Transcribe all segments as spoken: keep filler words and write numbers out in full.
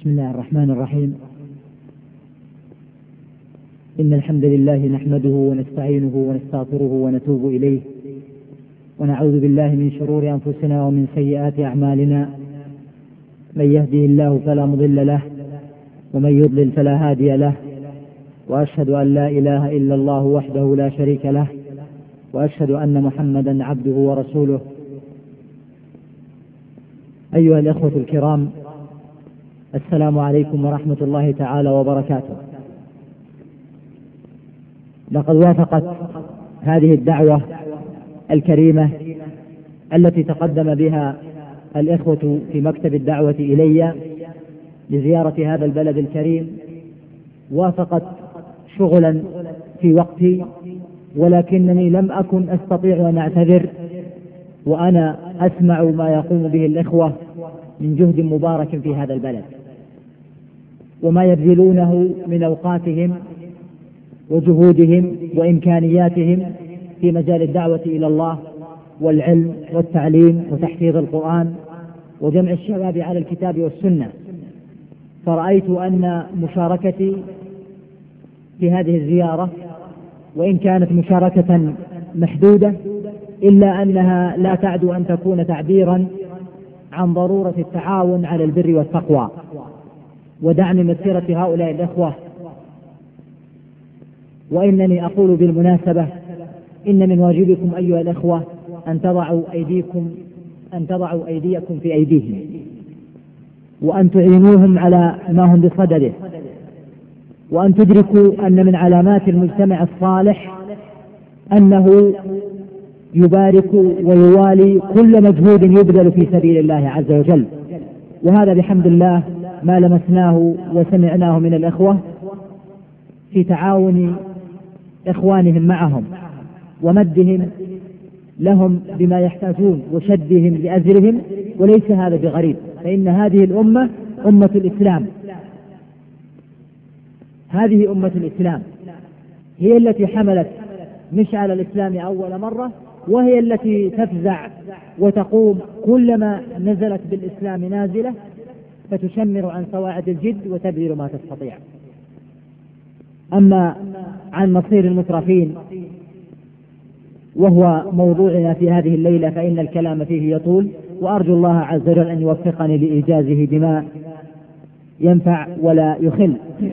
بسم الله الرحمن الرحيم. إن الحمد لله نحمده ونستعينه ونستغفره ونتوب إليه، ونعوذ بالله من شرور أنفسنا ومن سيئات أعمالنا. من يهده الله فلا مضل له، ومن يضلل فلا هادي له، وأشهد أن لا إله إلا الله وحده لا شريك له، وأشهد أن محمدا عبده ورسوله. أيها الإخوة الكرام، السلام عليكم ورحمة الله تعالى وبركاته. لقد وافقت هذه الدعوة الكريمة التي تقدم بها الإخوة في مكتب الدعوة إلي لزيارة هذا البلد الكريم، وافقت شغلا في وقتي، ولكنني لم أكن أستطيع أن أعتذر وأنا أسمع ما يقوم به الإخوة من جهد مبارك في هذا البلد، وما يبذلونه من أوقاتهم وجهودهم وإمكانياتهم في مجال الدعوة إلى الله والعلم والتعليم وتحفيظ القرآن وجمع الشباب على الكتاب والسنة. فرأيت أن مشاركتي في هذه الزيارة، وإن كانت مشاركة محدودة، إلا أنها لا تعدو أن تكون تعبيرا عن ضرورة التعاون على البر والتقوى ودعم مسيرة هؤلاء الإخوة. وإنني أقول بالمناسبة إن من واجبكم أيها الإخوة أن تضعوا أيديكم أن تضعوا أيديكم في أيديهم، وأن تعينوهم على ما هم بصدده، وأن تدركوا أن من علامات المجتمع الصالح أنه يبارك ويوالي كل مجهود يبذل في سبيل الله عز وجل. وهذا بحمد الله ما لمسناه وسمعناه من الإخوة في تعاون إخوانهم معهم ومدهم لهم بما يحتاجون وشدهم لأجرهم. وليس هذا بغريب، فإن هذه الأمة أمة الإسلام، هذه أمة الإسلام هي التي حملت مشعل الإسلام أول مرة، وهي التي تفزع وتقوم كلما نزلت بالإسلام نازلة، فتشمر عن صواعد الجد وتبذل ما تستطيع. أما عن مصير المترفين وهو موضوعنا في هذه الليلة فإن الكلام فيه يطول، وأرجو الله عز وجل أن يوفقني لإيجازه بما ينفع ولا يخل.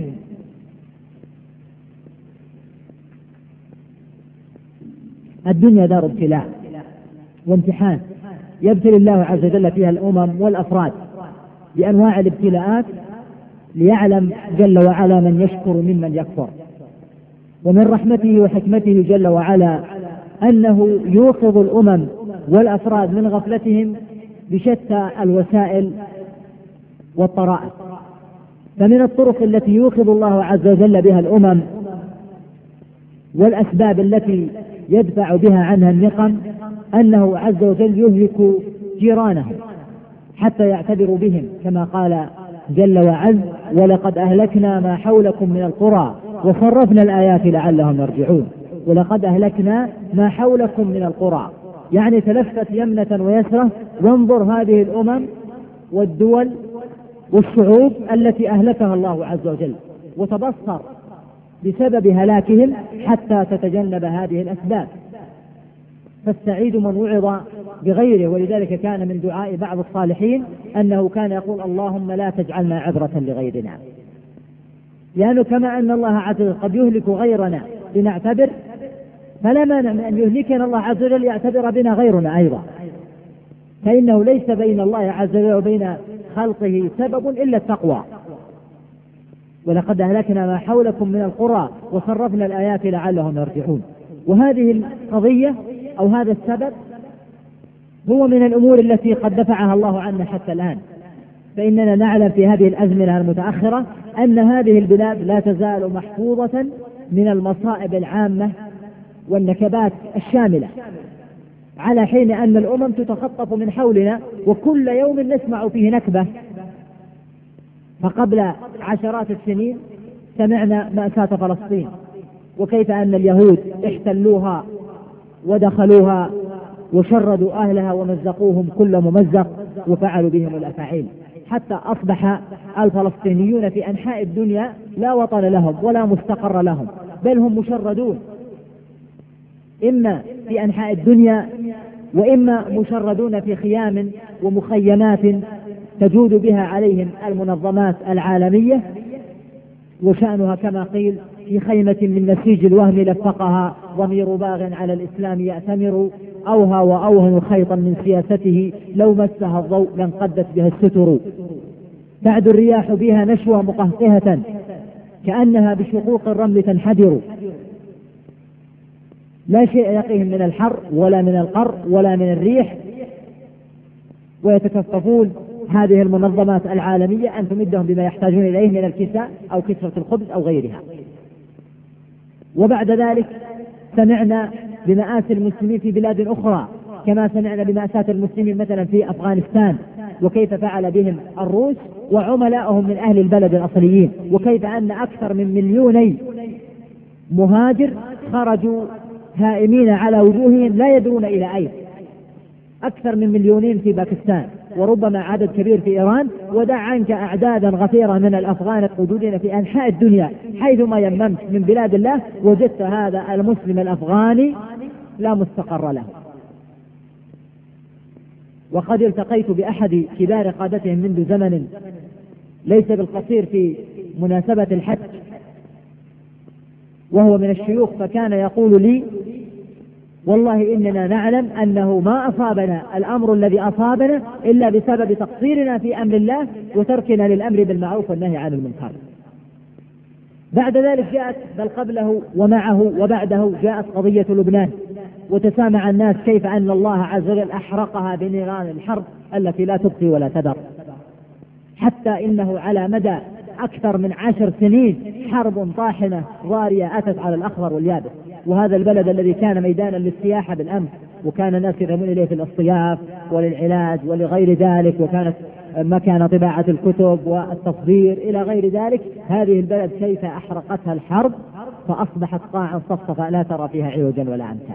الدنيا دار ابتلاء وامتحان، يبتلي الله عز وجل فيها الأمم والأفراد بأنواع الابتلاءات ليعلم جل وعلا من يشكر ممن يكفر. ومن رحمته وحكمته جل وعلا أنه يوقظ الأمم والأفراد من غفلتهم بشتى الوسائل والطرائق. فمن الطرق التي يوقظ الله عز وجل بها الأمم والأسباب التي يدفع بها عنها النقم أنه عز وجل يهلك جيرانهم حتى يعتبروا بهم، كما قال جل وعز: ولقد أهلكنا ما حولكم من القرى وصرفنا الآيات لعلهم يرجعون. ولقد أهلكنا ما حولكم من القرى، يعني تلفت يمنة ويسرة، وانظر هذه الأمم والدول والشعوب التي أهلكها الله عز وجل، وتبصر بسبب هلاكهم حتى تتجنب هذه الأسباب. فالسعيد من وعظ بغيره. ولذلك كان من دعاء بعض الصالحين أنه كان يقول: اللهم لا تجعلنا عبرة لغيرنا، لأنه كما أن الله عز وجل قد يهلك غيرنا لنعتبر، فلا مانع من أن يهلكنا الله عز وجل يعتبر بنا غيرنا أيضا، فإنه ليس بين الله عز وجل وبين خلقه سبب إلا التقوى. ولقد أهلكنا ما حولكم من القرى وصرفنا الآيات لعلهم يرجعون. وهذه القضية أو هذا السبب هو من الأمور التي قد دفعها الله عنا حتى الآن. فإننا نعلم في هذه الأزمنة المتأخرة أن هذه البلاد لا تزال محفوظة من المصائب العامة والنكبات الشاملة، على حين أن الأمم تتخطف من حولنا وكل يوم نسمع فيه نكبة. فقبل عشرات السنين سمعنا مأساة فلسطين، وكيف أن اليهود احتلوها ودخلوها وشردوا أهلها ومزقوهم كل ممزق، وفعلوا بهم الأفاعيل، حتى أصبح الفلسطينيون في أنحاء الدنيا لا وطن لهم ولا مستقر لهم، بل هم مشردون إما في أنحاء الدنيا وإما مشردون في خيام ومخيمات تجود بها عليهم المنظمات العالمية، وشأنها كما قيل في خيمة من نسيج الوهم لفقها ضمير باغ على الإسلام يأتمر، أوهى وأوهن خيطا من سياسته لو مسها الضوء لانقدت بها الستر، تعد الرياح بها نشوى مقهقهة كأنها بشقوق الرمل تنحدر، لا شيء يقيهم من الحر ولا من القر ولا من الريح، ويتكففون هذه المنظمات العالمية أن تمدهم بما يحتاجون إليه من الكساء أو كسرة الخبز أو غيرها. وبعد ذلك سمعنا بمآسي المسلمين في بلاد أخرى، كما سمعنا بمأساة المسلمين مثلا في أفغانستان، وكيف فعل بهم الروس وعملاءهم من أهل البلد الأصليين، وكيف أن أكثر من مليوني مهاجر خرجوا هائمين على وجوههم لا يدرون إلى أين، أكثر من مليونين في باكستان، وربما عدد كبير في إيران، ودع عنك أعدادا غفيرة من الأفغان الحدودين في أنحاء الدنيا، حيثما يممت من بلاد الله وجدت هذا المسلم الأفغاني لا مستقر له. وقد التقيت بأحد كبار قادتهم منذ زمن ليس بالقصير في مناسبة الحج، وهو من الشيوخ، فكان يقول لي: والله إننا نعلم أنه ما أصابنا الأمر الذي أصابنا إلا بسبب تقصيرنا في أمر الله وتركنا للأمر بالمعروف والنهي عن المنكر. بعد ذلك جاءت، بل قبله ومعه وبعده جاءت قضية لبنان، وتسامع الناس كيف أن الله عز وجل أحرقها بنيران الحرب التي لا تبقي ولا تذر، حتى إنه على مدى أكثر من عشر سنين حرب طاحنة ضارية أتت على الأخضر واليابس، وهذا البلد الذي كان ميدانا للسياحة بالأمس، وكان الناس يذهبون إليه في الاصطياف وللعلاج ولغير ذلك، وكانت مكان طباعة الكتب والتصدير إلى غير ذلك، هذه البلد كيف أحرقتها الحرب فأصبحت قاعا صفصفا لا ترى فيها عوجا ولا أمتا.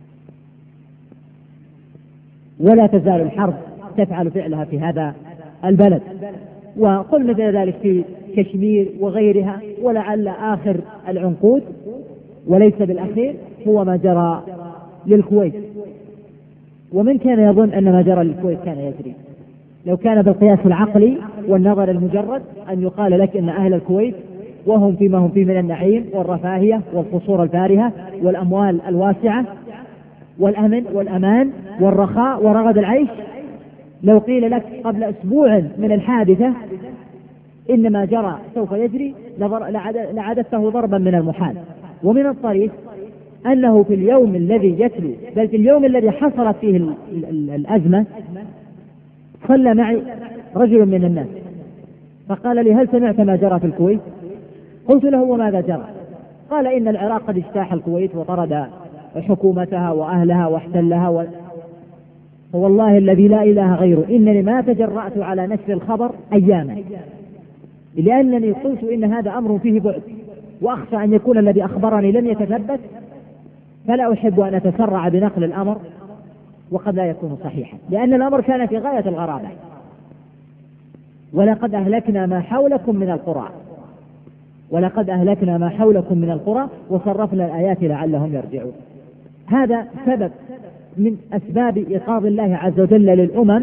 ولا تزال الحرب تفعل فعلها في هذا البلد، وقل مثل ذلك في كشمير وغيرها، ولعل آخر العنقود وليس بالأخير هو ما جرى للكويت. ومن كان يظن أن ما جرى للكويت كان يجري؟ لو كان بالقياس العقلي والنظر المجرد أن يقال لك أن أهل الكويت وهم فيما هم فيه من النعيم والرفاهية والقصور الفارهة والأموال الواسعة والأمن والأمان والرخاء ورغد العيش، لو قيل لك قبل أسبوع من الحادثة إن ما جرى سوف يجري لعددته ضربا من المحال. ومن الطريف أنه في اليوم الذي يتلو، بل في اليوم الذي حصلت فيه الأزمة، صلى معي رجل من الناس فقال لي: هل سمعت ما جرى في الكويت؟ قلت له: وماذا جرى؟ قال: إن العراق قد اجتاح الكويت وطرد حكومتها وأهلها واحتلها و... فوالله الذي لا إله غيره إنني ما تجرأت على نشر الخبر أياما، لأنني قلت إن هذا أمر فيه بعد، وأخشى أن يكون الذي أخبرني لم يتثبت، فلا أحب أن أتسرع بنقل الأمر وقد لا يكون صحيحا، لأن الأمر كان في غاية الغرابة. ولقد أهلكنا ما حولكم من القرى ولقد أهلكنا ما حولكم من القرى وصرفنا الآيات لعلهم يرجعون. هذا سبب من أسباب إيقاظ الله عز وجل للأمم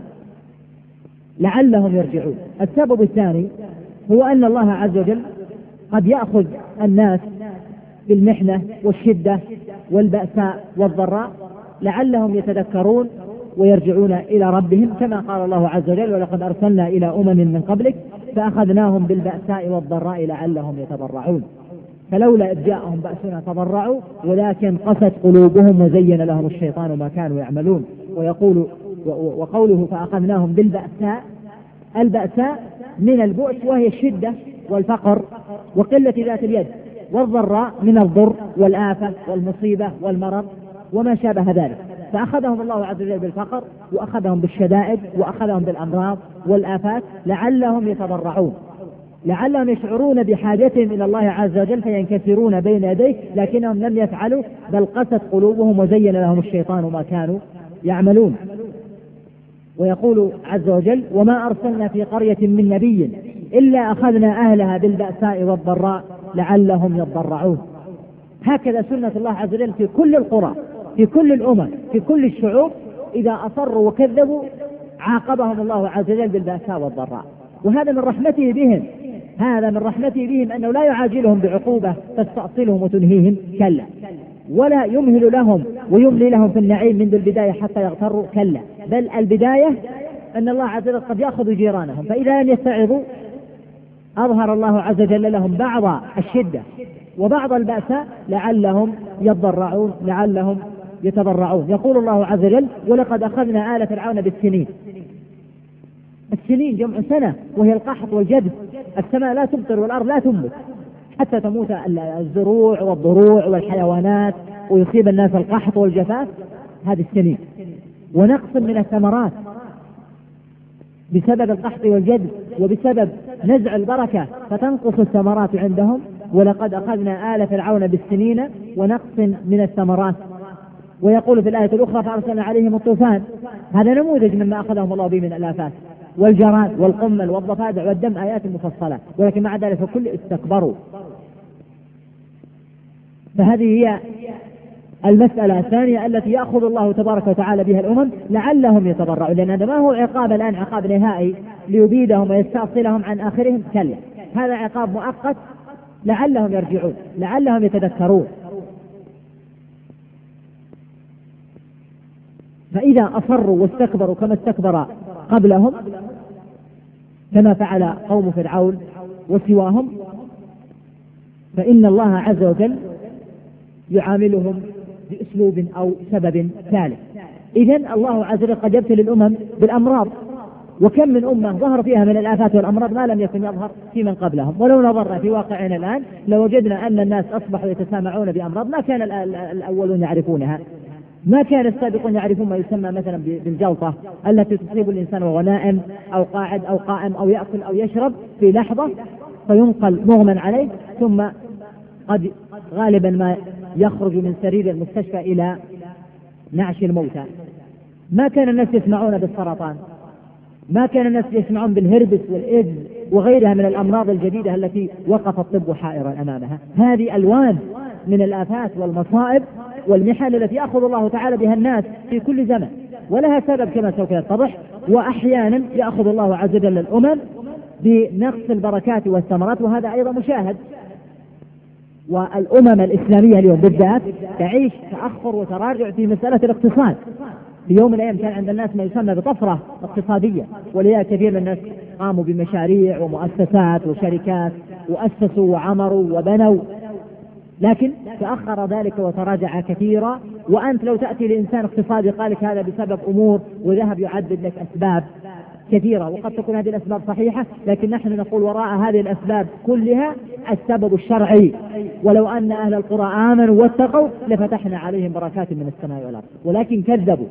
لعلهم يرجعون. السبب الثاني هو أن الله عز وجل قد يأخذ الناس بالمحنة والشدة والبأساء والضراء لعلهم يتذكرون ويرجعون إلى ربهم، كما قال الله عز وجل: ولقد أرسلنا إلى أمم من قبلك فأخذناهم بالبأساء والضراء لعلهم يتضرعون. فلولا إذ جاءهم بأسنا تضرعوا ولكن قست قلوبهم وزين لهم الشيطان ما كانوا يعملون. ويقول وقوله فأخذناهم بالبأساء، البأساء من البؤس وهي الشدة والفقر وقلة ذات اليد، والضراء من الضر والآفة والمصيبة والمرض وما شابه ذلك. فأخذهم الله عز وجل بالفقر وأخذهم بالشدائد وأخذهم بالأمراض والآفات لعلهم يتضرعون، لعلهم يشعرون بحاجتهم إلى الله عز وجل فينكسرون بين يديه، لكنهم لم يفعلوا، بل قست قلوبهم وزين لهم الشيطان ما كانوا يعملون. ويقول عز وجل وما أرسلنا في قرية من نبي إلا أخذنا أهلها بالبأساء والضراء لعلهم يضرعون. هكذا سنة الله عز وجل في كل القرى، في كل الأمم، في كل الشعوب، إذا أصروا وكذبوا عاقبهم الله عز وجل بالبأساء والضراء. وهذا من رحمته بهم، هذا من رحمته بهم أنه لا يعاجلهم بعقوبة تستأصلهم وتنهيهم، كلا، ولا يمهل لهم ويملي لهم في النعيم منذ البداية حتى يغتروا، كلا، بل البداية أن الله عز وجل قد يأخذ جيرانهم، فإذا لم يستعظوا أظهر الله عز وجل لهم بعض الشدة وبعض البأساء لعلهم يضرعون، لعلهم يتضرعون. يقول الله عز وجل ولقد أخذنا آل فرعون بالسنين. السنين جمع سنة، وهي القحط والجدب، السماء لا تمطر والأرض لا تنبت حتى تموت الزروع والضروع والحيوانات ويصيب الناس القحط والجفاف، هذه السنين. ونقص من الثمرات بسبب القحط والجدب وبسبب نزع البركة فتنقص الثمرات عندهم. ولقد أخذنا آل فرعون بالسنين ونقص من الثمرات. ويقول في الآية الأخرى فأرسلنا عليهم الطوفان، هذا نموذج مما أخذهم الله به من الآفات، والجراد والقمل والضفادع والدم، آيات مفصلة، ولكن مع ذلك كل استكبروا. فهذه هي المسألة الثانية التي يأخذ الله تبارك وتعالى بها الأمم لعلهم يتضرعون، لأن هذا ما هو عقاب الآن عقاب نهائي ليبيدهم ويستأصلهم عن آخرهم، كلا، هذا عقاب مؤقت لعلهم يرجعون، لعلهم يتذكرون. فإذا أصروا واستكبروا كما استكبر قبلهم، كما فعل قوم فرعون وسواهم، فإن الله عز وجل يعاملهم بأسلوب أو سبب ثالث. إذن الله عز وجل قد يبتلي الأمم بالأمراض، وكم من أمة ظهر فيها من الآفات والأمراض ما لم يكن يظهر في من قبلهم. ولو نظرنا في واقعنا الآن لوجدنا أن الناس أصبحوا يتسامعون بأمراض ما كان الأولون يعرفونها، ما كان السابقون يعرفون ما يسمى مثلا بالجلطة التي تصيب الإنسان وهو نائم أو قاعد أو قائم أو يأكل أو يشرب في لحظة فينقل مغمى عليه، ثم قد غالبا ما يخرج من سرير المستشفى إلى نعش الموتى. ما كان الناس يسمعون بالسرطان، ما كان الناس يسمعون بالهربس والإيدز وغيرها من الأمراض الجديدة التي وقف الطب حائرا أمامها. هذه ألوان من الآفات والمصائب والمحن التي يأخذ الله تعالى بها الناس في كل زمن، ولها سبب كما سوف يتضح. وأحيانا يأخذ الله عز وجل الأمم بنقص البركات والثمرات، وهذا أيضا مشاهد. والأمم الإسلامية اليوم بالذات تعيش تأخر وتراجع في مسألة الاقتصاد. في يوم من الأيام كان عند الناس ما يسمى بطفرة اقتصادية، ولذلك كثير من الناس قاموا بمشاريع ومؤسسات وشركات وأسسوا وعمروا وبنوا، لكن تأخر ذلك وتراجع كثيرا. وأنت لو تأتي لإنسان اقتصادي قال لك هذا بسبب أمور وذهب يعدد لك أسباب كثيرة، وقد تكون هذه الأسباب صحيحة، لكن نحن نقول وراء هذه الأسباب كلها السبب الشرعي. ولو أن أهل القرى آمنوا واتقوا لفتحنا عليهم بركات من السماء والأرض، ولكن كذبوا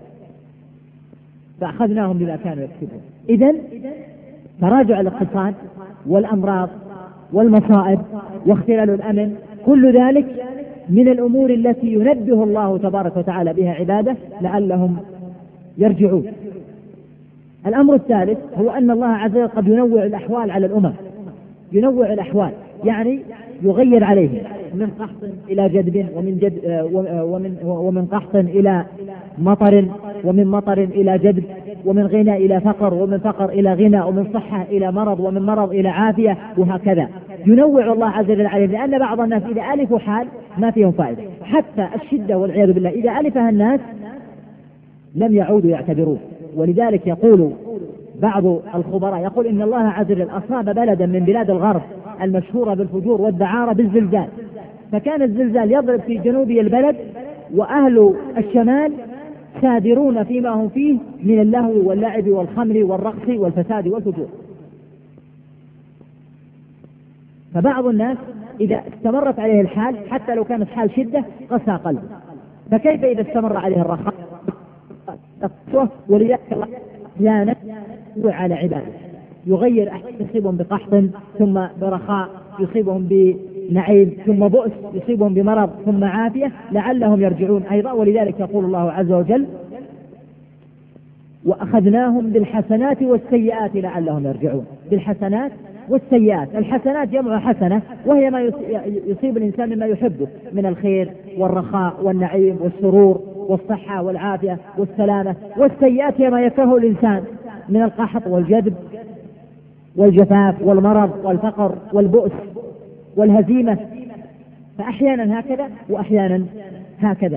فأخذناهم بما كانوا يكسبون. إذن تراجع الاقتصاد والأمراض والمصائب واختلال الأمن، كل ذلك من الأمور التي ينبه الله تبارك وتعالى بها عباده لعلهم يرجعون. الأمر الثالث هو أن الله عز وجل قد ينوع الأحوال على الأمم، ينوع الأحوال يعني يغير عليهم من قحط إلى جدب، ومن, جد ومن, ومن قحط إلى مطر، ومن مطر إلى جدب، ومن غنى إلى فقر، ومن فقر إلى غنى، ومن صحة إلى مرض، ومن مرض إلى عافية، وهكذا ينوع الله عز وجل عليهم. لأن بعض الناس إذا ألفوا حال ما فيهم فائدة، حتى الشدة والعياذ بالله إذا ألفها الناس لم يعودوا يعتبرون. ولذلك يقول بعض الخبراء يقول إن الله عز وجل أصاب بلدا من بلاد الغرب المشهورة بالفجور والدعارة بالزلزال، فكان الزلزال يضرب في جنوب البلد وأهل الشمال سادرون فيما هم فيه من اللهو واللعب والخمر والرقص والفساد والفجور. فبعض الناس إذا استمرت عليه الحال حتى لو كانت حال شدة قسى قلبه، فكيف إذا استمر عليه الرخاء؟ ولذلك الله أحيانا على عباده يغير، يصيبهم بقحط ثم برخاء، يصيبهم بنعيم ثم بؤس، يصيبهم بمرض ثم عافية لعلهم يرجعون أيضا. ولذلك يقول الله عز وجل وأخذناهم بالحسنات والسيئات لعلهم يرجعون. بالحسنات والسيئات، الحسنات جمع حسنة وهي ما يصيب الإنسان مما يحبه من الخير والرخاء والنعيم والسرور والصحة والعافية والسلامة، والسيئات هي ما يكرهه الإنسان من القحط والجدب والجفاف والمرض والفقر والبؤس والهزيمة، فأحيانا هكذا وأحيانا هكذا.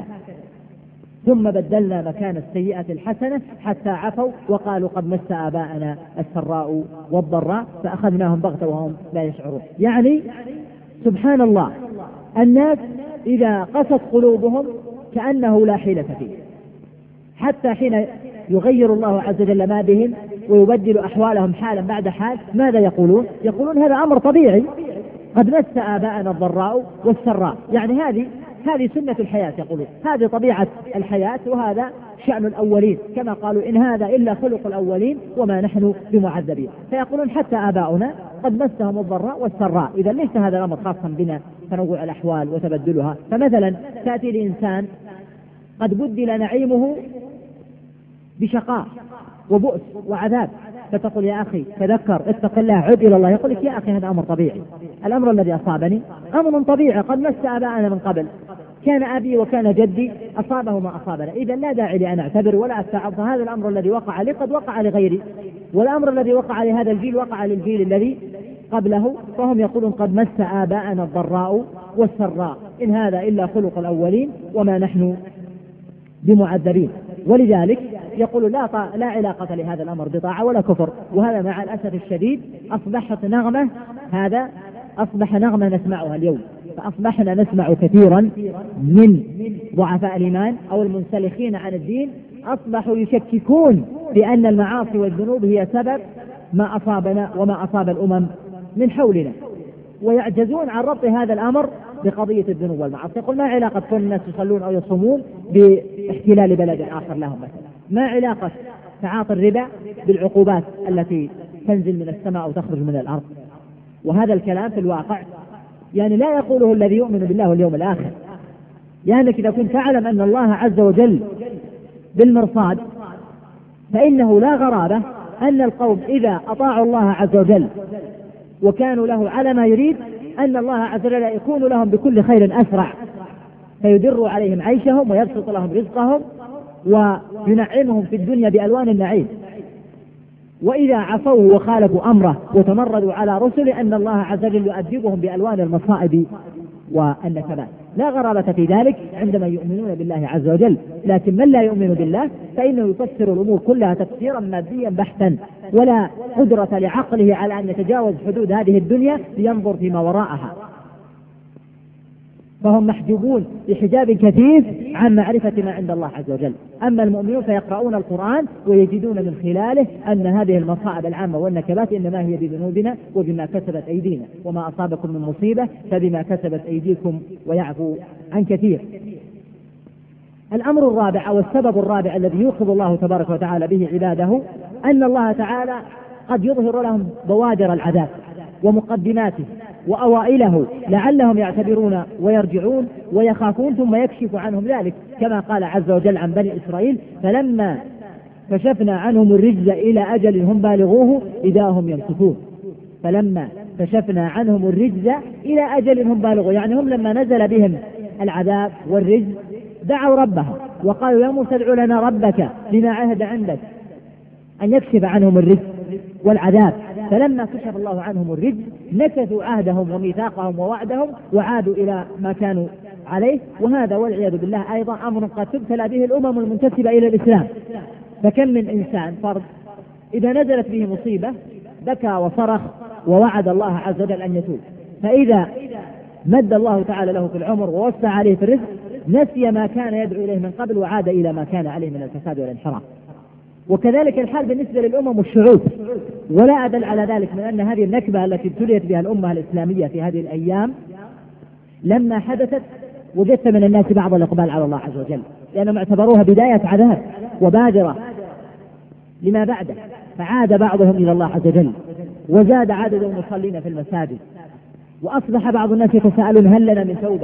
ثم بدلنا مكان السيئة الحسنة حتى عفوا وقالوا قد مس آباءنا السراء والضراء فأخذناهم بغتة وهم لا يشعرون. يعني سبحان الله، الناس إذا قست قلوبهم كأنه لا حيلة فيه، حتى حين يغير الله عز وجل ما بهم ويبدل أحوالهم حالا بعد حال، ماذا يقولون؟ يقولون هذا أمر طبيعي، قد مس آباءنا الضراء والسراء، يعني هذه هذه سنة الحياة، يقولون هذه طبيعة الحياة وهذا شأن الأولين، كما قالوا إن هذا إلا خلق الأولين وما نحن بمعذبين. فيقولون حتى آباؤنا قد مسهم الضراء والسراء، إذا ليس هذا الأمر خاصا بنا، تنوع الأحوال وتبدلها. فمثلا تأتي لإنسان قد بدل نعيمه بشقاء وبؤس وعذاب، فتقول يا أخي تذكر اتق الله عد إلى الله، يقول لك يا أخي هذا أمر طبيعي، الأمر الذي أصابني أمر طبيعي قد مس آباءنا من قبل، كان أبي وكان جدي أصابه ما أصابنا، إذا لا داعي لأن أعتبر ولا أستعظ، فهذا الأمر الذي وقع لي قد وقع لغيري، والأمر الذي وقع لهذا الجيل وقع للجيل الذي قبله. فهم يقولون قد مس آباءنا الضراء والسراء، إن هذا إلا خلق الأولين وما نحن بمعذبين. ولذلك يقول لا, لا علاقة لهذا الأمر بطاعة ولا كفر. وهذا مع الأسف الشديد أصبحت نغمة، هذا أصبح نغمة نسمعها اليوم، فأصبحنا نسمع كثيرا من ضعفاء الإيمان أو المنسلخين عن الدين أصبحوا يشككون بأن المعاصي والذنوب هي سبب ما أصابنا وما أصاب الأمم من حولنا، ويعجزون عن ربط هذا الأمر بقضية الذنوب والمعاصي. يقول ما علاقة كل الناس يصلون أو يصومون باحتلال بلد آخر لهم مثلا؟ ما علاقة تعاطي الربا بالعقوبات التي تنزل من السماء وتخرج من الأرض؟ وهذا الكلام في الواقع يعني لا يقوله الذي يؤمن بالله واليوم الآخر، لأنك إذا كنت تعلم أن الله عز وجل بالمرصاد فإنه لا غرابة أن القوم إذا أطاعوا الله عز وجل وكانوا له على ما يريد أن الله عز وجل يكون لهم بكل خير أسرع، فيدر عليهم عيشهم ويبسط لهم رزقهم وينعمهم في الدنيا بألوان النعيم. وإذا عصوا وخالفوا أمره وتمردوا على رسله أن الله عز وجل يؤدبهم بألوان المصائب والنكبات. لا غرابة في ذلك عندما يؤمنون بالله عز وجل، لكن من لا يؤمن بالله فإنه يفسر الأمور كلها تفسيرا ماديا بحتا، ولا قدرة لعقله على أن يتجاوز حدود هذه الدنيا لينظر فيما وراءها، فهم محجوبون بحجاب كثيف عن معرفة ما عند الله عز وجل. أما المؤمنون فيقرؤون القرآن ويجدون من خلاله أن هذه المصائب العامة والنكبات إنما هي بذنوبنا وبما كسبت أيدينا، وما أصابكم من مصيبة فبما كسبت أيديكم ويعفو عن كثير. الأمر الرابع والسبب الرابع الذي يوقظ الله تبارك وتعالى به عباده أن الله تعالى قد يظهر لهم بوادر العذاب ومقدماته وأوائله لعلهم يعتبرون ويرجعون ويخافون، ثم يكشف عنهم ذلك كما قال عز وجل عن بني إسرائيل فلما كشفنا عنهم الرجز إلى أجل هم بالغوه إذا هم ينكثون. فلما كشفنا عنهم الرجز إلى أجل هم بالغوه، يعني هم لما نزل بهم العذاب والرجز دعوا ربهم وقالوا يا موسى ادع لنا ربك لما عهد عندك أن يكشف عنهم الرجز والعذاب. فلما كشف الله عنهم الرجز نكثوا عهدهم وميثاقهم ووعدهم وعادوا إلى ما كانوا عليه. وهذا والعياذ بالله أيضا أمر قد تبتلى به الأمم المنتسبة إلى الإسلام. فكم من إنسان فرد إذا نزلت به مصيبة بكى وصرخ ووعد الله عز وجل أن يتوب، فإذا مد الله تعالى له في العمر ووسع عليه في الرزق نسي ما كان يدعو إليه من قبل وعاد إلى ما كان عليه من الفساد والانحراف. وكذلك الحال بالنسبة للأمم والشعوب، ولا أدل على ذلك من أن هذه النكبة التي ابتليت بها الأمة الإسلامية في هذه الأيام لما حدثت وجدت من الناس بعض الإقبال على الله عز وجل، لأنهم اعتبروها بداية عذاب وبادرة لما بعده، فعاد بعضهم إلى الله عز وجل وزاد عدد المصلين في المساجد، وأصبح بعض الناس يتساءلون هل لنا من توبة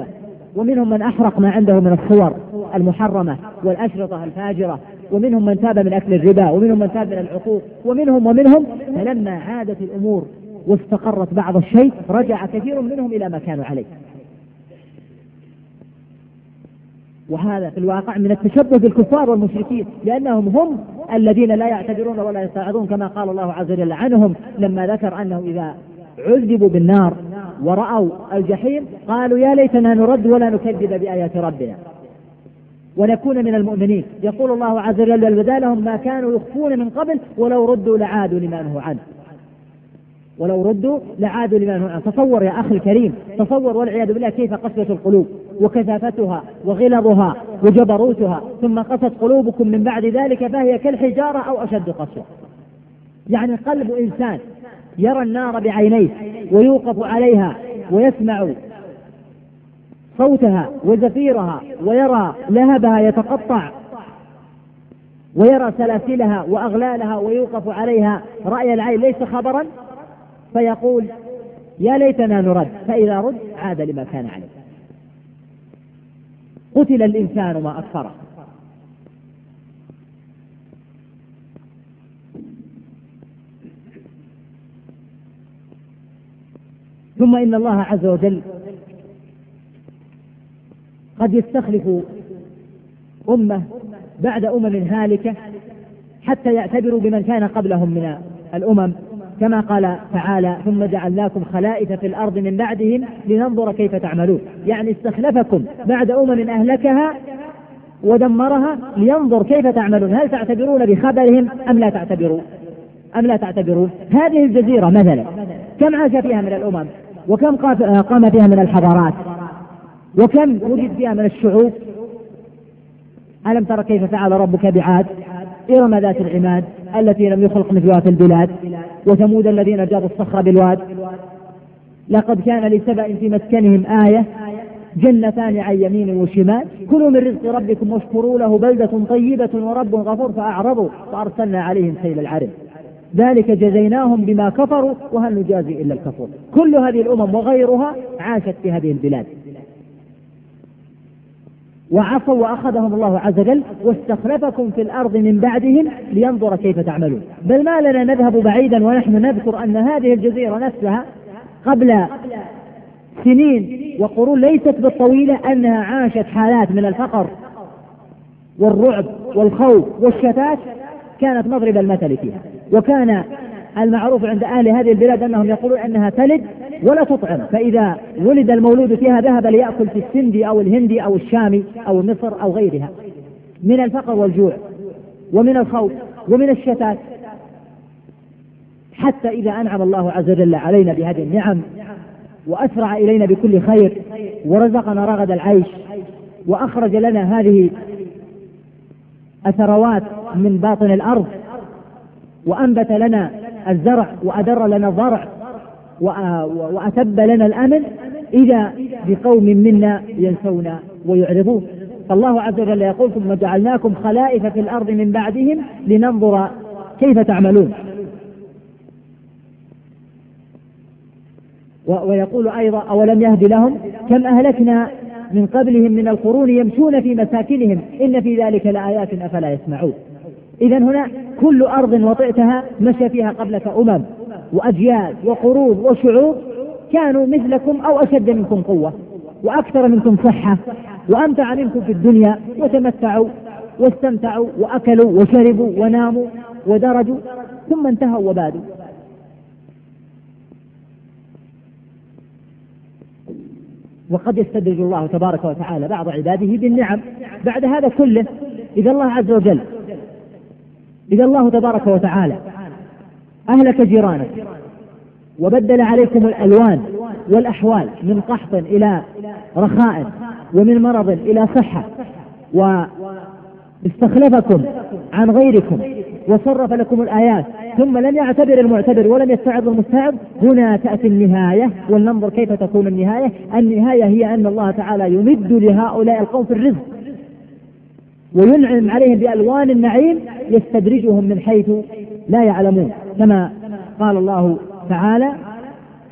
ومنهم من أحرق ما عنده من الصور المحرمة والأشرطة الفاجرة، ومنهم من تاب من أكل الربا، ومنهم من تاب من العقوق، ومنهم ومنهم فلما عادت الأمور واستقرت بعض الشيء رجع كثير منهم إلى ما كانوا عليه. وهذا في الواقع من التشبه بالكفار والمشركين، لأنهم هم الذين لا يعتذرون ولا يستعظون، كما قال الله عز وجل عنهم لما ذكر أنه إذا عذبوا بالنار ورأوا الجحيم قالوا يا ليتنا نرد ولا نكذب بآيات ربنا ونكون من المؤمنين. يقول الله عز وجل بدا لهم ما كانوا يخفون من قبل ولو ردوا لعادوا لما نهوا عنه ولو ردوا لعادوا لما نهوا عنه. تصور يا أخي الكريم، تصور والعياذ بالله كيف قسوة القلوب وكثافتها وغلظها وجبروتها، ثم قست قلوبكم من بعد ذلك فهي كالحجارة أو أشد قسوة. يعني قلب إنسان يرى النار بعينيه ويوقف عليها ويسمع صوتها وزفيرها ويرى لهبها يتقطع ويرى سلاسلها وأغلالها ويوقف عليها رأي العين ليس خبرا، فيقول يا ليتنا نرد، فإذا رد عاد لما كان عليه. قتل الإنسان ما أكفره. ثم إن الله عز وجل قد يستخلف أمة بعد أمم هالكة حتى يعتبروا بمن كان قبلهم من الأمم، كما قال تعالى ثم جعلناكم خلائف في الأرض من بعدهم لننظر كيف تعملون. يعني استخلفكم بعد أمم أهلكها ودمرها لينظر كيف تعملون، هل تعتبرون بخبرهم أم لا تعتبرون أم لا تعتبرون. هذه الجزيرة مثلا كم عاش فيها من الأمم، وكم قام فيها من الحضارات، وكم وجد فيها من الشعوب. ألم تر كيف فعل ربك بعاد إرم ذات العماد التي لم يخلق مثلها في البلاد، وثمود الذين جابوا الصخر بالواد. لقد كان لسبأ في مسكنهم آية جنتان عن يمين وشمال كلوا من رزق ربكم واشكروا له بلدة طيبة ورب غفور فأعرضوا فأرسلنا عليهم سيل العرم ذلك جزيناهم بما كفروا وهل نجازي إلا الكفور. كل هذه الأمم وغيرها عاشت في هذه البلاد وعصوا وأخذهم الله عز وجل واستخلفكم في الأرض من بعدهم لينظر كيف تعملون. بل ما لنا نذهب بعيدا ونحن نذكر أن هذه الجزيرة نفسها قبل سنين وقرون ليست بالطويلة أنها عاشت حالات من الفقر والرعب والخوف والشتات كانت مضرب المثل فيها. وكان المعروف عند أهل هذه البلاد أنهم يقولون أنها تلد ولا تطعم، فإذا ولد المولود فيها ذهب ليأكل في السندي أو الهندي أو الشامي أو مصر أو غيرها من الفقر والجوع ومن الخوف ومن الشتات، حتى إذا أنعم الله عز وجل علينا بهذه النعم وأسرع إلينا بكل خير ورزقنا رغد العيش وأخرج لنا هذه الثروات من باطن الأرض وأنبت لنا الزرع وأدر لنا الضرع وأتب لنا الأمن، إذا بقوم منا ينسون ويعرضون. فالله عز وجل يقول ثم جعلناكم خلائف في الأرض من بعدهم لننظر كيف تعملون. ويقول أيضا أولم يهد لهم كم أهلكنا من قبلهم من القرون يمشون في مساكنهم إن في ذلك لآيات أفلا يسمعون. إذن هنا كل أرض وطئتها مشى فيها قبلك أمم وأجيال وقرون وشعوب كانوا مثلكم أو أشد منكم قوة وأكثر منكم صحة وأمتع منكم في الدنيا وتمتعوا واستمتعوا وأكلوا وشربوا وناموا ودرجوا ثم انتهوا وبادوا. وقد يستدرج الله تبارك وتعالى بعض عباده بالنعم بعد هذا كله. إذا الله عز وجل إذا الله تبارك وتعالى أهلك جيرانك وبدل عليكم الألوان والأحوال من قحط إلى رخاء ومن مرض إلى صحة واستخلفكم عن غيركم وصرف لكم الآيات ثم لم يعتبر المعتبر ولم يستعظ المستعظ، هنا تأتي النهاية ولننظر كيف تكون النهاية. النهاية هي أن الله تعالى يمد لهؤلاء القوم في الرزق وينعم عليهم بألوان النعيم يستدرجهم من حيث لا يعلمون، كما قال الله تعالى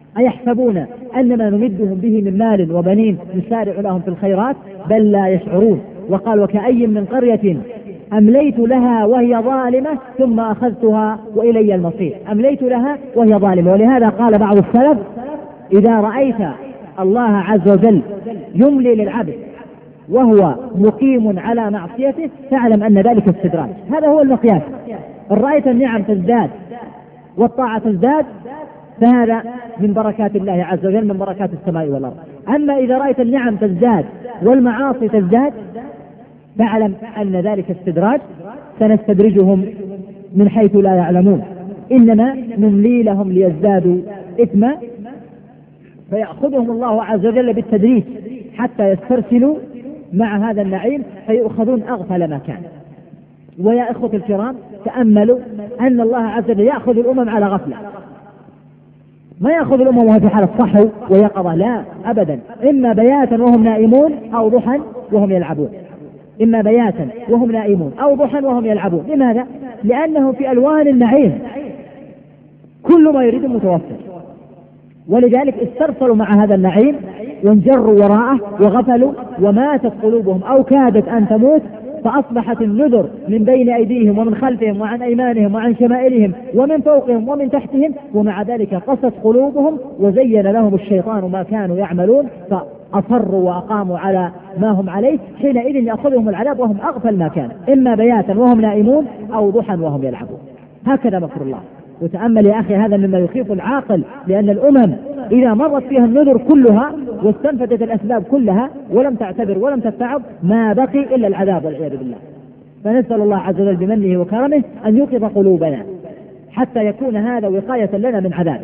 أيحسبون أن ما نمدهم به من مال وبنين نسارع لهم في الخيرات بل لا يشعرون. وقال وكأي من قرية أمليت لها وهي ظالمة ثم أخذتها وإلي المصير. أمليت لها وهي ظالمة. ولهذا قال بعض السلف إذا رأيت الله عز وجل يملي للعبد وهو مقيم على معصيته فاعلم أن ذلك استدراج. هذا هو المقياس. إن رأيت النعم تزداد والطاعة تزداد فهذا من بركات الله عز وجل، من بركات السماء والأرض. أما إذا رأيت النعم تزداد والمعاصي تزداد فاعلم أن ذلك استدراج، سنستدرجهم من حيث لا يعلمون إنما نملي لهم ليزدادوا إثما فيأخذهم الله عز وجل بالتدريج حتى يسترسلوا مع هذا النعيم فيؤخذون أغفل ما كان. ويا إخوة الكرام تأملوا أن الله عز وجل يأخذ الأمم على غفلة، ما يأخذ الأمم وهي في حالة صحو ويقظة، لا أبدا، إما بياتا وهم نائمون أو ضحى وهم يلعبون، إما بياتا وهم نائمون أو ضحى وهم يلعبون. لماذا؟ لأنهم في ألوان النعيم كل ما يريد متوفر، ولذلك استرسلوا مع هذا النعيم وانجروا وراءه وغفلوا وماتت قلوبهم أو كادت أن تموت، فأصبحت النذر من بين أيديهم ومن خلفهم وعن أيمانهم وعن شمائلهم ومن فوقهم ومن تحتهم، ومع ذلك قست قلوبهم وزين لهم الشيطان ما كانوا يعملون فأصروا وأقاموا على ما هم عليه. حينئذ يأخذهم العذاب وهم أغفل ما كان، إما بياتا وهم نائمون أو ضحى وهم يلعبون. هكذا مكر الله. وتأمل يا أخي هذا مما يخيف العاقل، لأن الأمم إذا مرت فيها النذر كلها واستنفدت الأسباب كلها ولم تعتبر ولم تتعظ ما بقي إلا العذاب والعياذ بالله. فنسأل الله عز وجل بمنه وكرمه أن يوقظ قلوبنا حتى يكون هذا وقاية لنا من عذابه.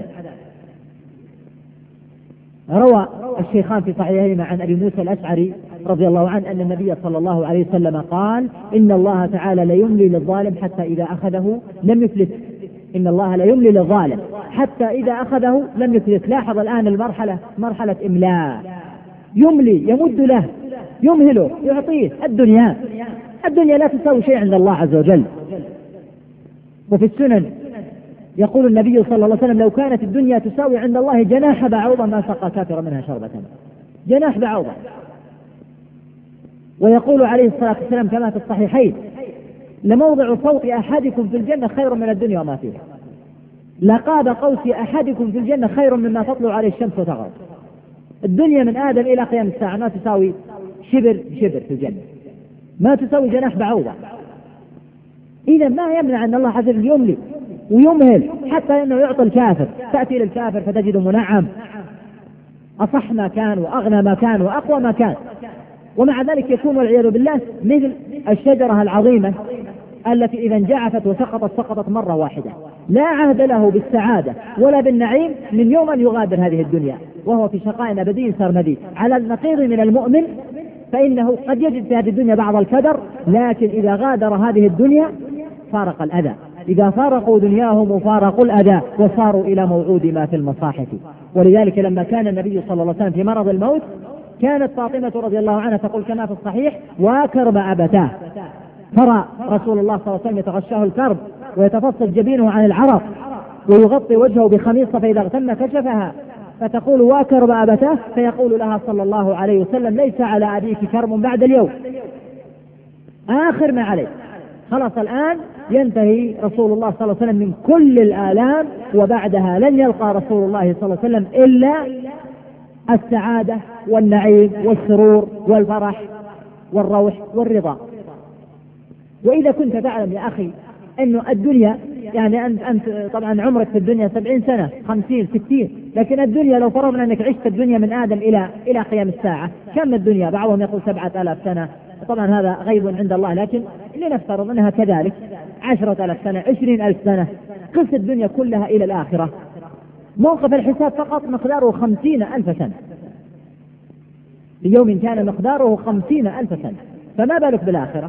روى الشيخان في صحيحهما عن أبي موسى الأشعري رضي الله عنه أن النبي صلى الله عليه وسلم قال إن الله تعالى ليملي للظالم حتى إذا أخذه لم يفلت. إن الله لا يملي للظالم حتى إذا أخذه لم يفلت. لاحظ الآن المرحلة مرحلة إملاء، يملي يمد له يمهله يعطيه. الدنيا الدنيا لا تساوي شيء عند الله عز وجل. وفي السنن يقول النبي صلى الله عليه وسلم لو كانت الدنيا تساوي عند الله جناح بعوضة ما سقى كافر منها شربة. جناح بعوضة. ويقول عليه الصلاة والسلام كما في الصحيحين لموضع صوت أحدكم في الجنة خير من الدنيا وما فيها. لقاب قوس أحدكم في الجنة خير مما تطلع عليه الشمس وتغرب. الدنيا من آدم إلى قيام الساعة ما تساوي شبر شبر في الجنة، ما تساوي جناح بعوضة. إذا ما يمنع أن الله عز وجل يملي ويمهل حتى أنه يعطي الكافر. تأتي للكافر فتجد منعم أصح ما كان وأغنى ما كان وأقوى ما كان، ومع ذلك يكون والعياذ بالله مثل الشجرة العظيمة التي إذا انجعفت وسقطت سقطت مرة واحدة، لا عهد له بالسعادة ولا بالنعيم من يوم أن يغادر هذه الدنيا وهو في شقاء أبدي سرمدي. على النقيض من المؤمن فإنه قد يجد في هذه الدنيا بعض الكدر، لكن إذا غادر هذه الدنيا فارق الأذى. إذا فارقوا دنياهم وفارقوا الأذى وصاروا إلى موعود ما في المصاحف. ولذلك لما كان النبي صلى الله عليه وسلم في مرض الموت كانت فاطمة رضي الله عنها تقول كما في الصحيح وكرب أبتاه، ترى رسول الله صلى الله عليه وسلم يتغشاه الكرب ويتفصل جبينه عن العرق ويغطي وجهه بخميصة فإذا اغتم كشفها، فتقول وكرب أبتاه، فيقول لها صلى الله عليه وسلم ليس على أبيك كرب بعد اليوم، آخر ما عليه، خلاص الآن ينتهي رسول الله صلى الله عليه وسلم من كل الآلام، وبعدها لن يلقى رسول الله صلى الله عليه وسلم إلا السعادة والنعيم والسرور والفرح والروح والرضا. وإذا كنت تعلم يا أخي أنه الدنيا يعني أنت, أنت طبعا عمرك في الدنيا سبعين سنة خمسين ستين، لكن الدنيا لو فرضنا أنك عشت الدنيا من آدم إلى إلى قيام الساعة كم الدنيا؟ بعضهم يقول سبعة آلاف سنة، طبعا هذا غيب عند الله، لكن لنفترض أنها كذلك عشرة آلاف سنة عشرين ألف سنة. قص الدنيا كلها إلى الآخرة موقف الحساب فقط مقداره خمسين ألف سنة، اليوم كان مقداره خمسين ألف سنة، فما بالك بالآخرة؟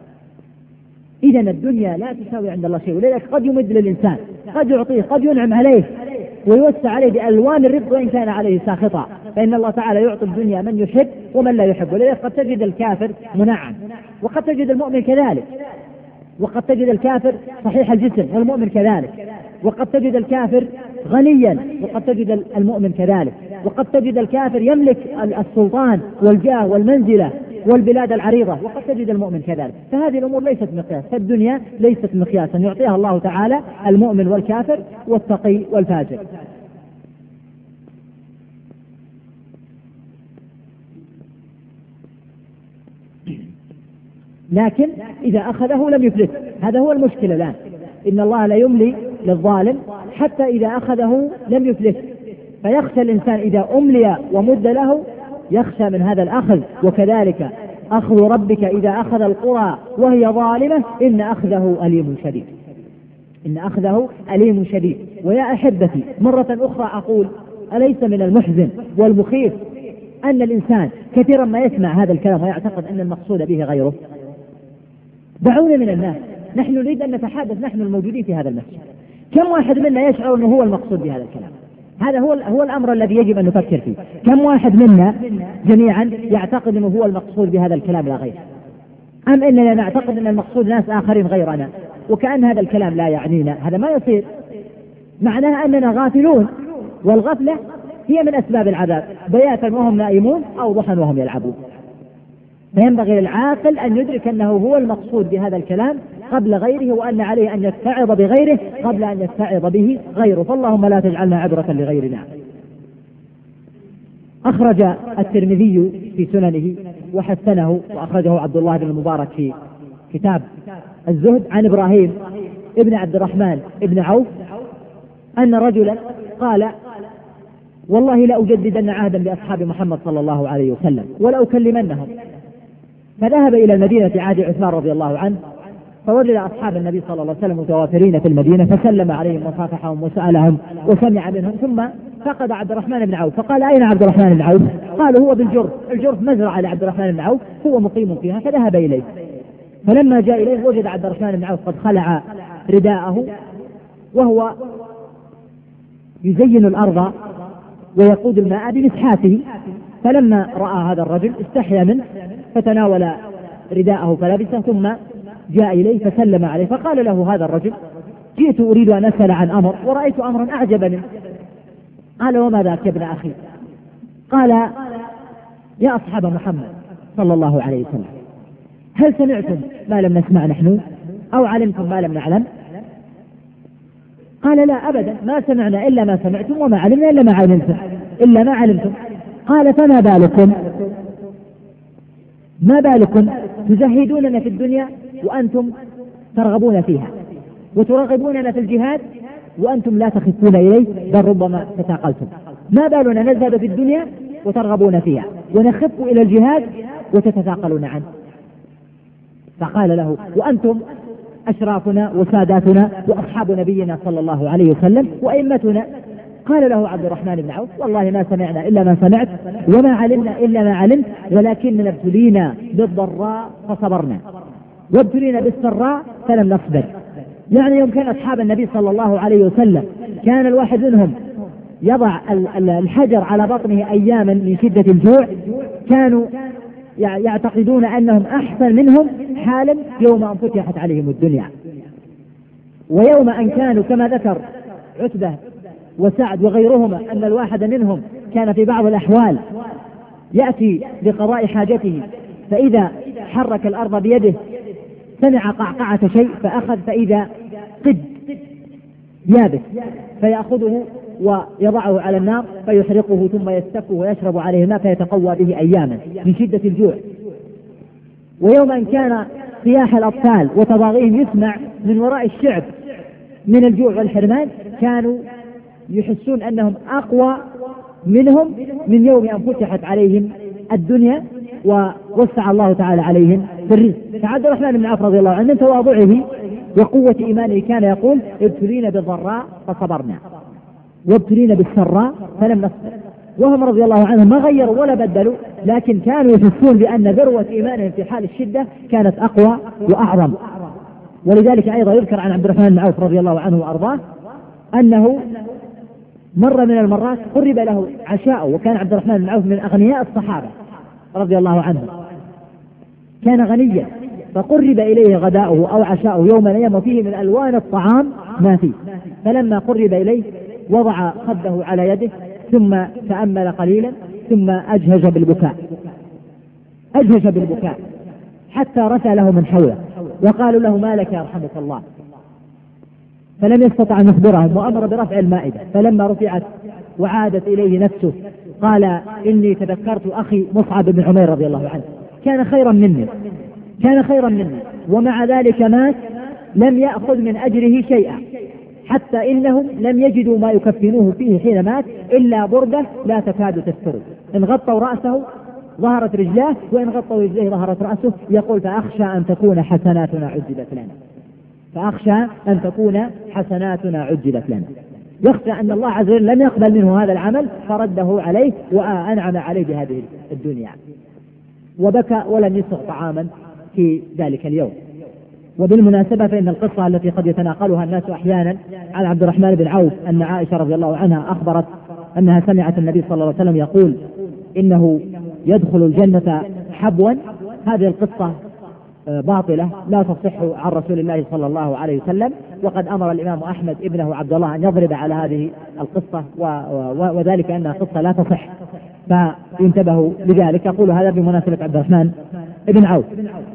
إذا الدنيا لا تساوي عند الله شيء، ولذلك قد يمد للإنسان، قد يعطيه، قد ينعم عليه ويوسع عليه بألوان الرزق وإن كان عليه ساخطا، فإن الله تعالى يعطي الدنيا من يحب ومن لا يحب. ولذلك قد تجد الكافر منعم وقد تجد المؤمن كذلك، وقد تجد الكافر صحيح الجسم والمؤمن كذلك، وقد تجد الكافر غنيا وقد تجد المؤمن كذلك، وقد تجد الكافر يملك السلطان والجاه والمنزلة والبلاد العريضة وقد تجد المؤمن كذلك. فهذه الأمور ليست مقياس، فالدنيا ليست مقياسا يعطيها الله تعالى المؤمن والكافر والتقي والفاجر. لكن إذا أخذه لم يفلت، هذا هو المشكلة الآن، إن الله لا يملي للظالم حتى إذا أخذه لم يفلت، فيخشى الإنسان إذا أملي ومد له يخشى من هذا الأخذ. وكذلك أخذ ربك إذا أخذ القرى وهي ظالمة إن أخذه أليم شديد، إن أخذه أليم شديد. ويا أحبتي مرة أخرى أقول أليس من المحزن والمخيف أن الإنسان كثيرا ما يسمع هذا الكلام ويعتقد أن المقصود به غيره؟ دعونا من الناس، نحن نريد أن نتحدث نحن الموجودين في هذا المسجد، كم واحد منا يشعر أنه هو المقصود بهذا الكلام؟ هذا هو هو الأمر الذي يجب أن نفكر فيه. كم واحد منا جميعا يعتقد أنه هو المقصود بهذا الكلام لا غير، أم أننا نعتقد أن المقصود ناس آخرين غيرنا وكأن هذا الكلام لا يعنينا؟ هذا ما يصير، معناها أننا غافلون، والغفلة هي من أسباب العذاب، بياتا وهم نائمون أو ضحى وهم يلعبون. فينبغي للعاقل أن يدرك أنه هو المقصود بهذا الكلام قبل غيره، وأن عليه أن يتعظ بغيره قبل أن يتعظ به غيره. فاللهم لا تجعلنا عبرة لغيرنا. أخرج الترمذي في سننه وحسنه وأخرجه عبد الله بن المبارك في كتاب الزهد عن إبراهيم ابن عبد الرحمن ابن عوف أن رجلا قال والله لأجددن عهدا بأصحاب محمد صلى الله عليه وسلم ولأكلمنهم. فذهب إلى المدينة في عهد عثمان رضي الله عنه، فوجد أصحاب النبي صلى الله عليه وسلم متوافرين في المدينة، فسلم عليهم وصافحهم وسألهم وسمع منهم، ثم فقد عبد الرحمن بن عوف، فقال أين عبد الرحمن بن عوف؟ قالوا هو بالجرف، الجرف مزرعة لعبد الرحمن بن عوف هو مقيم فيها، فذهب إليه. فلما جاء إليه وجد عبد الرحمن بن عوف قد خلع رداءه وهو يزين الأرض ويقود الماء بمسحاته. فلما رأى هذا الرجل استحيا منه فتناول رداءه فلبسه، ثم جاء إليه فسلم عليه، فقال له هذا الرجل جئت أريد أن أسأل عن أمر ورأيت أمرا أعجبني. قال وما ذاك يا ابن أخي؟ قال يا أصحاب محمد صلى الله عليه وسلم هل سمعتم ما لم نسمع نحن أو علمتم ما لم نعلم؟ قال لا أبدا، ما سمعنا إلا ما سمعتم وما علمنا إلا ما علمتم إلا ما علمتم. قال فما بالكم ما بالكم تزهدوننا في الدنيا وأنتم ترغبون فيها، وترغبوننا في الجهاد وأنتم لا تخفون إليه بل ربما تثاقلتم. ما بالنا نزهد في الدنيا وترغبون فيها ونخف إلى الجهاد وتتثاقلون عنه؟ فقال له وأنتم أشرافنا وساداتنا وأصحاب نبينا صلى الله عليه وسلم وأئمتنا. قال له عبد الرحمن بن عوف والله ما سمعنا إلا ما سمعت وما علمنا إلا ما علمت، ولكننا ابتلينا بالضراء فصبرنا وابتلينا بالسراء فلم نصبر. يعني يوم كان أصحاب النبي صلى الله عليه وسلم كان الواحد منهم يضع الحجر على بطنه أياما من شدة الجوع، كانوا يعتقدون أنهم أحسن منهم حالا يوم أن فتحت عليهم الدنيا. ويوم أن كانوا كما ذكر عتبة وسعد وغيرهما أن الواحد منهم كان في بعض الأحوال يأتي لقضاء حاجته فإذا حرك الأرض بيده سمع قعقعة شيء فأخذ فإذا قد يابس فيأخذه ويضعه على النار فيحرقه ثم يستفه ويشرب عليه الماء فيتقوى به أياما من شدة الجوع. ويوم أن كان صياح الأطفال وتضاغيهم يسمع من وراء الشعب من الجوع والحرمان، كانوا يحسون أنهم أقوى منهم من يوم أن فتحت عليهم الدنيا ووسع الله تعالى عليهم في الرزق. فعبد الرحمن بن عوف رضي الله عنه من تواضعه وقوة إيمانه كان يقول ابتلينا بالضراء فصبرنا وابتلينا بالسراء فلم نصبر. وهم رضي الله عنهم ما غيروا ولا بدلوا، لكن كانوا يحسون بأن ذروة إيمانهم في حال الشدة كانت أقوى وأعظم. ولذلك أيضا يذكر عن عبد الرحمن بن عوف رضي الله عنه وأرضاه أنه مرة من المرات قرب له عشاء، وكان عبد الرحمن بن عوف من أغنياء الصحابة رضي الله عنهم، كان غنيا فقرب إليه غداؤه أو عشاؤه يوم من الأيام وفيه من ألوان الطعام ما فيه، فلما قرب إليه وضع خده على يده ثم تأمل قليلا ثم أجهج بالبكاء أجهج بالبكاء حتى رثى له من حوله وقالوا له ما لك يرحمك الله، فلم يستطع أن يخبرهم وأمر برفع المائدة. فلما رفعت وعادت إليه نفسه قال إني تذكرت أخي مصعب بن عمير رضي الله عنه كان خيرا مني كان خيرا مني ومع ذلك مات لم يأخذ من أجره شيئا، حتى إنهم لم يجدوا ما يكفنوه فيه حين مات إلا بردة لا تكاد تستر، إن غطوا رأسه ظهرت رجلاه وإن غطوا رجليه ظهرت رأسه. يقول فأخشى أن تكون حسناتنا عجلت لنا فأخشى أن تكون حسناتنا عجلت لنا يخشى أن الله عز وجل لم يقبل منه هذا العمل فرده عليه وأنعم عليه بهذه الدنيا، وبكى ولم يسغ طعاما في ذلك اليوم. وبالمناسبة فإن القصة التي قد يتناقلها الناس أحيانا عن عبد الرحمن بن عوف أن عائشة رضي الله عنها أخبرت أنها سمعت النبي صلى الله عليه وسلم يقول إنه يدخل الجنة حبوا، هذه القصة باطلة لا تصح عن رسول الله صلى الله عليه وسلم، وقد أمر الإمام أحمد ابنه عبد الله أن يضرب على هذه القصة وذلك أنها قصة لا تصح، فينتبهوا لذلك. أقول هذا بمناسبة عبد الرحمن بن عوف.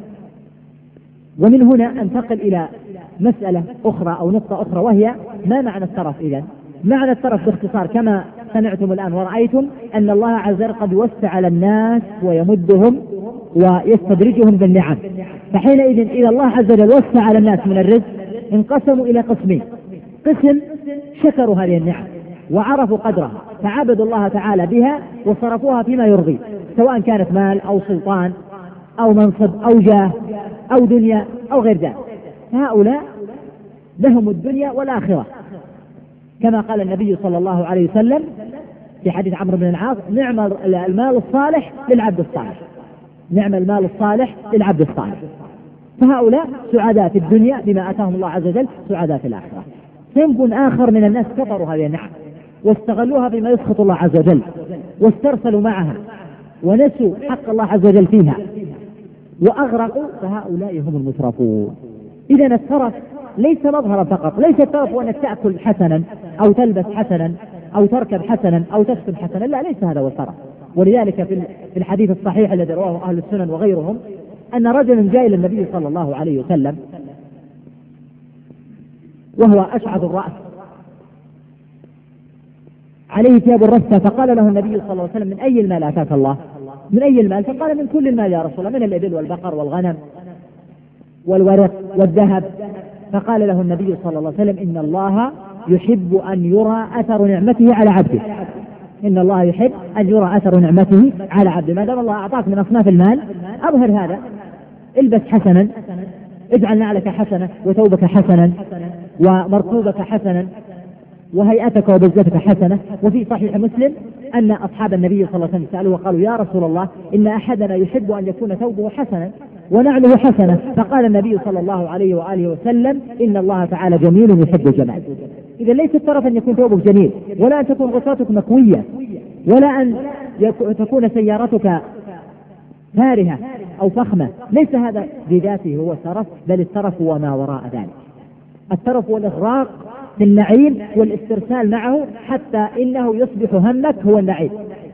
ومن هنا أنتقل إلى مسألة أخرى أو نقطة أخرى وهي ما معنى الترف إذن؟ معنى الترف باختصار كما سمعتم الآن ورأيتم أن الله عز وجل قد وسع على الناس ويمدهم ويستدرجهم بالنعم، فحينئذ إذا الله عز وجل وسع على الناس من الرزق انقسموا إلى قسمين: قسم شكروا هذه النعم وعرفوا قدرها فعبدوا الله تعالى بها وصرفوها فيما يرضي، سواء كانت مال أو سلطان أو منصب أو جاه أو دنيا أو غير ذلك، فهؤلاء لهم الدنيا والآخرة، كما قال النبي صلى الله عليه وسلم في حديث عمرو بن العاص: نعم المال الصالح للعبد الصالح، نعم المال الصالح للعبد الصالح. فهؤلاء سعداء في الدنيا بما أتاهم الله عز وجل، سعداء في الآخرة. صنف آخر من الناس كفروا هذه النعم واستغلوها بما يسخط الله عز وجل واسترسلوا معها ونسوا حق الله عز وجل فيها وأغرقوا، فهؤلاء هم المترفون. إذن الترف ليس مظهرا فقط، ليس الترف هو أنك تأكل حسنا أو تلبس حسنا أو تركب حسنا أو تسكن حسنا، لا، ليس هذا هو الترف. ولذلك في الحديث الصحيح الذي رواه أهل السنن وغيرهم أن رجلا جاء إلى النبي صلى الله عليه وسلم وهو أشعث الرأس عليه ثياب الرثة، فقال له النبي صلى الله عليه وسلم: من أي المال آتاك الله؟ من أي المال؟ فقال: من كل المال يا رسول الله، من الإبل والبقر والغنم والورق والذهب. فقال له النبي صلى الله عليه وسلم: إن الله يحب أن يرى أثر نعمته على عبده، إن الله يحب أن يرى أثر نعمته على عبده. ما دام الله أعطاك من أصناف المال أظهر هذا، البس حسنا، اجعل نعلك حسنة وثوبك حسنا ومركوبك حسنا وهيئتك وبزتك حسنة. وفي صحيح مسلم أن أصحاب النبي صلى الله عليه وسلم سألوا وقالوا: يا رسول الله، إن أحدنا يحب أن يكون ثوبه حسنا ونعله حسنة. فقال النبي صلى الله عليه وآله وسلم: إن الله تعالى جميل يحب الجمال. إذا ليس الترف أن يكون ثوبك جميل، ولا أن تكون غطاتك مكوية، ولا أن تكون سيارتك فارهة أو فخمة، ليس هذا بذاته هو الترف، بل الترف هو ما وراء ذلك. الترف هو الإغراق في النعيم والاسترسال معه حتى إنه يصبح همك هو النعيم.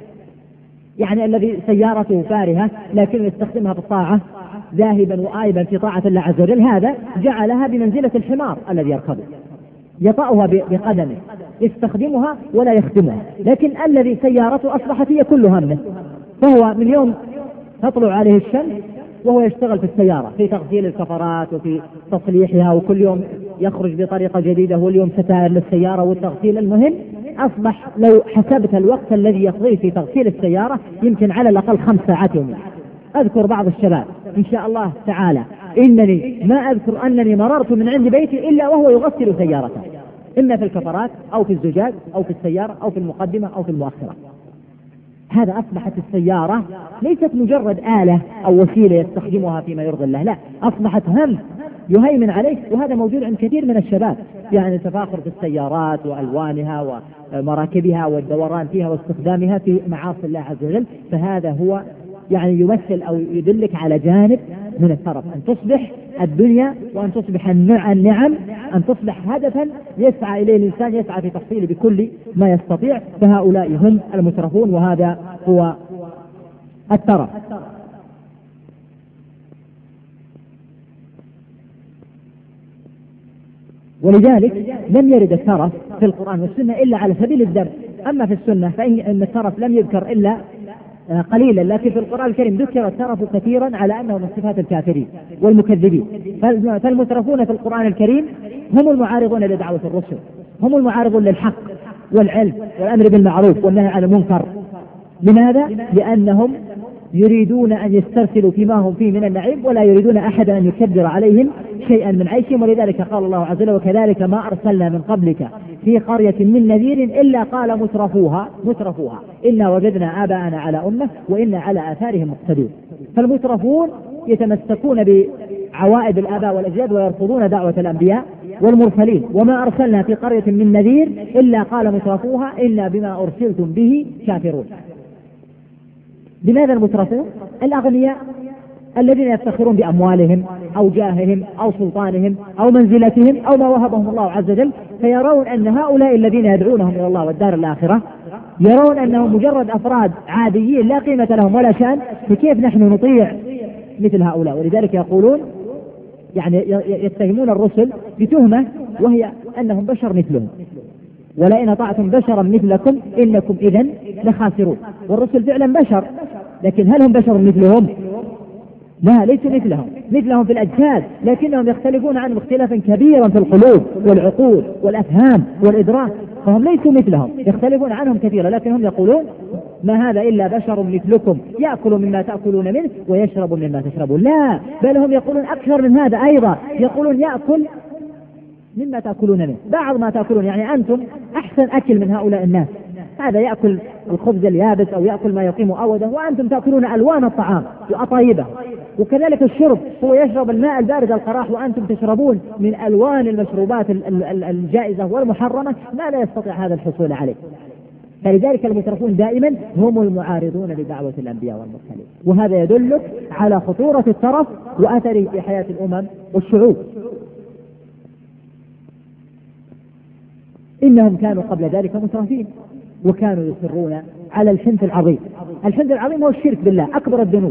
يعني الذي سيارته فارهة لكن يستخدمها في الطاعة ذاهبا وآيبا في طاعة الله عز وجل، هذا جعلها بمنزلة الحمار الذي يركبه، يطأها بقدمه، يستخدمها ولا يخدمها. لكن الذي سيارته أصبحت هي كل همه، فهو من يوم تطلع عليه الشمس وهو يشتغل في السيارة في تغسيل الكفرات وفي تصليحها، وكل يوم يخرج بطريقة جديدة، واليوم ستائر للسيارة والتغسيل. المهم أصبح لو حسبت الوقت الذي يقضيه في تغسيل السيارة يمكن على الأقل خمس ساعات يوميا. أذكر بعض الشباب إن شاء الله تعالى إنني ما أذكر أنني مررت من عند بيتي إلا وهو يغسل سيارته، إما في الكفرات أو في الزجاج أو في السيارة أو في المقدمة أو في المؤخرة. هذا أصبحت السيارة ليست مجرد آلة أو وسيلة يستخدمها فيما يرضي الله، لا، أصبحت هم يهيمن عليه. وهذا موجود عند كثير من الشباب، يعني التفاخر في السيارات وألوانها ومراكبها والدوران فيها واستخدامها في معاصي الله عز وجل. فهذا هو يعني يمثل أو يدلك على جانب من الترف، أن تصبح الدنيا وأن تصبح النعم أن تصبح هدفا يسعى إليه الإنسان، يسعى في تحصيله بكل ما يستطيع. فهؤلاء هم المترفون، وهذا هو الترف. ولذلك لم يرد الترف في القرآن والسنة إلا على سبيل الذم. أما في السنة فإن الترف لم يذكر إلا قليلا، لكن في القرآن الكريم ذكر الترف كثيرا على أنه من صفات الكافرين والمكذبين. فالمترفون في القرآن الكريم هم المعارضون لدعوة الرسل، هم المعارضون للحق والعلم والأمر بالمعروف والنهي عن المنكر. لماذا؟ لأنهم يريدون أن يسترسلوا فيما هم فيه من النعيم، ولا يريدون أحد أن يكبر عليهم شيئا من عيشهم. ولذلك قال الله عز وجل: وكذلك ما أرسلنا من قبلك في قرية من نذير إلا قال مترفوها مترفوها إنا وجدنا آباءنا على أمة وإنا على آثارهم مقتدون. فالمترفون يتمسكون بعوائد الآباء والأجداد ويرفضون دعوة الأنبياء والمرسلين. وما أرسلنا في قرية من نذير إلا قال مترفوها إنا بما أرسلتم به كافرون. لماذا المترفون؟ الأغنياء الذين يفتخرون بأموالهم أو جاههم أو سلطانهم أو منزلتهم أو ما وهبهم الله عز وجل، فيرون أن هؤلاء الذين يدعونهم إلى الله والدار الآخرة يرون أنهم مجرد أفراد عاديين لا قيمة لهم ولا شأن، فكيف نحن نطيع مثل هؤلاء؟ ولذلك يقولون يعني يتهمون الرسل بتهمة وهي أنهم بشر مثلهم، ولئن أطعتم بشرا مثلكم إنكم إذن لخاسرون. والرسل فعلا بشر، لكن هل هم بشر مثلهم؟ لا، ليسوا مثلهم، مثلهم في الأجساد، لكنهم يختلفون عنهم اختلافا كبيرا في القلوب والعقول والأفهام والإدراك، فهم ليسوا مثلهم، يختلفون عنهم كثيرا. لكن هم يقولون ما هذا إلا بشر مثلكم يأكل مما تأكلون منه ويشرب مما تشربون. لا، بل هم يقولون أكثر من هذا أيضا، يقولون يأكل مما تأكلون منه، بعض ما تأكلون، يعني أنتم أحسن أكل من هؤلاء الناس، هذا يأكل الخبز اليابس أو يأكل ما يقيم أوده، وأنتم تأكلون ألوان الطعام وأطايبه. وكذلك الشرب، هو يشرب الماء البارد القراح وأنتم تشربون من ألوان المشروبات الجائزة والمحرمة ما لا يستطيع هذا الحصول عليه. فلذلك المترفون دائما هم المعارضون لدعوة الأنبياء والمرسلين، وهذا يدلك على خطورة الترف وأثره في حياة الأمم والشعوب. إنهم كانوا قبل ذلك مترفين وكانوا يصرون على الحنث العظيم. الحنث العظيم هو الشرك بالله، أكبر الذنوب.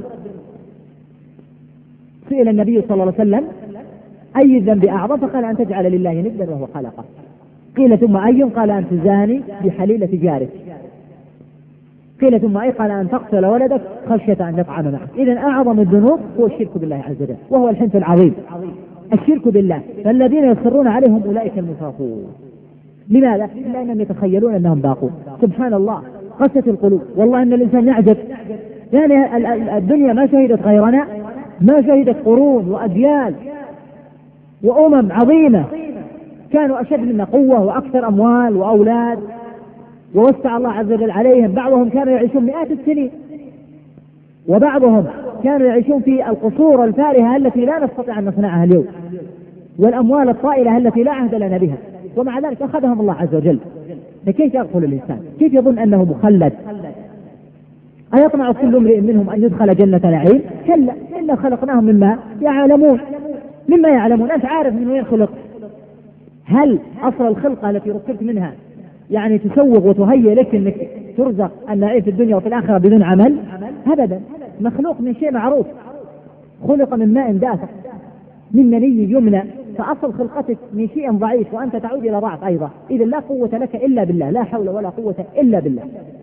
سئل النبي صلى الله عليه وسلم أي الذنب أعظم؟ فقال أن تجعل لله ندا وهو خلقه. قيل ثم أي؟ قال أن تزاني بحليلة جارك. قيل ثم أي؟ قال أن تقتل ولدك خشية أن يطعن معك. إذن أعظم الذنوب هو الشرك بالله عز وجل، وهو الحنث العظيم، الشرك بالله. فالذين يصرون عليهم أولئك المترفون. لماذا؟ لأنهم يتخيلون أنهم باقون. سبحان الله، قسوة القلوب. والله أن الإنسان يعجب، يعني الدنيا ما شهدت غيرنا، ما شهدت قرون وأجيال وأمم عظيمة كانوا أشد منا قوة وأكثر أموال وأولاد، ووسع الله عز وجل عليهم. بعضهم كانوا يعيشون مئات السنين، وبعضهم كانوا يعيشون في القصور الفارهة التي لا نستطيع أن نصنعها اليوم، والأموال الطائلة التي لا عهد لنا بها، ومع ذلك أخذهم الله عز وجل. فكيف يغفل الإنسان؟ كيف يظن أنه مخلد؟ أيطمع كل امرئ منهم أن يدخل جنة نعيم؟ كلا، إنا خلقناهم مما يعلمون. مما يعلمون، أنت عارف من وين خلق؟ هل أصل الخلقة التي ركبت منها يعني تسوغ وتهيئ لك أنك ترزق النعيم في الدنيا وفي الآخرة بدون عمل؟ أبدا، مخلوق من شيء معروف، خلق من ماء دافق من مني يمنى، فأصل خلقتك من شيء ضعيف وأنت تعود إلى ضعف أيضا. إذن لا قوة لك إلا بالله، لا حول ولا قوة إلا بالله.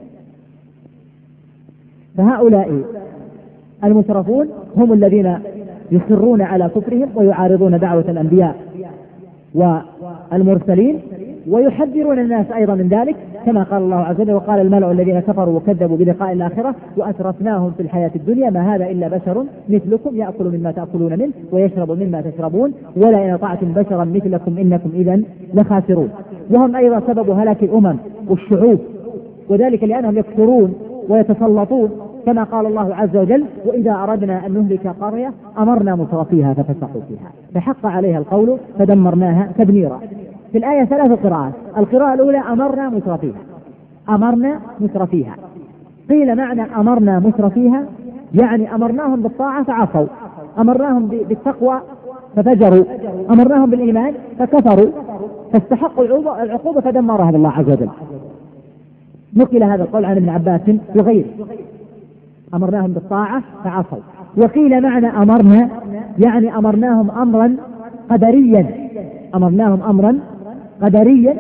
فهؤلاء المترفون هم الذين يصرون على كفرهم ويعارضون دعوة الأنبياء والمرسلين، ويحذرون الناس أيضا من ذلك، كما قال الله عز وجل: وقال الملأ الذين كفروا وكذبوا بلقاء الآخرة وأترفناهم في الحياة الدنيا ما هذا إلا بشر مثلكم يأكل مما تأكلون منه ويشرب مما تشربون ولئن أطعتم بشرا مثلكم إنكم إذن لخاسرون. وهم أيضا سبب هلاك الأمم والشعوب، وذلك لأنهم يكفرون ويتسلطون، كما قال الله عز وجل: وإذا أردنا أن نهلك قرية أمرنا مترفيها ففسقوا فيها فحق عليها القول فدمرناها تدميرا. في الآية ثلاث قراءات. القراءة الأولى أمرنا مترفيها، أمرنا مترفيها. قيل معنى أمرنا مترفيها يعني أمرناهم بالطاعة فعصوا، أمرناهم بالتقوى ففجروا، أمرناهم بالإيمان فكفروا، فاستحقوا العقوبة فدمرهم الله عز وجل. نقل هذا القول عن ابن عباس وغيره، أمرناهم بالطاعة فعصوا. وقيل معنى أمرنا يعني أمرناهم أمرا قدريا، أمرناهم أمرا قدريا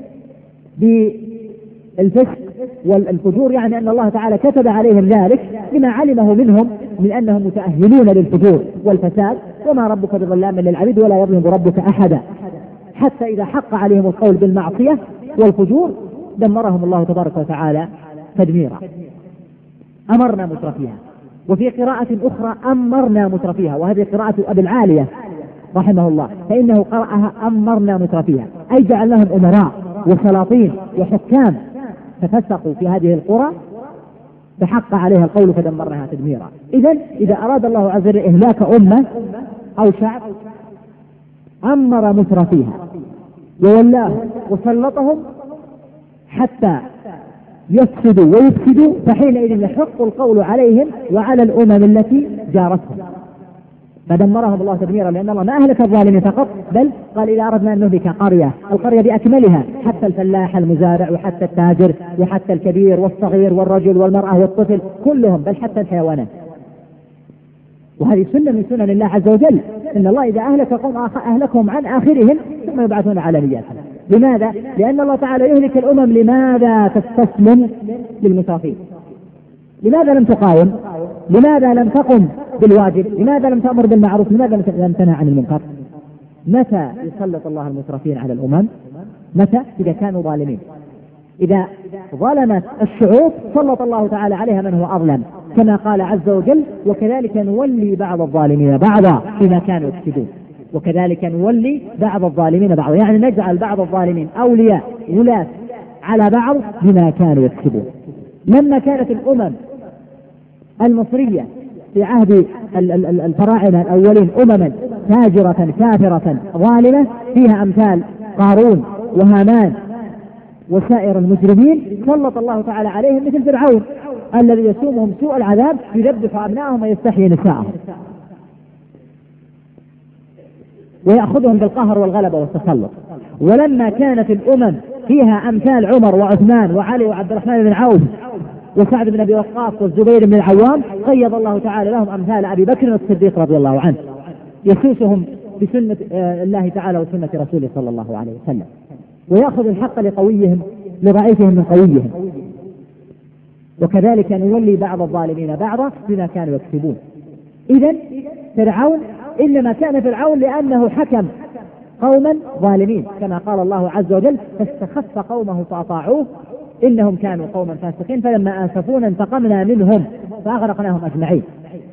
بالفسق والفجور، يعني أن الله تعالى كتب عليهم ذلك لما علمه منهم من أنهم متأهلون للفجور والفساد، وما ربك بظلام للعبيد ولا يظلم ربك أحدا، حتى إذا حق عليهم القول بالمعصية والفجور دمرهم الله تبارك وتعالى تدميرا. أمرنا مترفيها. وفي قراءة أخرى أمرنا مترفيها، وهذه قراءة أبي العالية رحمه الله، فإنه قرأها أمرنا مترفيها، أي جعلناهم أمراء وسلاطين وحكام تفسقوا في هذه القرى فحق عليها القول فدمرناها تدميرا. إذن إذا أراد الله عز وجل إهلاك أمة أو شعب أمر مترفيها وولاه وسلطهم حتى يفسدوا ويفسدوا، فحينئذ يحق القول عليهم وعلى الأمم التي جارتهم فدمرهم الله تدميرا، لأن الله ما أهلك الظالمين فقط، بل قال إذا أردنا أن نهلك قرية، القرية بأكملها، حتى الفلاح المزارع وحتى التاجر وحتى الكبير والصغير والرجل والمرأة والطفل كلهم، بل حتى الحيوانات. وهذه سنة من سنن الله عز وجل، إن الله إذا أهلك قوم أهلكهم عن آخرهم ثم يبعثون على نياتهم. لماذا؟ لأن الله تعالى يهلك الأمم. لماذا تستسلم للمسافين؟ لماذا لم تقاوم؟ لماذا لم تقم بالواجب؟ لماذا لم تأمر بالمعروف؟ لماذا لم تنهى عن المنكر؟ متى يسلط الله المسرفين على الأمم؟ متى؟ إذا كانوا ظالمين. إذا ظلمت الشعوب سلط الله تعالى عليها من هو أظلم، كما قال عز وجل وكذلك نولي بعض الظالمين بعضا بما كانوا يكسبون. وكذلك نولي بعض الظالمين بعضا، يعني نجعل بعض الظالمين أولياء ولاة على بعض بما كانوا يكسبون. لما كانت الأمم المصرية في عهد الفراعنة الأولين أمما تاجرة كافرة ظالمة فيها أمثال قارون وهامان وسائر المجرمين، سلط الله تعالى عليهم مثل فرعون الذي يسومهم سوء العذاب، يذبح أبنائهم ويستحيي نساءهم ويأخذهم بالقهر والغلبة والتسلط. ولما كانت الأمم فيها أمثال عمر وعثمان وعلي وعبد الرحمن بن عوف وسعد بن أبي وقاص والزبير بن العوام، قيض الله تعالى لهم أمثال أبي بكر الصديق رضي الله عنه يسوسهم بسنة الله تعالى وسنة رسوله صلى الله عليه وسلم، ويأخذ الحق لقويهم لضعيفهم من قويهم. وكذلك نولي بعض الظالمين بعضا بما كانوا يكسبون. إذن فرعون إنما كان فرعون لأنه حكم قوما ظالمين، كما قال الله عز وجل فاستخف قومه فأطاعوه إنهم كانوا قوما فاسقين فلما آسفونا انتقمنا منهم فأغرقناهم أجمعين.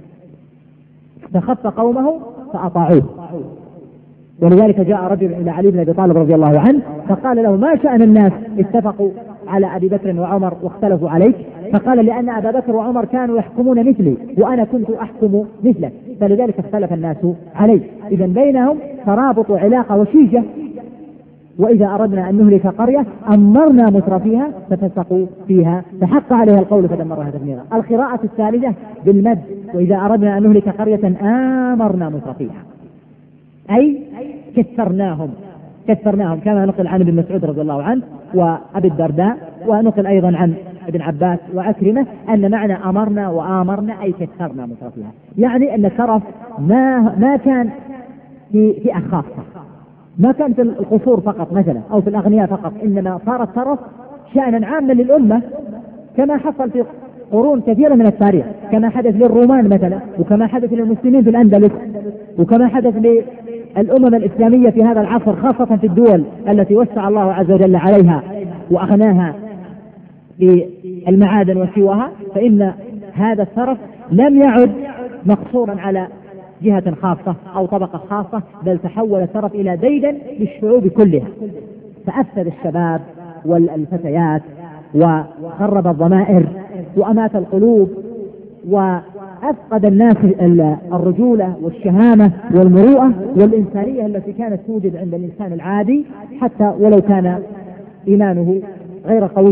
استخف قومه فأطاعوه. ولذلك جاء رجل إلى علي بن أبي طالب رضي الله عنه فقال له ما شأن الناس اتفقوا على أبي بكر وعمر واختلفوا عليك؟ فقال لأن أبا بكر وعمر كانوا يحكمون مثلي وأنا كنت أحكم مثلك فلذلك اختلف الناس علي. إذا بينهم ترابط وعلاقة وشيجة. وإذا أردنا أن نهلك قرية أمرنا مترفيها ففسقوا فيها فحق عليها القول فدمرها تدميرا. القراءة الثالثة بالمد وإذا أردنا أن نهلك قرية آمرنا مترفيها أي كثرناهم كثرناهم كما نقل عن ابن مسعود رضي الله عنه وأبي الدرداء، ونقل أيضا عن ابن عباس وعكرمة أن معنى أمرنا وآمرنا أي كثرنا مترفيها، يعني أن الترف ما ما كان في فئة خاصة، ما كان في القصور فقط مثلا أو في الأغنياء فقط، إنما صار الترف شأنا عاما للأمة كما حصل في قرون كثيرة من التاريخ، كما حدث للرومان مثلا، وكما حدث للمسلمين في الأندلس، وكما حدث للأمم الإسلامية في هذا العصر، خاصة في الدول التي وسع الله عز وجل عليها وأغناها بالمعادن وسواها. فإن هذا الترف لم يعد مقصورا على جهة خاصة أو طبقة خاصة، بل تحول الترف إلى ديدا للشعوب كلها، فأفسد الشباب والفتيات وخرب الضمائر وأمات القلوب وأفقد الناس الرجولة والشهامة والمروءة والإنسانية التي كانت توجد عند الإنسان العادي حتى ولو كان إيمانه غير قوي.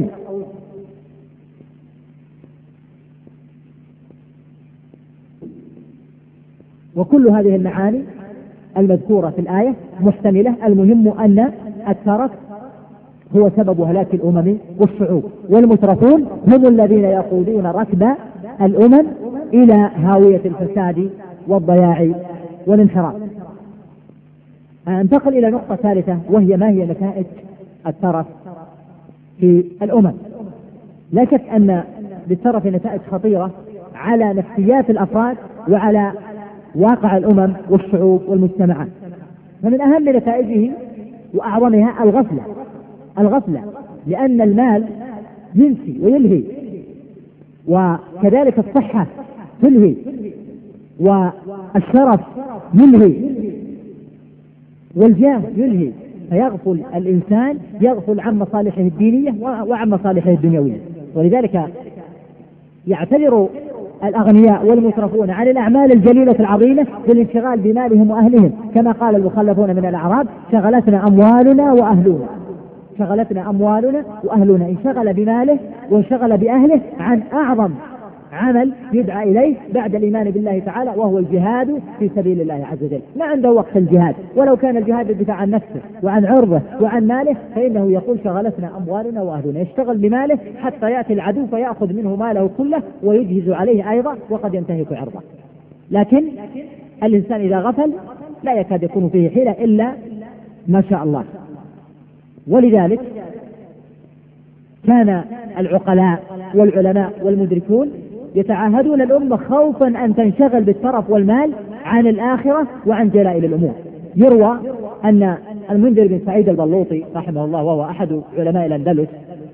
وكل هذه المعاني المذكورة في الآية محتملة. المهم أن الترف هو سبب هلاك الأمم والشعوب، والمترفون هم الذين يقودون ركب الأمم إلى هاوية الفساد والضياع والانحراف. انتقل إلى نقطة ثالثة، وهي ما هي نتائج الترف في الأمم. لا شك أن للترف نتائج خطيرة على نفسيات الأفراد وعلى واقع الأمم والشعوب والمجتمعات. فمن أهم نتائجه وأعظمها الغفلة الغفلة لأن المال ينسي ويلهي، وكذلك الصحة تلهي، والشرف يلهي، والجاه يلهي، فيغفل الإنسان يغفل عن مصالحه الدينية وعن مصالحه الدنيوية. ولذلك يعتبر الأغنياء والمترفون عن الأعمال الجليلة العظيمة بالانشغال بمالهم وأهلهم، كما قال المخلفون من الأعراب: شغلتنا أموالنا وأهلنا. شغلتنا أموالنا وأهلنا، انشغل بماله وانشغل بأهله عن أعظم عمل يدعى إليه بعد الإيمان بالله تعالى، وهو الجهاد في سبيل الله عز وجل. ما عنده وقت الجهاد، ولو كان الجهاد الدفاع عن نفسه وعن عرضه وعن ماله، فإنه يقول: شغلتنا أموالنا وأهلنا. يشتغل بماله حتى يأتي العدو فيأخذ منه ماله كله ويجهز عليه أيضا، وقد ينتهك عرضه. لكن الإنسان إذا غفل لا يكاد يكون فيه حيلة إلا ما شاء الله. ولذلك كان العقلاء والعلماء والمدركون يتعاهدون الأمة خوفا أن تنشغل بالترف والمال عن الآخرة وعن جلائل الأمور. يروى أن المنذر بن سعيد البلوطي رحمه الله، وهو أحد علماء الأندلس،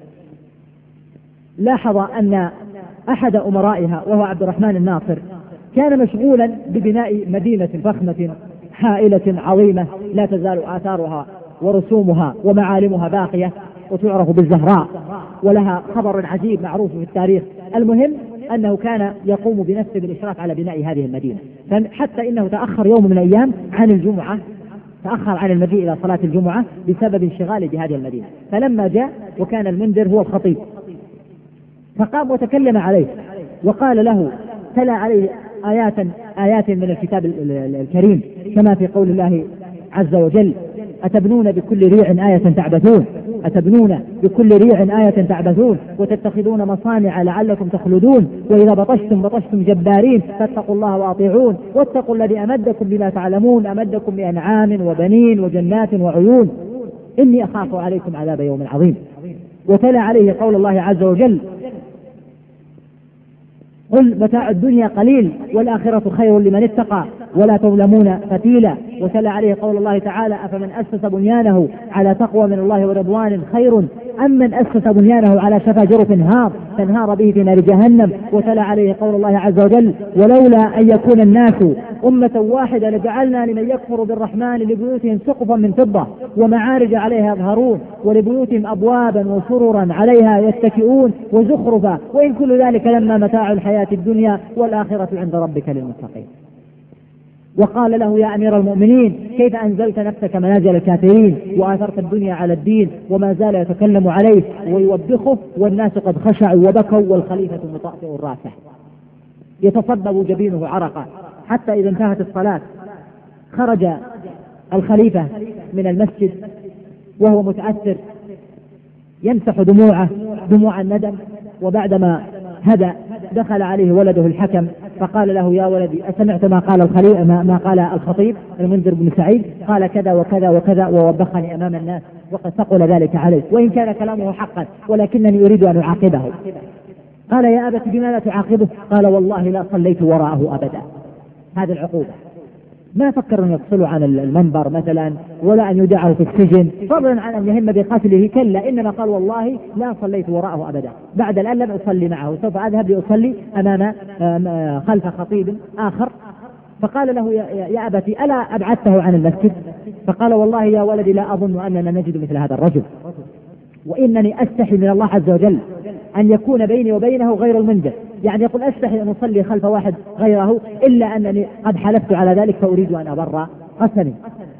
لاحظ أن أحد أمرائها وهو عبد الرحمن الناصر كان مشغولا ببناء مدينة فخمة هائلة عظيمة لا تزال آثارها ورسومها ومعالمها باقية، وتعرف بالزهراء، ولها خبر عجيب معروف في التاريخ. المهم أنه كان يقوم بنفسه بالإشراف على بناء هذه المدينة، حتى إنه تأخر يوم من الأيام عن الجمعة، تأخر عن المجيء إلى صلاة الجمعة بسبب انشغاله بهذه المدينة. فلما جاء وكان المنذر هو الخطيب، فقام وتكلم عليه وقال له: تلا عليه آيات آيات من الكتاب الكريم، كما في قول الله عز وجل: أتبنون بكل ريع آية تعبثون أتبنون بكل ريع آية تعبثون وتتخذون مصانع لعلكم تخلدون وإذا بطشتم بطشتم جبارين فاتقوا الله وأطيعون واتقوا الذي أمدكم بما تعلمون أمدكم بأنعام وبنين وجنات وعيون إني أخاف عليكم عذاب يوم عظيم. وتلا عليه قول الله عز وجل: قل متاع الدنيا قليل والآخرة خير لمن اتقى ولا تظلمون فتيلا. وتلا عليه قول الله تعالى: أفمن أسس بنيانه على تقوى من الله ورضوان خير أم من أسس بنيانه على شفا جرف هار فانهار به في نار جهنم. وتلا عليه قول الله عز وجل: ولولا أن يكون الناس أمة واحدة لجعلنا لمن يكفر بالرحمن لبيوتهم سقفا من فضة ومعارج عليها يظهرون ولبيوتهم أبوابا وسررا عليها يتكئون وزخرفا وإن كل ذلك لما متاع الحياة الدنيا والآخرة عند ربك للمتقين. وقال له: يا أمير المؤمنين كيف أنزلت نفسك منازل الكافرين وآثرت الدنيا على الدين. وما زال يتكلم عليه ويوبخه والناس قد خشعوا وبكوا والخليفة مطأطئ راسه يتصبب جبينه عرقا، حتى إذا انتهت الصلاة خرج الخليفة من المسجد وهو متأثر يمسح دموعه دموع الندم. وبعدما هدأ دخل عليه ولده الحكم فقال له: يا ولدي أسمعت ما قال الخليفة ما, ما قال الخطيب المنذر بن سعيد؟ قال كذا وكذا وكذا ووبخني أمام الناس وقد ثقل ذلك عليه وإن كان كلامه حقا ولكنني أريد أن أعاقبه. قال: يا أبت بما لا تعاقبه؟ قال: والله لا صليت وراءه أبدا. هذه العقوبة. ما فكر أن يفصلوا عن المنبر مثلا ولا أن يدعه في السجن فضلا عن أن يهم بقتله، كلا، إنما قال: والله لا صليت وراءه أبدا، بعد الآن لم أصلي معه، سوف أذهب لأصلي أمام خلف خطيب آخر. فقال له: يا أبتي ألا أبعدته عن المسجد؟ فقال: والله يا ولدي لا أظن أننا نجد مثل هذا الرجل، وإنني أستحي من الله عز وجل أن يكون بيني وبينه غير المنذر. يعني يقول: أستحي أن أصلي خلف واحد غيره إلا أنني قد حلفت على ذلك فأريد أن أبر قسمي.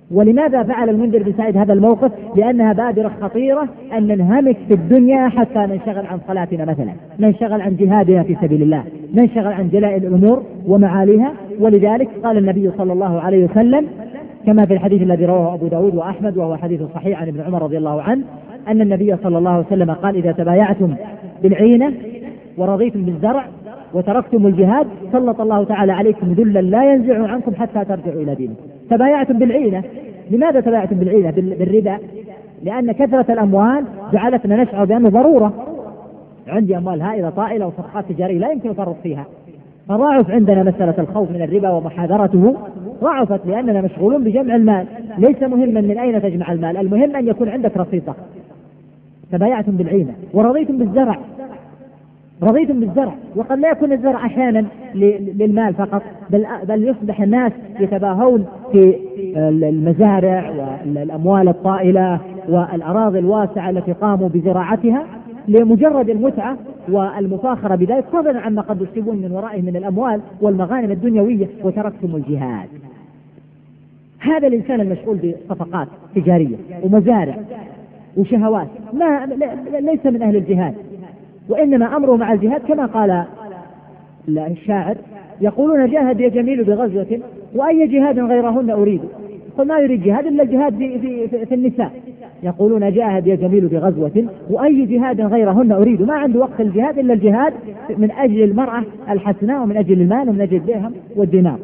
ولماذا فعل المنذر بن سعيد هذا الموقف؟ لأنها بادرة خطيرة أن ننهمك في الدنيا حتى ننشغل عن صلاتنا مثلا، ننشغل عن جهادنا في سبيل الله، ننشغل عن جلاء الأمور ومعاليها. ولذلك قال النبي صلى الله عليه وسلم كما في الحديث الذي رواه أبو داود وأحمد وهو حديث صحيح عن ابن عمر رضي الله عنه أن النبي صلى الله عليه وسلم قال: إذا تبايعتم بالعينة ورضيتم بالزرع وتركتم الجهاد سلط الله تعالى عليكم ذلا لا ينزع عنكم حتى ترجعوا إلى دينكم. تبايعتم بالعينة. لماذا تبايعتم بالعينة؟ بالربا. لأن كثرة الأموال جعلتنا نشعر بأنه ضرورة. عندي أموال هائلة طائلة وصفقات تجارية لا يمكن الفرط فيها، فضاعف عندنا مسألة الخوف من الربا ومحاذرته ضعفت لأننا مشغولون بجمع المال. ليس مهما من أين تجمع المال، المهم أن يكون عندك رصيد ضخم. تبايعتم بالعينة ورضيتم بالزرع. رضيتم بالزرع، وقد لا يكون الزرع أحيانا للمال فقط، بل, بل يصبح الناس يتباهون في المزارع والأموال الطائلة والأراضي الواسعة التي قاموا بزراعتها لمجرد المتعة والمفاخرة بذلك، فضلا عما قد يصيبون من ورائه من الأموال والمغانم الدنيوية. وتركتم الجهاد. هذا الإنسان المشغول بصفقات تجارية ومزارع وشهوات ما ليس من أهل الجهاد، وإنما أمره مع الجهاد كما قال الشاعر: يقولون جاهد يا جميل بغزوة وأي جهاد غيرهن أريد. قل ما يريد جهاد إلا الجهاد في, في, في النساء. يقولون جاهد يا جميل بغزوة وأي جهاد غيرهن أريد. ما عنده وقت الجهاد إلا الجهاد من أجل المرأة الحسناء ومن أجل المال ومن أجل الدرهم والدينار.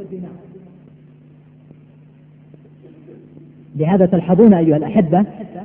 لهذا تلحظون أيها الأحبة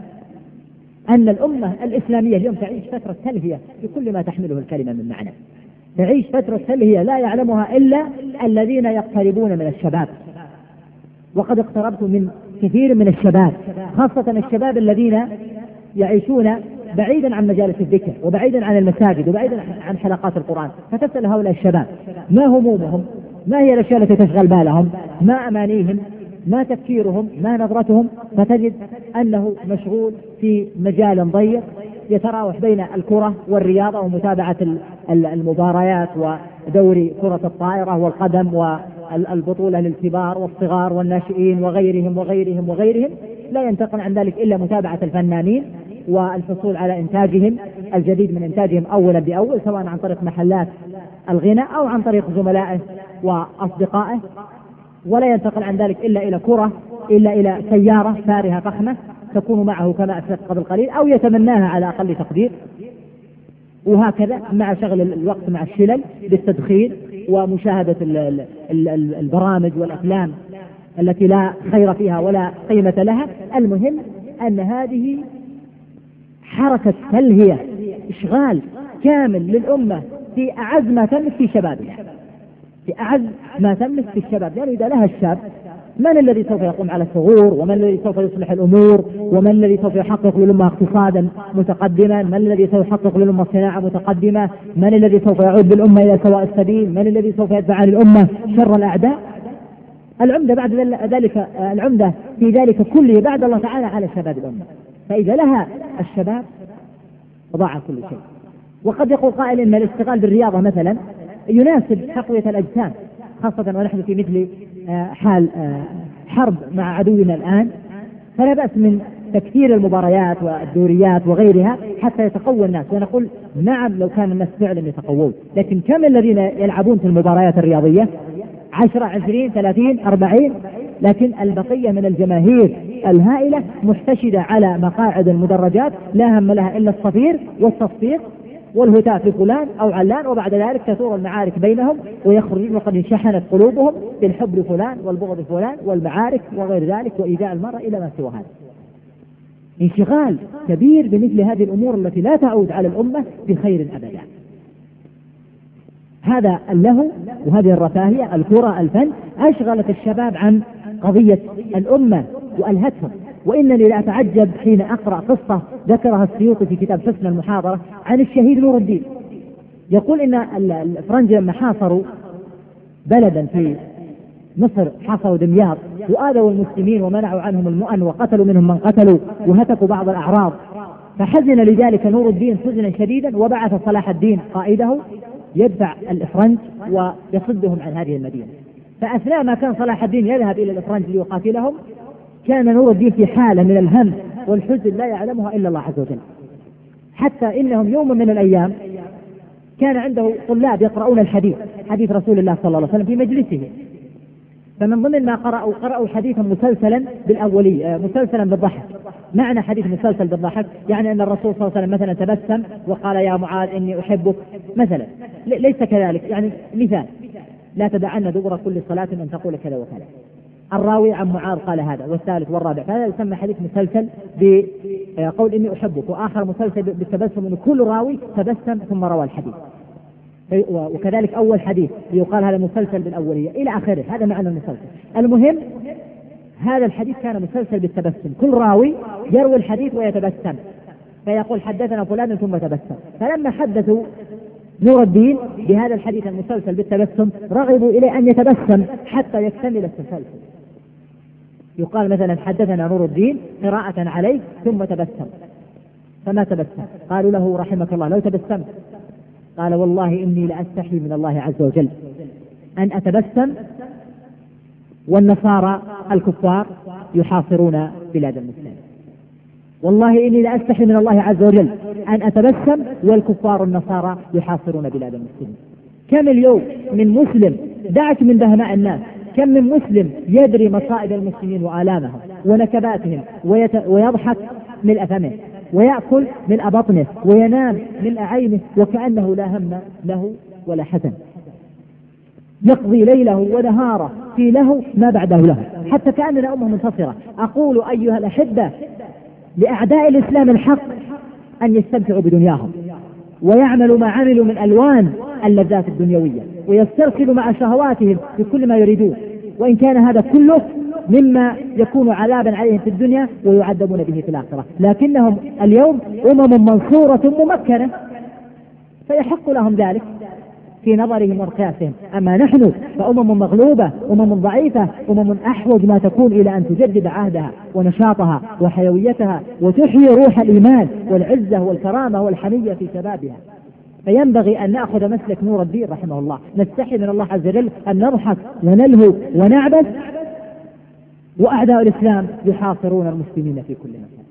أن الأمة الإسلامية اليوم تعيش فترة تلهية بكل ما تحمله الكلمة من معنى. تعيش فترة تلهية لا يعلمها إلا الذين يقتربون من الشباب، وقد اقتربت من كثير من الشباب، خاصة الشباب الذين يعيشون بعيدا عن مجالس الذكر وبعيدا عن المساجد وبعيدا عن حلقات القرآن. فتسأل هؤلاء الشباب ما همومهم، ما هي الأشياء التي تشغل بالهم، ما أمانيهم، ما تفكيرهم، ما نظرتهم، فتجد أنه مشغول في مجال ضيق يتراوح بين الكرة والرياضة ومتابعة المباريات ودوري كرة الطائرة والقدم والبطولة للكبار والصغار والناشئين وغيرهم وغيرهم وغيرهم. لا ينتقل عن ذلك إلا متابعة الفنانين والحصول على إنتاجهم الجديد من إنتاجهم أولا بأول، سواء عن طريق محلات الغناء أو عن طريق زملائه وأصدقائه. ولا ينتقل عن ذلك إلا إلى كرة، إلا إلى سيارة فارهة فخمة تكون معه كما أسلفت قبل قليل أو يتمناها على أقل تقدير. وهكذا مع شغل الوقت مع الشلل بالتدخين ومشاهدة البرامج والأفلام التي لا خير فيها ولا قيمة لها. المهم أن هذه حركة تلهية، إشغال كامل للأمة في أعز ما تملك في شبابها، في أعز ما تملك في الشباب. يعني إذا لها الشاب، من الذي سوف يقوم على الثغور؟ ومن الذي سوف يصلح الأمور؟ ومن الذي سوف يحقق للأمة اقتصادا متقدما؟ من الذي سوف يحقق للأمة صناعة متقدمة؟ من الذي سوف يعود بالأمة إلى سواء السبيل؟ من الذي سوف يدفع عن الأمة شر الأعداء؟ العمدة بعد ذلك العمدة في ذلك كله بعد الله تعالى على شباب الأمة. فإذا لها الشباب ضاع كل شيء. وقد يقول قائل إن الاشتغال بالرياضة مثلا يناسب تقوية الأجسام، خاصة ونحن في مثل حال حرب مع عدونا الآن، فلا بأس من تكثير المباريات والدوريات وغيرها حتى يتقوى الناس. ونقول نعم لو كان الناس فعلا يتقوون، لكن كم الذين يلعبون في المباريات الرياضية؟ عشرة عشرين ثلاثين أربعين، لكن البقية من الجماهير الهائلة محتشدة على مقاعد المدرجات لا هم لها إلا الصفير والتصفيق والهتاف لفلان أو علان، وبعد ذلك تثور المعارك بينهم ويخرجون وقد انشحنت قلوبهم بالحب لفلان والبغض لفلان والمعارك وغير ذلك وإيذاء المرأة إلى ما سوى هذا. انشغال كبير بمثل هذه الأمور التي لا تعود على الأمة بخير أبدا. هذا اللهو وهذه الرفاهية الكرة الفن أشغلت الشباب عن قضية الأمة وألهتهم. وإنني لا أتعجب حين أقرأ قصة ذكرها السيوطي في كتاب حسن المحاضرة عن الشهيد نور الدين. يقول إن الفرنج لما حاصروا بلدا في مصر، حاصروا دمياط وآذوا المسلمين ومنعوا عنهم المؤن وقتلوا منهم من قتلوا وهتكوا بعض الأعراض، فحزن لذلك نور الدين حزنا شديدا وبعث صلاح الدين قائده يدفع الإفرنج ويصدهم عن هذه المدينة. فأثناء ما كان صلاح الدين يذهب إلى الإفرنج ليقاتلهم كان نور الدين في حالة من الهم والحزن لا يعلمها إلا الله عز وجل، حتى إنهم يوم من الأيام كان عنده طلاب يقرؤون الحديث، حديث رسول الله صلى الله عليه وسلم في مجلسه، فمن ضمن ما قرأوا قرأوا حديثا مسلسلا بالأولي مسلسلا بالضحك. معنى حديث مسلسل بالضحك يعني أن الرسول صلى الله عليه وسلم مثلا تبسم وقال يا معاذ إني أحبك مثلا، ليس كذلك، يعني مثال لا تدعن دبر كل صلاة أن تقول كذا وكذا. الراوي عن معاذ قال هذا، والثالث والرابع، فهذا يسمى حديث مسلسل بقول إني أحبك، وآخر مسلسل بالتبسم أن كل راوي تبسم ثم روى الحديث، وكذلك أول حديث يقال هذا مسلسل بالأولية إلى آخره. هذا معنى المسلسل. المهم هذا الحديث كان مسلسل بالتبسم، كل راوي يروي الحديث ويتبسم، فيقول حدثنا فلان ثم تبسم. فلما حدثوا نور الدين بهذا الحديث المسلسل بالتبسم رغبوا إليه أن يتبسم حتى يكتمل التسلسل. يقال مثلا حدثنا نور الدين قراءة عليه ثم تبسم، فما تبسم، قالوا له رحمك الله لو تبسمت، قال والله إني لأستحي من الله عز وجل أن أتبسم والنصارى الكفار يحاصرون بلاد المسلمين، والله إني لأستحي من الله عز وجل أن أتبسم والكفار النصارى يحاصرون بلاد المسلمين. كم اليوم من مسلم دعك من دهماء الناس، كم من مسلم يدري مصائب المسلمين وآلامهم ونكباتهم ويت... ويضحك ملء فمه ويأكل ملء بطنه وينام ملء عينه وكأنه لا هم له ولا حزن، يقضي ليله ونهاره في له ما بعده له، حتى كأننا أمة منتصرة. أقول أيها الأحبة لأعداء الإسلام الحق أن يستمتعوا بدنياهم ويعملوا ما عملوا من ألوان اللذات الدنيوية ويسترسلوا مع شهواتهم بكل ما يريدون، وإن كان هذا كله مما يكون عذابا عليهم في الدنيا ويعذبون به في الآخرة، لكنهم اليوم أمم منصورة ممكنة فيحق لهم ذلك في نظرهم وقياسهم. أما نحن فأمم مغلوبة، أمم ضعيفة، أمم أحوج ما تكون إلى أن تجدد عهدها ونشاطها وحيويتها وتحيي روح الإيمان والعزة والكرامة والحمية في شبابها. فينبغي أن نأخذ مسلك نور الدين رحمه الله، نستحي من الله عز وجل أن نضحك ونلهو ونعبث وأعداء الإسلام يحاصرون المسلمين في كل مكان.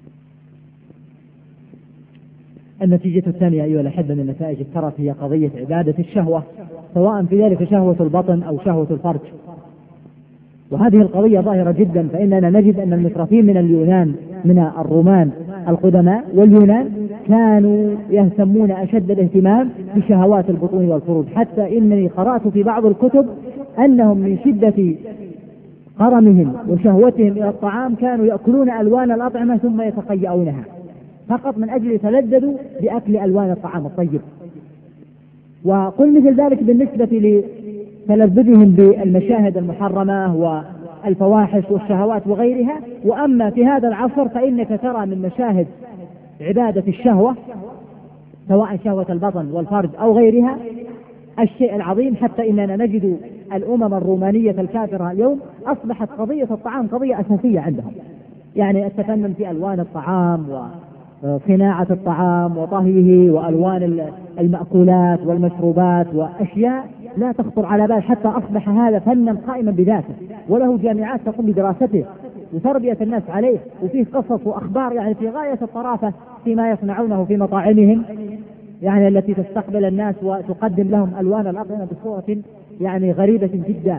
النتيجة الثانية أيها الأحبة من نتائج الترف هي قضية عبادة الشهوة، سواء في ذلك شهوة البطن أو شهوة الفرج، وهذه القضية ظاهرة جدا. فإننا نجد أن المترفين من اليونان من الرومان القدماء واليونان كانوا يهتمون أشد الاهتمام بشهوات البطون والفروج، حتى إنني قرأت في بعض الكتب أنهم من شدة قرمهم وشهوتهم إلى الطعام كانوا يأكلون ألوان الأطعمة ثم يتقيؤونها فقط من أجل يتلذذوا بأكل ألوان الطعام الطيب. وقل مثل ذلك بالنسبة لتلذذهم بالمشاهد المحرمة والفواحش والشهوات وغيرها. وأما في هذا العصر فإنك ترى من مشاهد عبادة الشهوة سواء شهوة البطن والفرج أو غيرها الشيء العظيم، حتى إننا نجد الأمم الرومانية الكافرة اليوم أصبحت قضية الطعام قضية أساسية عندهم، يعني التفنن في ألوان الطعام وصناعة الطعام وطهيه وألوان المأكولات والمشروبات وأشياء لا تخطر على بال، حتى أصبح هذا فنا قائما بذاته وله جامعات تقوم بدراسته وتربية الناس عليه، وفيه قصص وأخبار يعني في غاية الطرافة فيما يصنعونه في مطاعمهم، يعني التي تستقبل الناس وتقدم لهم ألوان الأطعمة بصورة يعني غريبة جدا.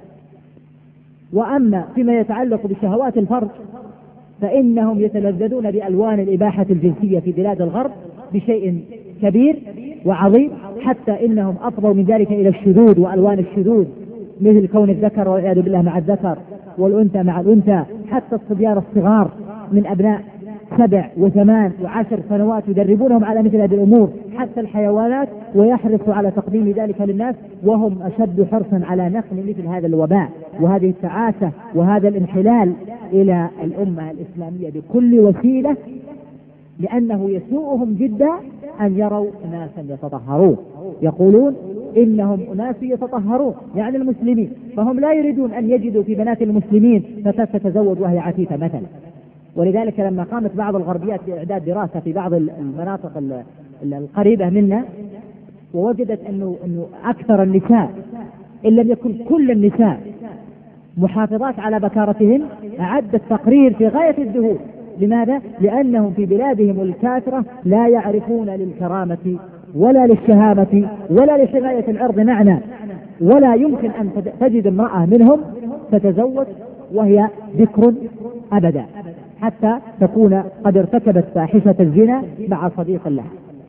وأما فيما يتعلق بشهوات الفرج فإنهم يتلذذون بألوان الإباحة الجنسية في بلاد الغرب بشيء كبير وعظيم، حتى إنهم أفضوا من ذلك إلى الشذوذ وألوان الشذوذ مثل كون الذكر والعياذ بالله مع الذكر والأنثى مع الأنثى، حتى الصبيان الصغار من أبناء سبع وثمان وعشر سنوات يدربونهم على مثل هذه الأمور، حتى الحيوانات، ويحرصوا على تقديم ذلك للناس وهم أشد حرصا على نقل مثل هذا الوباء وهذه التعاسة وهذا الانحلال إلى الأمة الإسلامية بكل وسيلة، لأنه يسوءهم جدا أن يروا ناسا يتطهرون. يقولون إنهم أناس يتطهرون يعني المسلمين، فهم لا يريدون أن يجدوا في بنات المسلمين فتاة تتزوج وهي عفيفة مثلا. ولذلك لما قامت بعض الغربيات بإعداد دراسة في بعض المناطق القريبة منا ووجدت أنه, أنه أكثر النساء إن لم يكن كل النساء محافظات على بكارتهن، أعد التقرير في غاية الذهول. لماذا؟ لأنهم في بلادهم الكافرة لا يعرفون للكرامة ولا للشهامة ولا لحماية العرض معنى، ولا يمكن أن تجد امرأة منهم تتزوج وهي ذكر أبدا حتى تكون قد ارتكبت فاحشة الزنا مع صديق لها،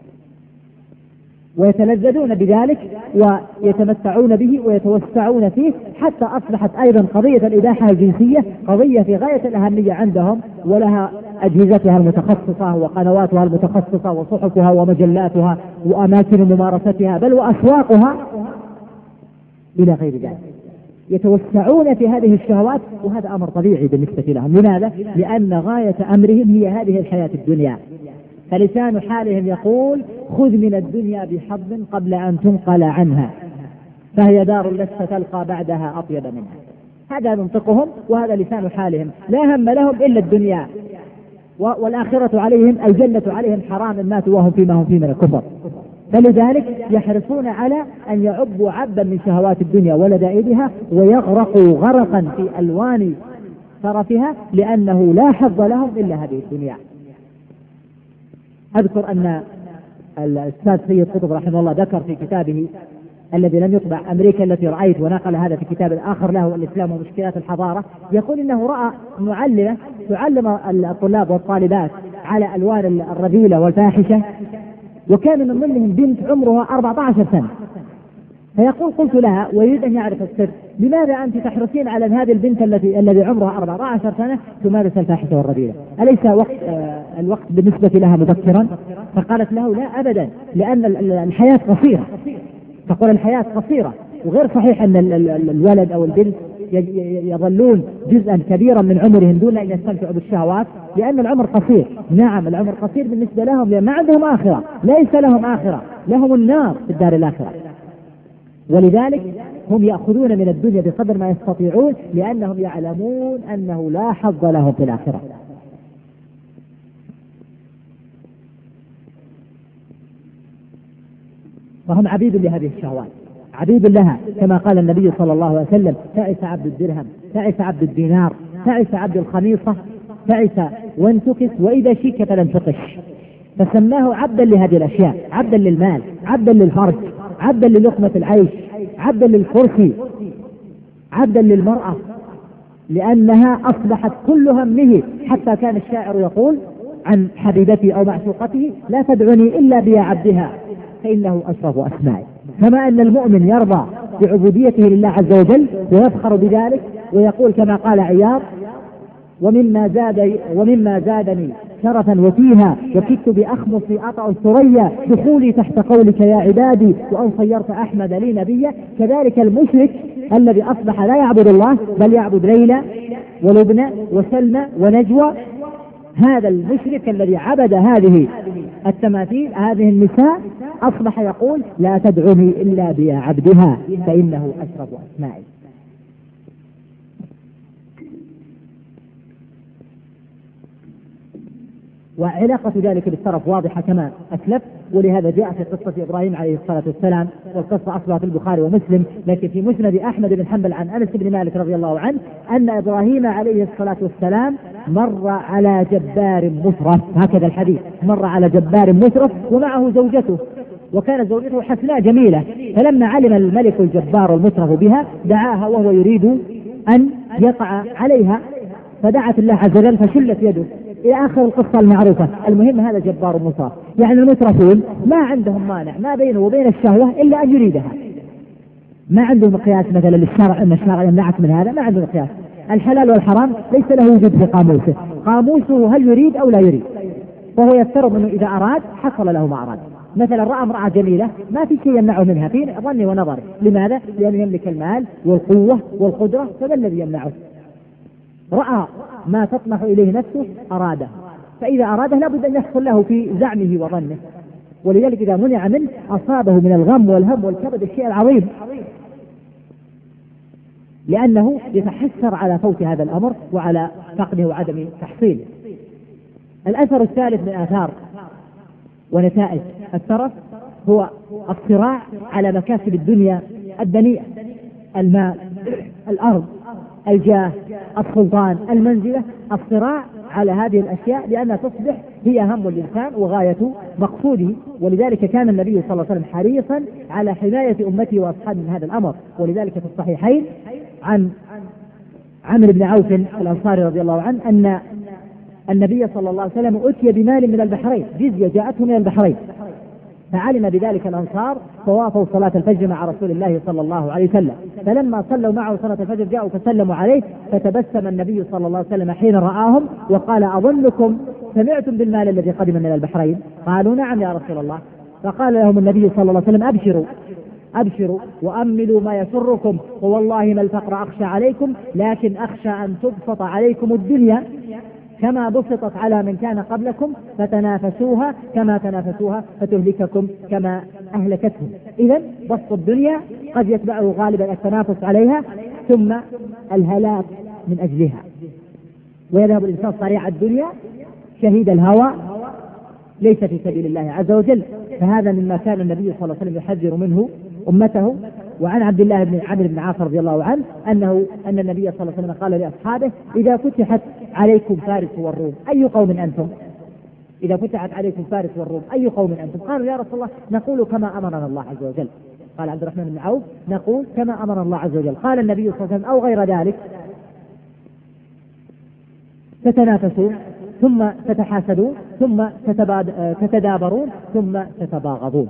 ويتلذذون بذلك ويتمتعون به ويتوسعون فيه، حتى أصبحت أيضا قضية الإباحة الجنسية قضية في غاية الأهمية عندهم، ولها أجهزتها المتخصصة وقنواتها المتخصصة وصحفها ومجلاتها وأماكن ممارستها بل وأسواقها إلى غير ذلك. يتوسعون في هذه الشهوات، وهذا أمر طبيعي بالنسبة لهم. لماذا؟ لأن غاية أمرهم هي هذه الحياة الدنيا، فلسان حالهم يقول خذ من الدنيا بحظ قبل أن تنقل عنها، فهي دار لست تلقى بعدها أطيب منها. هذا منطقهم وهذا لسان حالهم، لا هم لهم إلا الدنيا، والآخرة عليهم الجنة عليهم حرام ماتوا وهم فيما هم فيه من الكفر. فلذلك يحرصون على أن يعبوا عبا من شهوات الدنيا ولذائذها ويغرقوا غرقا في ألوان طرفها، لأنه لا حظ لهم إلا هذه الدنيا. أذكر أن الأستاذ سيد قطب رحمه الله ذكر في كتابه الذي لم يطبع أمريكا التي رأيت، ونقل هذا في كتاب آخر له الإسلام ومشكلات الحضارة، يقول إنه رأى معلمة تعلم الطلاب والطالبات على ألوان الرذيلة والفاحشة، وكان من ضمنهم بنت عمرها أربعة عشر سنة، فيقول قلت لها ويريد أن يعرف السر، لماذا أنت تحرصين على هذه البنت التي الذي عمرها أربعة عشر سنة تمارس الفاحشة والرذيلة؟ أليس وقت آه الوقت بالنسبة لها مبكرا؟ فقالت له لا أبدا، لأن الحياة قصيرة. تقول الحياة قصيرة، وغير صحيح أن الولد أو البنت يظلون جزءا كبيرا من عمرهم دون أن يستمتعوا بالشهوات، لأن العمر قصير. نعم العمر قصير بالنسبة لهم، لأن ما عندهم آخرة، ليس لهم آخرة، لهم النار في الدار الآخرة، ولذلك هم يأخذون من الدنيا بقدر ما يستطيعون، لأنهم يعلمون أنه لا حظ لهم في الآخرة. فهم عبيد لهذه الشهوات، عبيد لها، كما قال النبي صلى الله عليه وسلم تعس عبد الدرهم، تعس عبد الدينار، تعس عبد الخميصة، تعس وانتكس وإذا شيك فلن تقش. فسماه عبدا لهذه الأشياء، عبدا للمال، عبدا للفرج، عبدا للقمة العيش، عبدا للكرسي، عبدا للمرأة، لأنها أصبحت كل همه. حتى كان الشاعر يقول عن حبيبته أو معشوقته لا تدعني إلا بيا عبدها فإنه أشرف أسمائي. كما أن المؤمن يرضى بعبوديته لله عز وجل ويفخر بذلك ويقول كما قال عياض ومما زاد ومما زادني شرفا وفيها وكدت بأخمصي أطأ الثريا دخولي تحت قولك يا عبادي وأن صيرت أحمد لي نبيا. كذلك المشرك الذي أصبح لا يعبد الله بل يعبد ليلى ولبنى وسلمى ونجوى، هذا المشرك الذي عبد هذه التماثيل هذه النساء أصبح يقول لا تدعني إلا بيا عبدها فإنه أشرف أسمائي. وعلاقة ذلك بالترف واضحة كما أسلف، ولهذا جاء في قصة إبراهيم عليه الصلاة والسلام، والقصة أصلها في البخاري ومسلم، لكن في مسند أحمد بن حنبل عن أنس بن مالك رضي الله عنه أن إبراهيم عليه الصلاة والسلام مر على جبار مسرف، هكذا الحديث، مر على جبار مسرف ومعه زوجته، وكانت زوجته حسناء جميلة، فلما علم الملك الجبار المسرف بها دعاها وهو يريد أن يقع عليها، فدعت الله عز وجل فشلت يده إلى آخر القصة المعروفة. المهم هذا جبار مسرف، يعني المترفون ما عندهم مانع ما بينه وبين الشهوة إلا أن يريدها، ما عندهم قياس مثلا للشرع أن الشرع يمنعك من هذا، ما عندهم قياس. الحلال والحرام ليس له وجود في قاموسه، قاموسه هل يريد أو لا يريد، فهو يفترض أنه إذا أراد حصل له ما أراد. مثلا رأى امرأة جميلة ما في شيء يمنعه منها في ظني ونظري، لماذا؟ لأنه يملك المال والقوة والقدرة، فما الذي يمنعه؟ رأى ما تطمح إليه نفسه أراده، فإذا أراده لابد أن يحصل له في زعمه وظنه، ولذلك إذا منع منه أصابه من الغم والهم والكبد الشيء العظيم، لأنه يتحسر على فوت هذا الأمر وعلى فقده وعدم تحصيله. الأثر الثالث من آثار ونتائج الترف هو الصراع على مكاسب الدنيا الدنيئة، المال، الأرض، الجاه، السلطان، المنزلة، الصراع على هذه الأشياء، لأنها تصبح هي هم الإنسان وغاية مقصوده. ولذلك كان النبي صلى الله عليه وسلم حريصا على حماية أمته وأصحابه من هذا الأمر. ولذلك في الصحيحين عن عمرو بن عوف الأنصاري رضي الله عنه أن النبي صلى الله عليه وسلم أتي بمال من البحرين، جزية جاءته من البحرين، فعلم بذلك الأنصار فوافوا صلاة الفجر مع رسول الله صلى الله عليه وسلم، فلما صلوا معه صلاة الفجر جاءوا فسلموا عليه، فتبسم النبي صلى الله عليه وسلم حين رآهم وقال: أظنكم سمعتم بالمال الذي قدم من البحرين؟ قالوا: نعم يا رسول الله. فقال لهم النبي صلى الله عليه وسلم: أبشروا أبشروا وأملوا ما يسركم، ووالله ما الفقر أخشى عليكم، لكن أخشى أن تبسط عليكم الدنيا كما بسطت على من كان قبلكم، فتنافسوها كما تنافسوها فتهلككم كما أهلكتهم. إذن بسط الدنيا قد يتبعه غالبا التنافس عليها ثم الهلاك من أجلها، ويذهب الإنسان صريع الدنيا شهيد الهوى ليس في سبيل الله عز وجل. فهذا مما كان النبي صلى الله عليه وسلم يحذر منه أمته. وعن عبد الله بن عمرو بن عاص رضي الله عنه أنه أن النبي صلى الله عليه وسلم قال لأصحابه: إذا فتحت عليكم فارس والروم أي قوم أنتم؟ إذا فتحت عليكم فارس والروم أي قوم أنتم؟ قالوا: يا رسول الله نقول كما أمرنا الله عز وجل. قال عبد الرحمن بن عوف: نقول كما أمرنا الله عز وجل. قال النبي صلى الله عليه وسلم: أو غير ذلك، تتنافسون ثم تتحاسدون ثم تتدابرون ثم تتباغضون.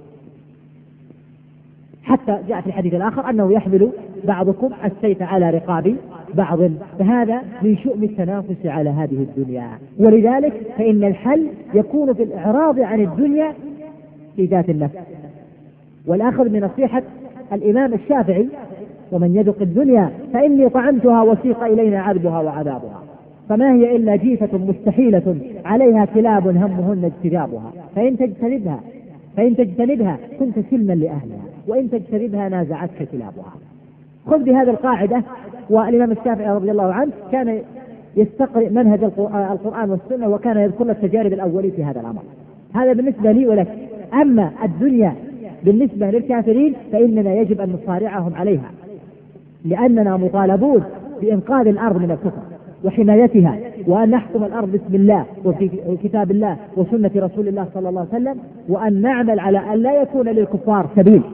حتى جاء في الحديث الآخر أنه يحمل بعضكم السيف على رقاب بعض، فهذا من شؤم التنافس على هذه الدنيا. ولذلك فإن الحل يكون في الإعراض عن الدنيا في ذات النفس، والأخذ من نصيحة الإمام الشافعي: ومن يذق الدنيا فإني طعمتها وسيق إلينا عذبها وعذابها، فما هي إلا جيفة مستحيلة عليها كلاب همهن اجتنابها، فإن تجتنبها فإن تجتنبها كنت سلما لأهلها، وإن تجتنبها نازعتك كلابها. خذ بهذه القاعدة. والإمام الشافعي رضي الله عنه كان يستقرئ منهج القرآن والسنة، وكان يذكر التجارب الأولية في هذا الأمر. هذا بالنسبة لي ولك. أما الدنيا بالنسبة للكافرين فإننا يجب أن نصارعهم عليها، لأننا مطالبون بإنقاذ الأرض من الكفر وحمايتها، وأن نحكم الأرض بسم الله وفي كتاب الله وسنة رسول الله صلى الله عليه وسلم، وأن نعمل على أن لا يكون للكفار سبيل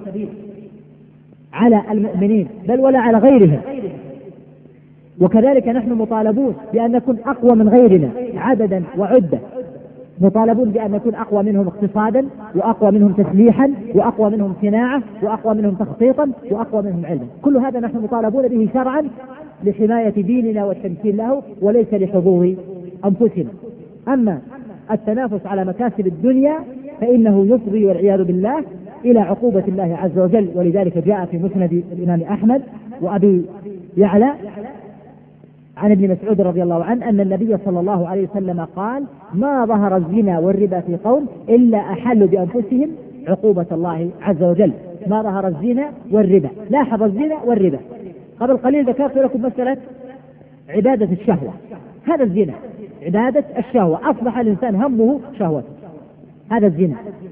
على المؤمنين بل ولا على غيرهم. وكذلك نحن مطالبون بأن نكون أقوى من غيرنا عددا وعدة، مطالبون بأن نكون أقوى منهم اقتصادا، وأقوى منهم تسليحا، وأقوى منهم صناعة، وأقوى منهم تخطيطا، وأقوى منهم علما. كل هذا نحن مطالبون به شرعا لحماية ديننا والتمكين له، وليس لحظوظ أنفسنا. أما التنافس على مكاسب الدنيا فإنه يفضي والعياذ بالله إلى عقوبة الله عز وجل. ولذلك جاء في مسند الإمام أحمد وأبي يعلى عن ابن مسعود رضي الله عنه أن النبي صلى الله عليه وسلم قال: ما ظهر الزنا والربا في قوم إلا أحلوا بأنفسهم عقوبة الله عز وجل. ما ظهر الزنا والربا، لاحظ الزنا والربا. قبل قليل ذكرت لكم مسألة عبادة الشهوة، هذا الزنا، عبادة الشهوة، أصبح الإنسان همه شهوة، هذا الزنا.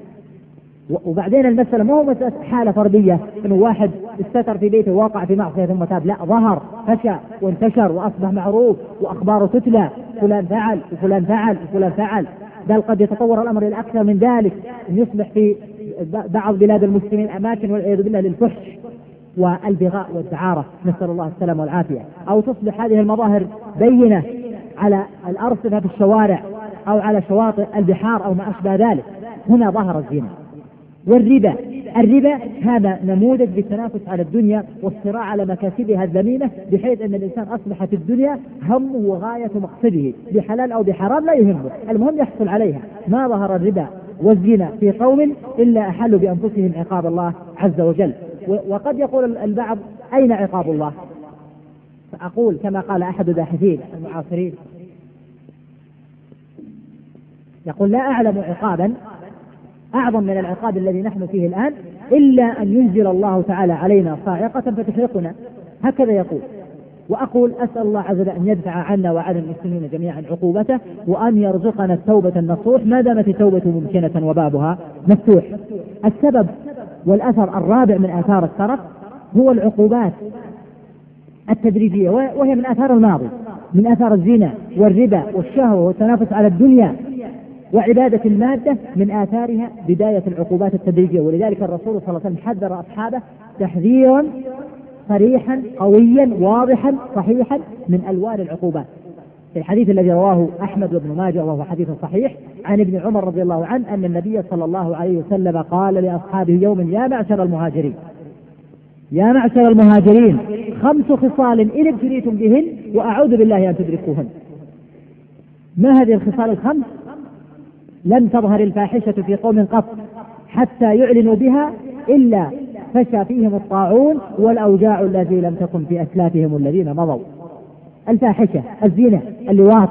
وبعدين المسألة ما هو مسألة حالة فردية إنه واحد استتر في بيته ووقع في معصية ثم تاب، لا، ظهر فشى وانتشر وأصبح معروف وأخباره تتلى، فلان فعل وفلان فعل وفلان فعل، بل قد يتطور الأمر إلى أكثر من ذلك، أن يصبح في بعض بلاد المسلمين أماكن والعياذ بالله للفحش والبغاء والدعارة، نسأل الله السلامة والعافية. أو تصبح هذه المظاهر بينة على الأرصفة في الشوارع أو على شواطئ البحار أو ما أشبه ذلك. هنا ظهر الزنا. والربا، الربا هذا نموذج للتنافس على الدنيا والصراع على مكاسبها الذميمة، بحيث أن الإنسان أصبحت الدنيا همه وغاية مقصده، بحلال أو بحرام لا يهمه، المهم يحصل عليها. ما ظهر الربا والزنا في قوم إلا أحلوا بأنفسهم عقاب الله عز وجل. وقد يقول البعض: أين عقاب الله؟ فأقول كما قال أحد باحثين المعاصرين، يقول: لا أعلم عقابا أعظم من العقاب الذي نحن فيه الآن إلا أن ينزل الله تعالى علينا صاعقة فتحرقنا، هكذا يقول. وأقول: أسأل الله عز وجل أن يدفع عنا وعن المسلمين جميعا عقوبته، وأن يرزقنا التوبة النصوح ما دامت التوبة ممكنة وبابها مفتوح. السبب والأثر الرابع من آثار الترف هو العقوبات التدريجية، وهي من آثار الماضي، من آثار الزنا والربا والشهوة والتنافس على الدنيا وعبادة المادة، من آثارها بداية العقوبات التدريجية. ولذلك الرسول صلى الله عليه وسلم حذر أصحابه تحذيرا صريحا قويا واضحا صحيحا من ألوان العقوبات. في الحديث الذي رواه أحمد وابن ماجه وهو حديث صحيح عن ابن عمر رضي الله عنه أن النبي صلى الله عليه وسلم قال لأصحابه يوم: يا معشر المهاجرين يا معشر المهاجرين خمس خصال إن ابتليتم بهن وأعوذ بالله أن تدركوهن. ما هذه الخصال الخمس؟ لم تظهر الفاحشة في قوم قط حتى يعلنوا بها إلا فشى فيهم الطاعون والأوجاع التي لم تكن في أسلافهم الذين مضوا. الفاحشة، الزنا، اللواط،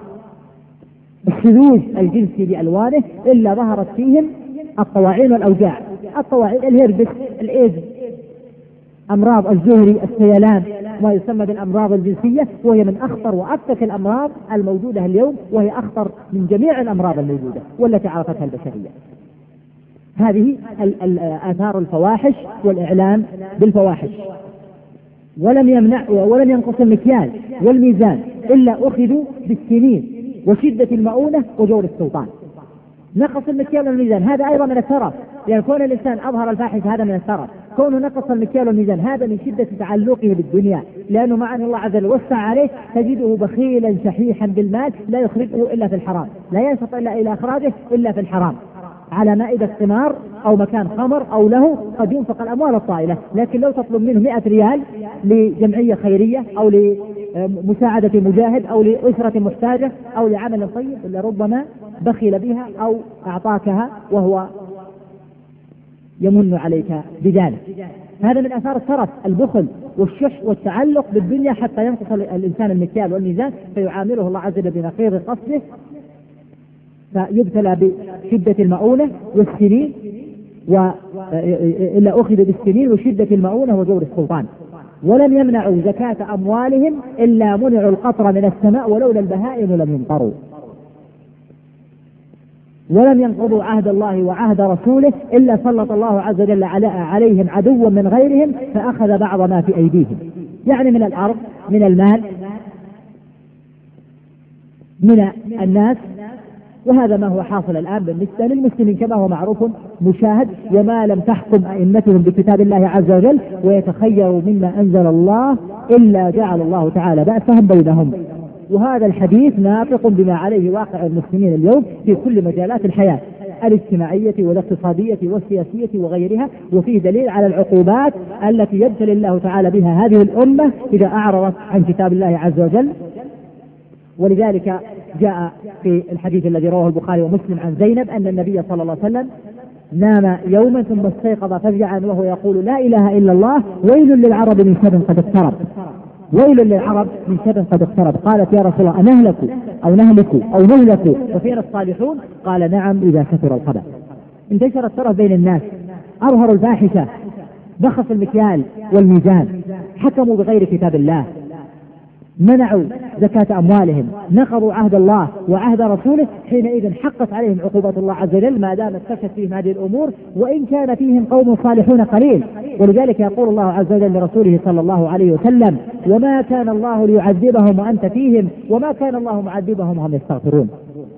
الشذوذ الجنسي بألوانه، إلا ظهرت فيهم الطواعين والأوجاع. الطواعين الهربس، الإيدز، أمراض الزهري، السيلان، ما يسمى بالأمراض الجنسية، وهي من أخطر وأفتك الأمراض الموجودة اليوم، وهي أخطر من جميع الأمراض الموجودة والتي عرفتها البشرية. هذه آثار الفواحش والإعلام بالفواحش. ولم يمنع ولم ينقص المكيال والميزان إلا أخذوا بالسنين وشدة المؤونة وجور السلطان. نقص المكيال والميزان هذا أيضا من الترف، يعني كون الإنسان أظهر الفاحش هذا من الترف، كونه نقص المكيال والميزان هذا من شدة تعلقه بالدنيا، لأنه مع أن الله عز وجل وسع عليه تجده بخيلا شحيحا بالمال، لا يخرجه إلا في الحرام، لا ينشط إلا إلى إخراجه إلا في الحرام، على مائدة ثمار أو مكان خمر أو له قد ينفق الأموال الطائلة. لكن لو تطلب منه مئة ريال لجمعية خيرية أو لمساعدة مجاهد أو لأسرة محتاجة أو لعمل طيب، لربما بخل بها أو أعطاكها وهو يمن عليك بذلك. هذا من آثار الترف، البخل والشح والتعلق بالدنيا، حتى ينقص الإنسان المكيال والميزان فيعامله الله عز وجل بنقيض قصده، فيبتلى بشدة المؤونة والسنين، وإلا أخذ بالسنين وشدة المؤونة وجور السلطان. ولم يمنعوا زكاة أموالهم إلا منعوا القطر من السماء ولولا البهائم لم يمطروا. ولم ينقضوا عهد الله وعهد رسوله إلا سلط الله عز وجل عليهم عدوا من غيرهم فأخذ بعض ما في أيديهم، يعني من الأرض، من المال، من الناس. وهذا ما هو حاصل الآن بالنسبة للمسلمين كما هو معروف مشاهد. وما لم تحكم أئمتهم بكتاب الله عز وجل ويتخيروا مما أنزل الله إلا جعل الله تعالى بأسهم بينهم. وهذا الحديث ناطق بما عليه واقع المسلمين اليوم في كل مجالات الحياة الاجتماعية والاقتصادية والسياسية وغيرها، وفيه دليل على العقوبات التي يبتلي الله تعالى بها هذه الأمة إذا أعرضت عن كتاب الله عز وجل. ولذلك جاء في الحديث الذي رواه البخاري ومسلم عن زينب أن النبي صلى الله عليه وسلم نام يوما ثم استيقظ فزعا وهو يقول: لا إله إلا الله، ويل للعرب من شر قد اقترب، ويل للعرب من شر قد اقترب. قالت: يا رسول الله أنهلك أو نهلك أو نهلك وفينا الصالحون؟ قال: نعم إذا كثر الخبث. انتشر الترف بين الناس، أظهروا الفاحشة، بخسوا المكيال والميزان، حكموا بغير كتاب الله، منعوا زكاة أموالهم، نقضوا عهد الله وعهد رسوله. حينئذ حقت عليهم عقوبة الله عز وجل ما دامت فشت فيهم هذه الأمور، وإن كان فيهم قوم صالحون قليل. ولذلك يقول الله عز وجل لرسوله صلى الله عليه وسلم: وما كان الله ليعذبهم وأنت فيهم وما كان الله معذبهم وهم يستغفرون.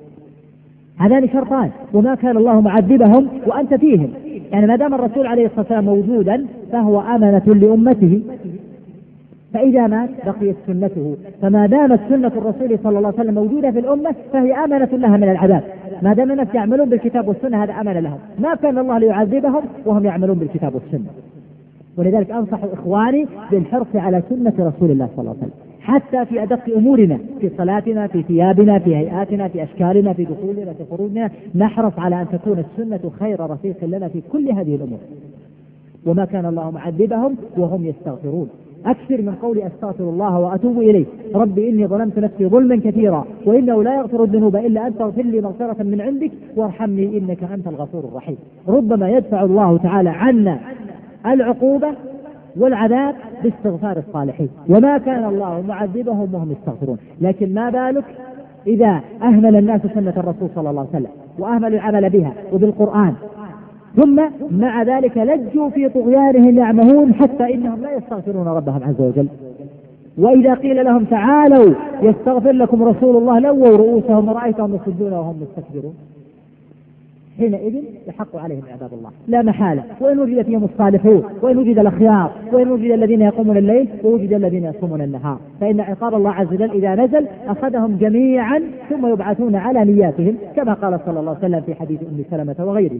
هذان شرطان: وما كان الله معذبهم وأنت فيهم، يعني ما دام الرسول عليه الصلاة والسلام موجودا فهو أمانة لأمته، فإذا مات بقيت سنته، فما دامت سنة الرسول صلى الله عليه وسلم موجودة في الأمة فهي آمنة لها من العذاب، ما دام الناس يعملون بالكتاب والسنة هذا أمن لهم. ما كان الله ليعذبهم وهم يعملون بالكتاب والسنة. ولذلك أنصح إخواني بالحرص على سنة رسول الله صلى الله عليه وسلم، حتى في أدق أمورنا، في صلاتنا، في ثيابنا، في هيئاتنا، في أشكالنا، في دخولنا، في خروجنا، نحرص على أن تكون السنة خير رفيق لنا في كل هذه الأمور. وما كان الله معذبهم وهم يستغفرون. أكثر من قول أستغفر الله وأتوب إليه، ربي إني ظلمت نفسي ظلما كثيرا وإنه لا يغفر الذنوب إلا أنت، اغفر لي مغفرة من عندك وارحمني إنك أنت الغفور الرحيم. ربما يدفع الله تعالى عنا العقوبة والعذاب باستغفار الصالحين. وما كان الله معذبهم وهم يستغفرون. لكن ما بالك إذا أهمل الناس سنة الرسول صلى الله عليه وسلم وأهملوا العمل بها وبالقرآن، ثم مع ذلك لجوا في طغيانهم يعمهون حتى إنهم لا يستغفرون ربهم عز وجل. وإذا قيل لهم تعالوا يستغفر لكم رسول الله لووا رؤوسهم ورأيتهم يصدون وهم مستكبرون. حينئذ يحق عليهم عذاب الله لا محالة، وإن وجد فيهم الصالحون وإن وجد الأخيار وإن وجد الذين يقومون الليل ووجد الذين يصومون النهار، فإن عقاب الله عز وجل إذا نزل أخذهم جميعا ثم يبعثون على نياتهم كما قال صلى الله عليه وسلم في حديث أم سلمة وغيره.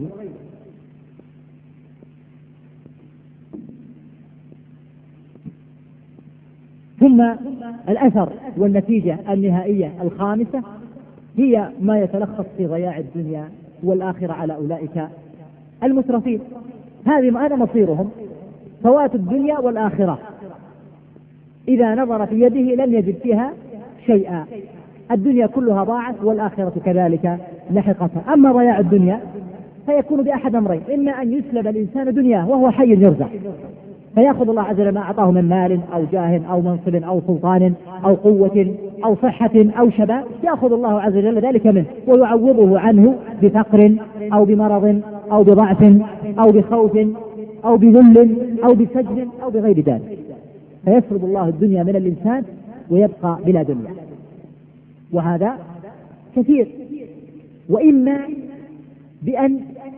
ثم الأثر والنتيجة النهائية الخامسة هي ما يتلخص في ضياع الدنيا والآخرة على أولئك المترفين. هذه هذا مصيرهم، فوات الدنيا والآخرة. إذا نظر في يده لن يجد فيها شيئا، الدنيا كلها ضاعت والآخرة كذلك لحقتها. أما ضياع الدنيا فيكون بأحد أمرين: إما أن يسلب الإنسان دنياه وهو حي يرزق فيأخذ الله عز وجل ما أعطاه من مال أو جاه أو منصب أو سلطان أو قوة أو صحة أو شباب، يأخذ الله عز وجل ذلك منه ويعوضه عنه بفقر أو بمرض أو بضعف أو بخوف أو بذل أو بسجن أو بغير ذلك، فيسلب الله الدنيا من الإنسان ويبقى بلا دنيا، وهذا كثير. وإما بأن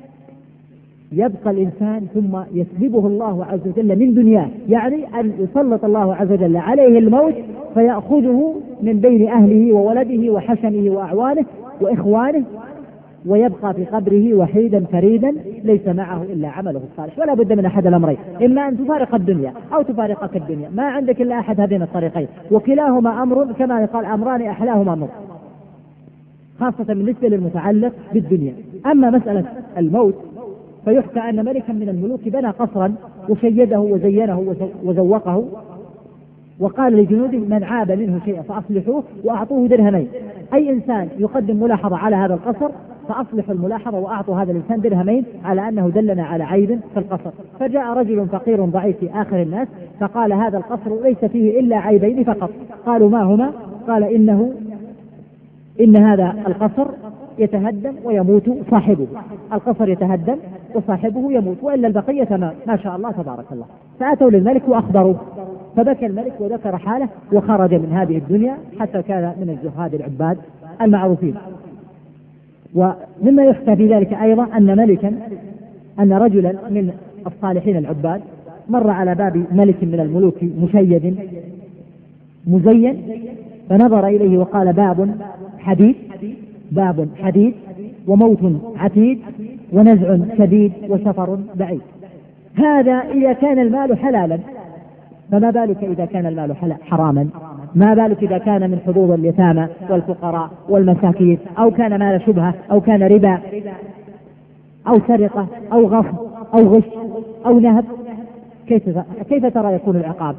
يبقى الإنسان ثم يسلبه الله عز وجل من دنياه، يعني أن يسلط الله عز وجل عليه الموت فيأخذه من بين أهله وولده وحشمه وأعوانه وإخوانه ويبقى في قبره وحيدا فريدا ليس معه إلا عمله الصالح. ولا بد من أحد الأمرين: إما أن تفارق الدنيا أو تفارقك الدنيا، ما عندك إلا أحد هذين الطريقين، وكلاهما أمر كما يقال أمران أحلاهما أمر، خاصة بالنسبة للمتعلق بالدنيا. أما مسألة الموت فيحكى أن ملكا من الملوك بنى قصرا وشيده وزينه وزوقه وقال لجنوده: من عاب منه شيئا فأصلحوه وأعطوه درهمين. أي إنسان يقدم ملاحظة على هذا القصر فأصلحوا الملاحظة وأعطوا هذا الإنسان درهمين على أنه دلنا على عيب في القصر. فجاء رجل فقير ضعيف في آخر الناس فقال: هذا القصر ليس فيه إلا عيبين فقط. قالوا: ما هما؟ قال: إنه إن هذا القصر يتهدم ويموت صاحبه، القصر يتهدم وصاحبه يموت، وإلا البقية تمام ما شاء الله تبارك الله. فأتوا للملك وأخبروه، فبكى الملك وذكر حاله وخرج من هذه الدنيا حتى كان من الزهاد العباد المعروفين. ومما يحكى في ذلك أيضا أن ملكا أن رجلا من الصالحين العباد مر على باب ملك من الملوك مشيد مزين فنظر إليه وقال: باب حديد باب حديد وموت عتيد ونزع شديد وسفر بعيد. هذا إذا كان المال حلالا، فما بالك إذا كان المال حراما؟ ما بالك إذا كان من حظوظ اليتامى والفقراء والمساكين، أو كان مال شبهة أو كان ربا أو سرقة أو غصب أو غش أو نهب؟ كيف كيف ترى يكون العقاب؟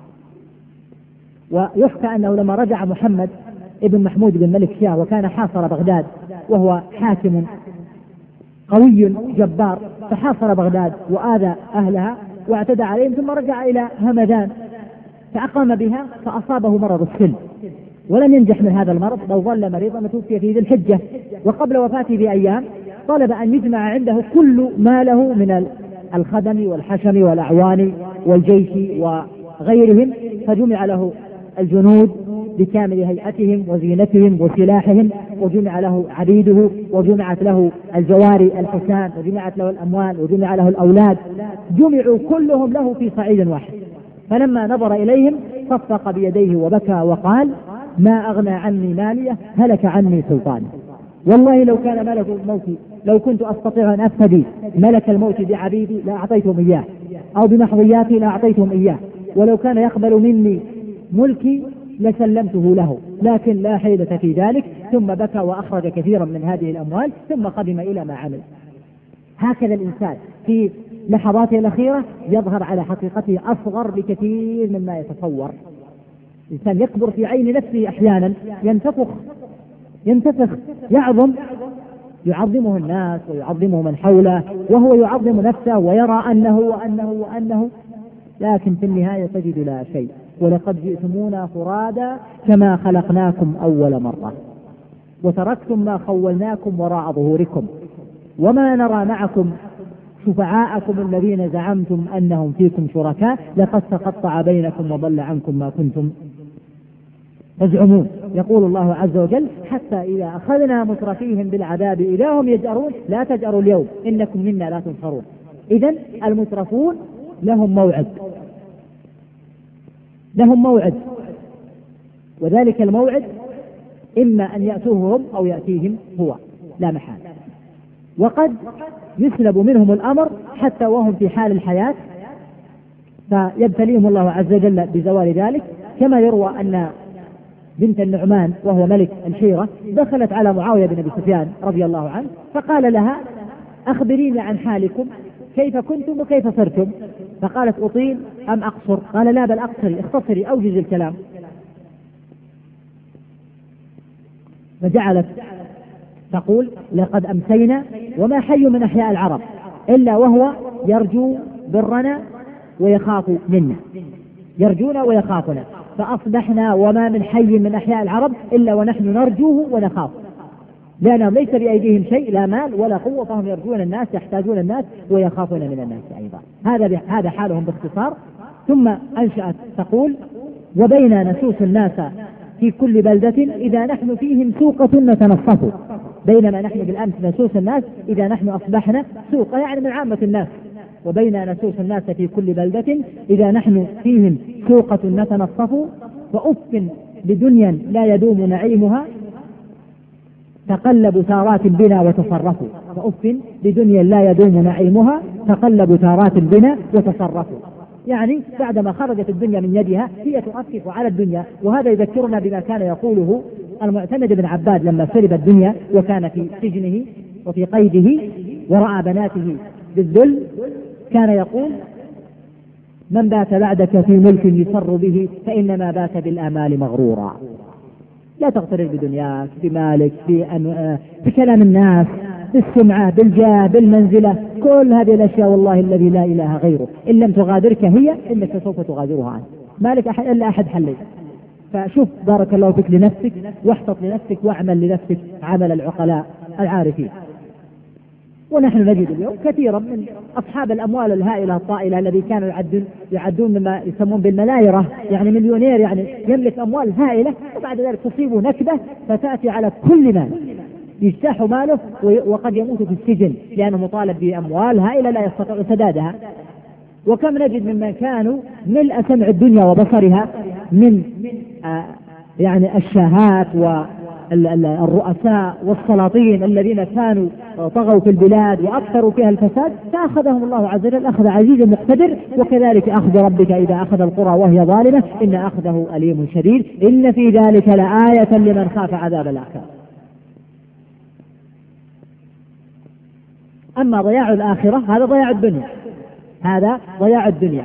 ويحكى أنه لما رجع محمد ابن محمود بن ملك شاه وكان حاصر بغداد وهو حاكم قوي جبار، فحاصر بغداد وآذى أهلها واعتدى عليهم، ثم رجع إلى همدان فأقام بها فأصابه مرض السل ولم ينجح من هذا المرض، بل ظل مريضا وتوفي في ذي الحجة. وقبل وفاته بأيام طلب أن يجمع عنده كل ما له من الخدم والحشم والأعوان والجيش وغيرهم، فجمع له الجنود بكامل هيئتهم وزينتهم وسلاحهم، وجمع له عبيده، وجمعت له الجواري الحسان، وجمعت له الأموال، وجمع له الأولاد، جمعوا كلهم له في صعيد واحد. فلما نظر إليهم صفق بيديه وبكى وقال: ما أغنى عني مالية، هلك عني سلطاني. والله لو كان ملك الموت، لو كنت أستطيع أن أفتدي ملك الموت بعبيدي لأعطيتهم إياه، أو بمحظياتي لأعطيتهم إياه، ولو كان يقبل مني ملكي لسلمته له، لكن لا حيلة في ذلك. ثم بكى وأخرج كثيرا من هذه الأموال ثم قدم إلى ما عمل. هكذا الإنسان في لحظاته الأخيرة يظهر على حقيقته أصغر بكثير مما يتصور. الإنسان يكبر في عين نفسه أحيانا، ينتفخ ينتفخ يعظم، يعظمه الناس ويعظمه من حوله، وهو يعظم نفسه ويرى أنه وأنه وأنه، لكن في النهاية تجد لا شيء. ولقد جئتمونا فرادا كما خلقناكم أول مرة وتركتم ما خولناكم وراء ظهوركم وما نرى معكم شفعاءكم الذين زعمتم أنهم فيكم شركاء لقد تقطع بينكم وضل عنكم ما كنتم تزعمون. يقول الله عز وجل حتى إذا أخذنا مترفيهم بالعذاب إذا هم يجأرون لا تجأروا اليوم إنكم منا لا تنصرون. إذن المترفون لهم موعد، لهم موعد، وذلك الموعد إما أن يأتوه هم أو يأتيهم هو لا محال. وقد يسلب منهم الأمر حتى وهم في حال الحياة فيبتليهم الله عز وجل بزوال ذلك، كما يروى أن بنت النعمان وهو ملك الحيرة دخلت على معاوية بن أبي سفيان رضي الله عنه فقال لها أخبريني عن حالكم كيف كنتم وكيف صرتم؟ فقالت أطيل أم أقصر؟ قال لا بل أقصري، اختصري أوجز الكلام. فجعلت تقول لقد أمسينا وما حي من أحياء العرب إلا وهو يرجو برنا ويخاف منا، يرجونا ويخافنا، فأصبحنا وما من حي من أحياء العرب إلا ونحن نرجوه ونخاف، لأنهم ليس بأيديهم شيء لا مال ولا قوة، فهم يرجون الناس يحتاجون الناس ويخافون من الناس أيضا. هذا هذا حالهم باختصار. ثم أنشأت تقول وبينا نسوس الناس في كل بلدة إذا نحن فيهم سوقة نتنصف، بينما نحن بالأمس نسوس الناس إذا نحن أصبحنا سوقة يعني من عامة الناس، وبين نسوس الناس في كل بلدة إذا نحن فيهم سوقة نتنصف فأف لدنيا لا يدوم نعيمها تقلب تارات بنا وتصرفوا، فأف لدنيا لا يدوم نعيمها تقلب تارات بنا وتصرفوا، يعني بعدما خرجت الدنيا من يدها هي تؤسف على الدنيا. وهذا يذكرنا بما كان يقوله المعتمد بن عباد لما سلب الدنيا وكان في سجنه وفي قيده ورأى بناته بالذل، كان يقول من بات بعدك في ملك يسر به فإنما بات بالآمال مغرورا. لا تغترر بدنياك بمالك بكلام الناس بالسمعة بالجاه بالمنزلة، كل هذه الأشياء والله الذي لا إله غيره إن لم تغادرك هي إنك سوف تغادرها عنه، مالك أحد إلا أحد حلي. فشوف بارك الله فيك لنفسك واحتط لنفسك واعمل لنفسك عمل العقلاء العارفين. ونحن نجد اليوم كثيرا من أصحاب الأموال الهائلة الطائلة الذي كانوا يعدون يعدون مما يسمون بالملايرة، يعني مليونير يعني يملك أموال هائلة، وبعد ذلك تصيبه نكبة فتأتي على كل مال يجتاح ماله وقد يموت في السجن لأنه مطالب بأموال هائلة لا يستطيع سدادها. وكم نجد ممن كانوا ملء سمع الدنيا وبصرها من آه يعني الشاهات والرؤساء والسلاطين الذين كانوا طغوا في البلاد وأكثروا فيها الفساد، فأخذهم الله عز وجل أخذ عزيز مقتدر. وكذلك أخذ ربك إذا أخذ القرى وهي ظالمة إن أخذه أليم شديد إن في ذلك لآية لمن خاف عذاب الآخرة. أما ضياع الآخرة هذا ضياع الدنيا، هذا ضياع الدنيا.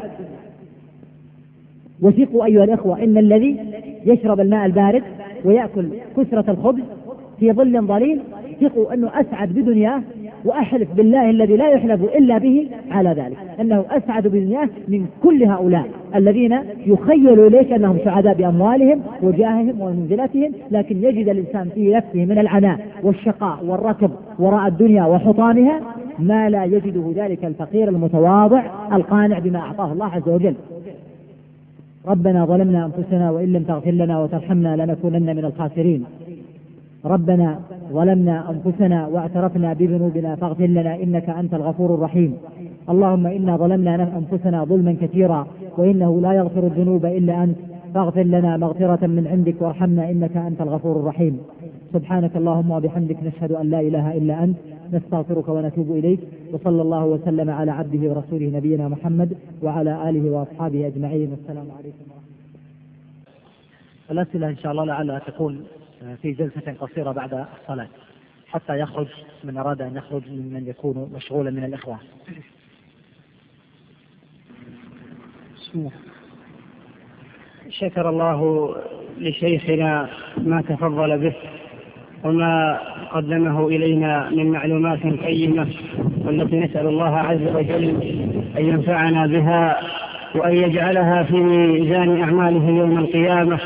وثقوا أيها الإخوة إن الذي يشرب الماء البارد ويأكل كسرة الخبز في ظل ظليل ثقوا أنه أسعد بدنياه، وأحلف بالله الذي لا يحلف إلا به على ذلك أنه أسعد بدنياه من كل هؤلاء الذين يخيلوا إليك أنهم سعداء بأموالهم وجاههم ومنزلتهم، لكن يجد الإنسان في نفسه من العناء والشقاء والركض وراء الدنيا وحطامها ما لا يجده ذلك الفقير المتواضع القانع بما أعطاه الله عز وجل. ربنا ظلمنا أنفسنا وإن لم تغفر لنا وترحمنا لنكونن من الخاسرين. ربنا ظلمنا أنفسنا واعترفنا بذنوبنا فاغفر لنا إنك أنت الغفور الرحيم. اللهم إنا ظلمنا أنفسنا ظلما كثيرا وإنه لا يغفر الذنوب إلا أنت فاغفر لنا مغفرة من عندك وارحمنا إنك أنت الغفور الرحيم. سبحانك اللهم وبحمدك نشهد أن لا إله إلا أنت نستغفرك ونتوب إليك. وصلى الله وسلم على عبده ورسوله نبينا محمد وعلى آله وأصحابه أجمعين. والسلام عليكم ورحمة الله. الأسئلة إن شاء الله لعلها تكون في جلسة قصيرة بعد الصلاة حتى يخرج من أراد أن يخرج من يكون مشغولا من الإخوة. شكر الله لشيخنا ما تفضل به وما قدمه إلينا من معلومات قيمة، والتي نسأل الله عز وجل أن ينفعنا بها وأن يجعلها في ميزان أعماله يوم القيامة.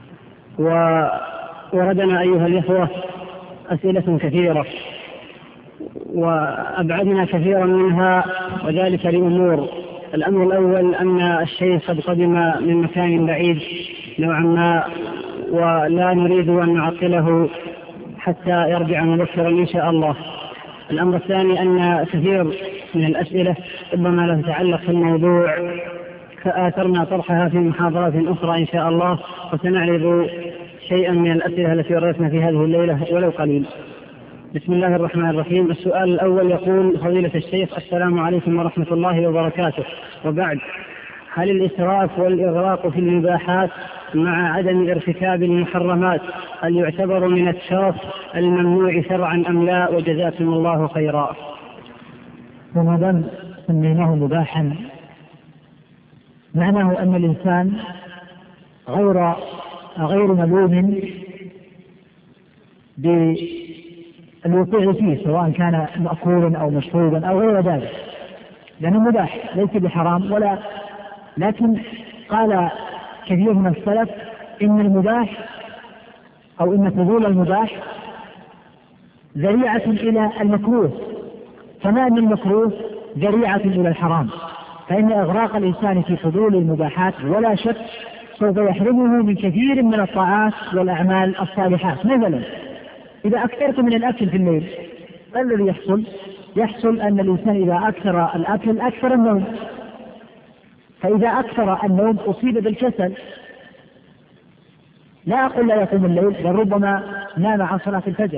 ووردنا أيها الإخوة أسئلة كثيرة، وأبعدنا كثيرا منها، وذلك لأمور. الأمر الأول أن الشيخ قد قدم من مكان بعيد نوعا ما، ولا نريد أن نعطله حتى يرجع مبكرا إن شاء الله. الأمر الثاني أن كثير من الأسئلة ربما لا تتعلق في الموضوع، فآثرنا طرحها في محاضرات أخرى إن شاء الله، وسنعرض شيئا من الأسئلة التي وردتنا في هذه الليلة ولو قليل. بسم الله الرحمن الرحيم. السؤال الأول يقول: فضيلة الشيخ، السلام عليكم ورحمة الله وبركاته، وبعد، هل الإسراف والإغراق في المباحات مع عدم ارتكاب المحرمات هل يعتبر من الترف الممنوع شرعا أم لا؟ وجزاكم الله خيرا. وما دام سميناه مباحا معناه أن الإنسان غير غير ملوم بالوقوع فيه، سواء كان مأكولا أو مشروبا أو غير ذلك، لأنه مباح ليس بحرام ولا. لكن قال كثير من السلف إن المباح أو إن فضول المباح ذريعة إلى المكروه، كما أن المكروه ذريعة إلى الحرام، فإن إغراق الإنسان في فضول المباحات ولا شك سوف يحرمه من كثير من الطاعات والأعمال الصالحات. مثلا إذا أكثرت من الأكل في الليل، ما الذي يحصل؟ يحصل أن الإنسان إذا أكثر الأكل أكثر النوم، فإذا أكثر النوم أصيب بالكسل. لا أقول لا يقوم الليل، بل ربما نام عن صلاة الفجر.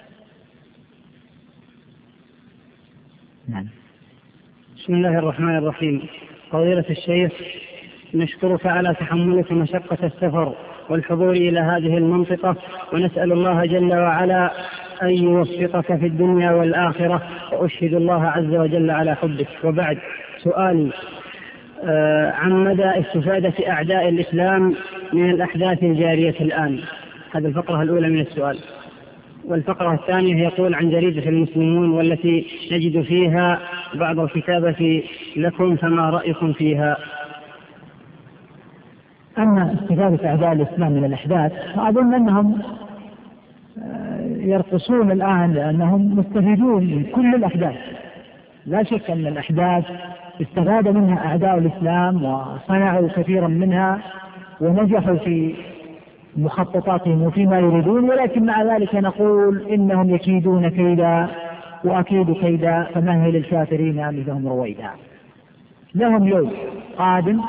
نعم. بسم الله الرحمن الرحيم. فضيلة الشيخ، نشكرك على تحملك مشقة السفر والحضور إلى هذه المنطقة، ونسأل الله جل وعلا أن يوفقك في الدنيا والآخرة، وأشهد الله عز وجل على حبك. وبعد، سؤالي آه عن مدى استفادة أعداء الإسلام من الأحداث الجارية الآن. هذه الفقرة الأولى من السؤال. والفقرة الثانية يقول عن جريدة المسلمون والتي نجد فيها بعض الكتابة لكم، فما رأيكم فيها؟ أما استفادة أعداء الإسلام من الأحداث فأظن أنهم يرقصون الآن، لأنهم مستفيدون من كل الأحداث. لا شك أن الأحداث استفاد منها أعداء الإسلام وصنعوا كثيرا منها ونجحوا في مخططاتهم وفيما يريدون، ولكن مع ذلك نقول إنهم يكيدون كيدا وأكيد كيدا، فمهل الكافرين أمثلهم رويدا. لهم يوم قادم،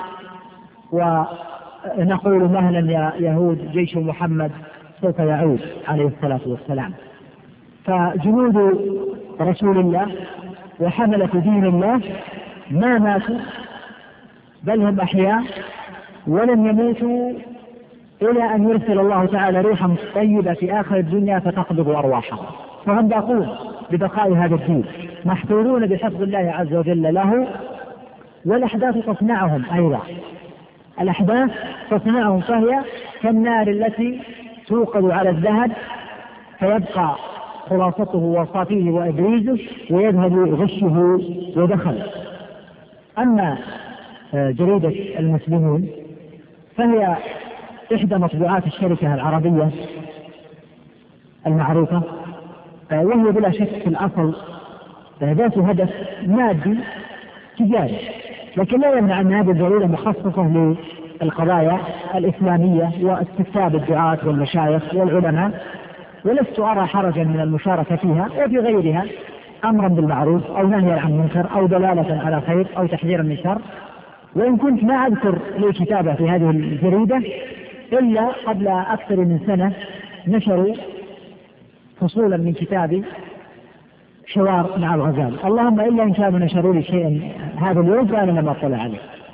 ونقول مهلا يا يهود، جيش محمد سوف يعود عليه الصلاة والسلام. فجنود رسول الله وحملة دين الله ما ماتوا، بل هم أحياء ولم يموتوا إلى أن يرسل الله تعالى ريحا طيبة في آخر الدنيا فتقبض أرواحهم، فهم باقون ببقاء هذا الدين، محفوظون بحفظ الله عز وجل له. والأحداث تصنعهم أيضا، الأحداث تصنعهم، فهي كالنار التي توقد على الذهب فيبقى خلاصته وصافيه وإبريزه ويذهب غشه ودخله. أما جريدة المسلمون فهي إحدى مطبوعات الشركة العربية المعروفة، وهي بلا شك في الأصل ذات هدف مادي تجاري، لكن لا يمنع أن هذه الجريدة مخصصة للقضايا الإسلامية واستكتاب الدعاة والمشايخ والعلماء، ولست أرى حرجا من المشاركة فيها وفي غيرها، أمرا بالمعروف أو نهيا عن منكر أو دلالة على خير أو تحذيرا من شر. وإن كنت ما أذكر لي كتابة في هذه الجريدة إلا قبل أكثر من سنة نشروا فصولا من كتابي حوار مع الغزال، اللهم إلا إن كانوا نشروا لي شيئا هذا اليوم فأنا لم أطلع عليه.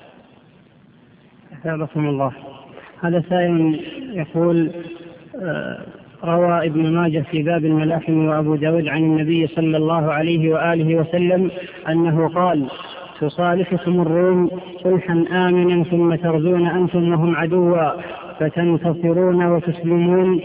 أثابكم الله. هذا سائل يقول آه روى ابن ماجه في باب الملاحم وأبو داود عن النبي صلى الله عليه وآله وسلم أنه قال: تصالحكم الروم صلحا آمنا ثم ترزون أنتم وهم عدوا فتنتصرون وتسلمون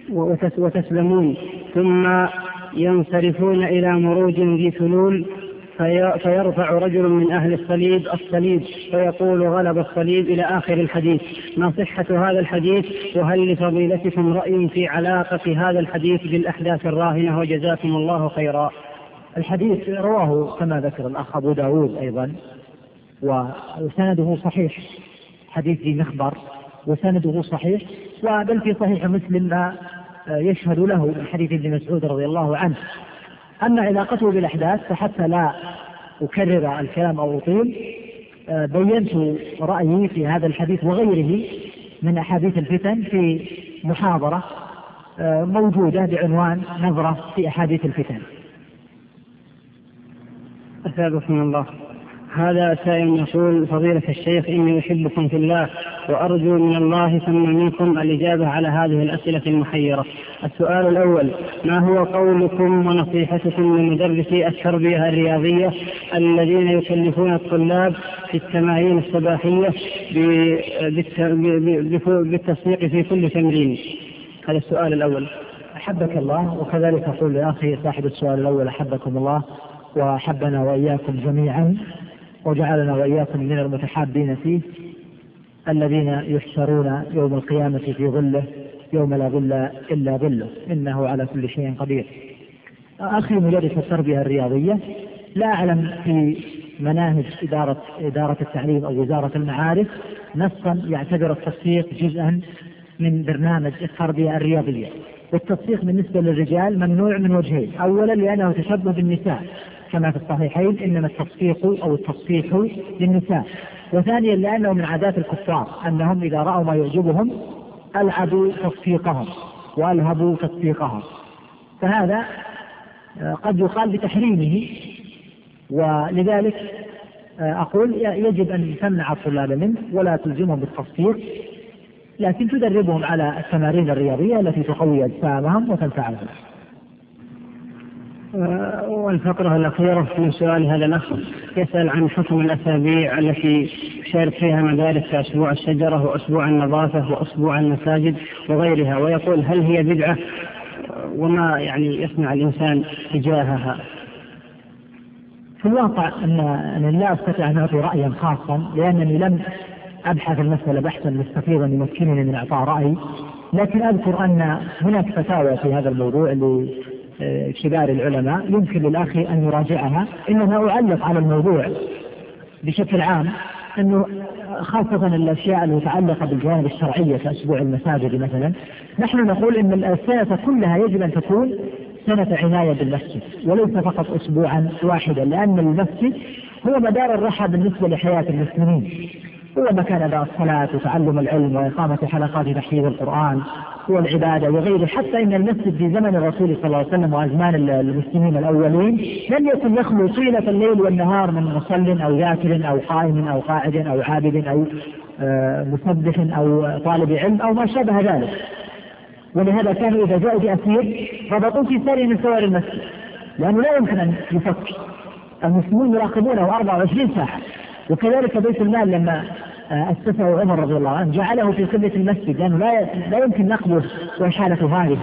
وتسلمون ثم ينصرفون إلى مروج ذي ثلول في فيرفع رجل من أهل الصليب الصليب فيقول غلب الصليب إلى آخر الحديث. ما صحة هذا الحديث؟ وهل لفضيلتكم رأي في علاقة هذا الحديث بالأحداث الراهنة؟ وجزاكم الله خيرا. الحديث رواه كما ذكر الأخ أبو داود أيضا وسنده صحيح، حديث ذي مخبر وسنده صحيح، وبل في صحيح مسلم ما يشهد له من حديث ابن مسعود رضي الله عنه. أما علاقته بالأحداث فحتى لا أكرر الكلام أو أطيل بينت رأيي في هذا الحديث وغيره من أحاديث الفتن في محاضرة موجودة بعنوان نظرة في أحاديث الفتن. أثابكم الله. هذا سائل يقول: فضيلة الشيخ، إني أحبكم في الله وأرجو من الله ثم منكم الإجابة على هذه الأسئلة المحيرة. السؤال الأول: ما هو قولكم ونصيحتكم لمدرسي التربية الرياضية الذين يكلفون الطلاب في التمارين الصباحية بالتصديق في كل تمرين؟ هذا السؤال الأول. أحبك الله، وكذلك أقول لأخي صاحب السؤال الأول: أحبكم الله وأحبنا وإياكم جميعا وجعلنا وإياكم من المتحابين فيه الذين يحشرون يوم القيامة في ظله يوم لا ظل إلا ظله، إنه على كل شيء قدير. أخي مدرس التربية الرياضية، لا أعلم في مناهج إدارة, إدارة التعليم أو وزارة المعارف نصا يعتبر التصفيق جزءا من برنامج التربية الرياضية. والتصفيق بالنسبة للرجال ممنوع من وجهين: أولا لأنه تشبه بالنساء كما في الصحيحين إنما التصفيق أو التصفيح للنساء، وثانيا لأنه من عادات الكفار أنهم إذا رأوا ما يعجبهم ألعبوا تصفيقهم وألهبوا تصفيقهم، فهذا قد يقال بتحريمه. ولذلك أقول يجب أن تمنع الطلاب منه ولا تلزمهم بالتصفيق، لكن تدربهم على التمارين الرياضية التي تقوي أجسامهم وتنفعهم. والفقرة الأخيرة من سؤال هذا الأخ يسأل عن حكم الأسابيع التي يشارك فيها مدارس كأسبوع الشجرة وأسبوع النظافة وأسبوع المساجد وغيرها، ويقول: هل هي بدعة؟ وما يعني يصنع الإنسان تجاهها؟ في الواقع أن لا أستطيع أن أعطي رأيا خاصا، لأنني لم أبحث المسألة بحثا مستفيضا يمكنني من إعطاء رأي، لكن أذكر أن هناك فتاوى في هذا الموضوع لكبار العلماء يمكن للأخ أن يراجعها. إنما أعلق على الموضوع بشكل عام أنه خاصة الأشياء المتعلقة بالجوانب الشرعية كأسبوع المساجد مثلا، نحن نقول إن السنة كلها يجب أن تكون سنة عناية بالمسجد وليس فقط أسبوعا واحدا، لأن المسجد هو مدار الرحى بالنسبة لحياة المسلمين، هو مكان أداء الصلاة وتعلم العلم وإقامة حلقات تحفيظ القرآن والعبادة وغيره. حتى إن المسجد في زمن الرسول صلى الله عليه وسلم وأزمان المسلمين الأولين لم يكن يخلو طيلة الليل والنهار من مصل أو ذاكر أو قائم أو قاعد أو عابد أو مسبح أو طالب علم أو ما شابه ذلك. ولهذا كانوا إذا جاءوا بأسير ربطوا في ساري من سوار المسجد، لأنه لا يمكن أن يفك، المسلمون يراقبونه أربعة وعشرين ساعة. وكذلك بيت المال لما أسسه عمر رضي الله عنه جعله في قبلة المسجد، لأنه لا لا يمكن نقله وإحالة هذه.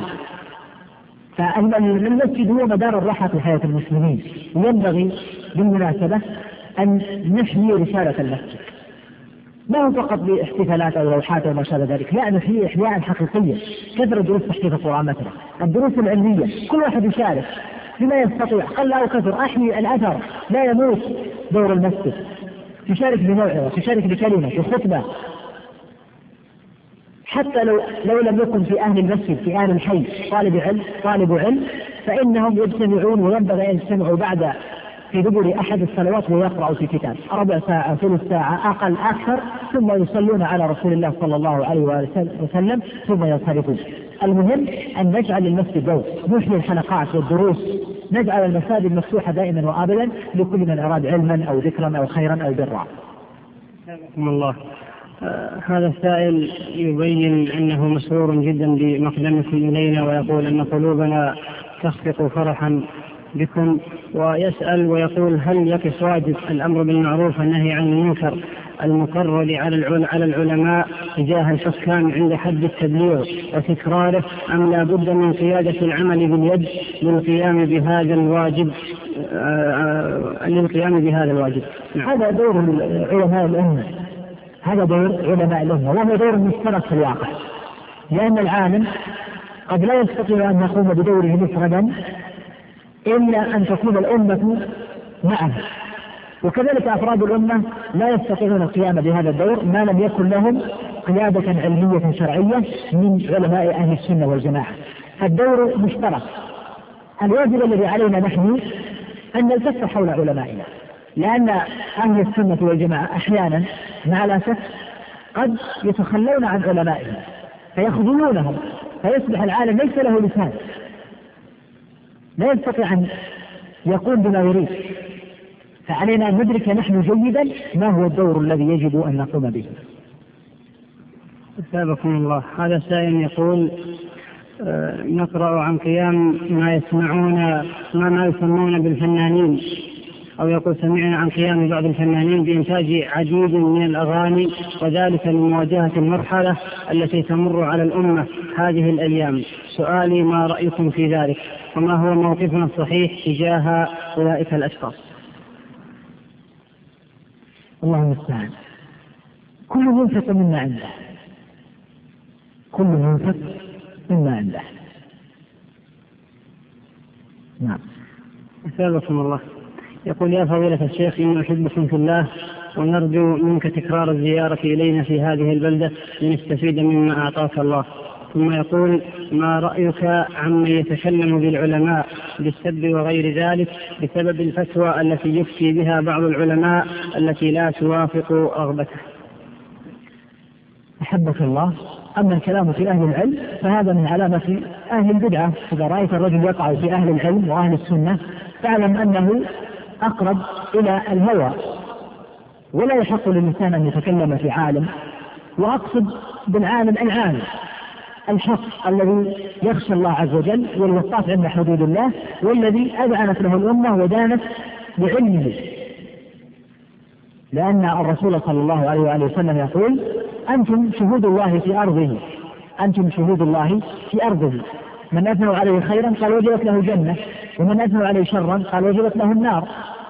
فالمسجد هو مدار الراحة في حياة المسلمين، وينبغي بالمناسبة أن نحيي رسالة المسجد، ما هو فقط باحتفالات أو روحات أو ما شابه ذلك، لا، نحيي إحياء حقيقيا. كثرة دروس تحفيظ القرآن مثلا، الدروس العلمية، كل واحد يشارك بما يستطيع، قل أو كثر، أحيي الأثر، لا يموت دور المسجد. تشارك بموعظة، تشارك بكلمة، بخطبة، حتى لو لو لم يكن في أهل المسجد في أهل الحي طالب علم طالب علم فإنهم يجتمعون، وينبغي أن يجتمعوا بعد في دبر أحد الصلوات ويقرأوا في كتاب ربع ساعة ثلث ساعة أقل أكثر، ثم يصلون على رسول الله صلى الله عليه وسلم ثم ينصرفون. المهم أن نجعل المسجد دور، نحيي الحلقات والدروس، نجعل المساجد مفتوحة دائما وأبدا لكل من أراد علما أو ذكرا أو خيرا أو برا. بسم الله. آه هذا السائل يبين أنه مسرور جدا بمقدمكم إلينا، ويقول أن قلوبنا تخفق فرحا بكم، ويسأل ويقول: هل يقف واجب الأمر بالمعروف والنهي عن المنكر المقرر على العلماء تجاه الحكام عند حد التبليغ وتكراره، أم لا بد من قيادة العمل باليد للقيام بهذا الواجب للقيام بهذا الواجب؟ نعم. هذا دور علماء الأمة، هذا دور علماء الأمة، وهو دور مشترك في الواقع، لأن العالم قد لا يستطيع أن يقوم بدوره مفردا إلا أن تكون الأمة معه، وكذلك أفراد الأمة لا يستطيعون القيام بهذا الدور ما لم يكن لهم قيادة علمية شرعية من علماء أهل السنة والجماعة. الدور مشترك. الواجب الذي علينا نحن أن نلتف حول علمائنا، لأن أهل السنة والجماعة أحيانا مع الأسف قد يتخلون عن علمائهم فيخذلونهم، فيصبح العالم ليس له لسان، لا يستطيع أن يقوم بما يريد. فعلينا أن ندرك نحن جيدا ما هو الدور الذي يجب أن نقوم به. أثابكم الله. هذا سائل يقول: آه نقرأ عن قيام ما يسمعون ما ما يسمون بالفنانين، أو يقول سمعنا عن قيام بعض الفنانين بإنتاج عديد من الأغاني، وذلك لمواجهة المرحلة التي تمر على الأمة هذه الأيام. سؤالي: ما رأيكم في ذلك؟ وما هو موقفنا الصحيح تجاه أولئك الأشخاص؟ الله المستعان. كل منفق مما عنده، كل منفق مما عنده. نعم. أثابكم الله. يقول: يا فضيلة الشيخ، إني أحبكم في الله، ونرجو منك تكرار الزيارة إلينا في هذه البلدة لنستفيد مما أعطاك الله. ثم يقول: ما رأيك عمن يتكلم بالعلماء بالسب وغير ذلك بسبب الفتوى التي يفتي بها بعض العلماء التي لا توافق رغبته؟ أحبك الله. أما الكلام في أهل العلم فهذا من علامة أهل البدعة. إذا رأيت الرجل يقع في أهل العلم وأهل السنة فاعلم أنه أقرب إلى الهوى، ولا يحق للإنسان أن يتكلم في عالم. وأقصد بالعالم العالم الحق الذي يخشى الله عز وجل والوقاف عند حدود الله، والذي أذعنت له الأمة ودانت بعلمه، لأن الرسول صلى الله عليه وآله وسلم يقول: أنتم شهود الله في أرضه، أنتم شهود الله في أرضه، من أثنوا عليه خيرا قال وجبت له جنة، ومن أثنوا عليه شرا قال وجبت له النار.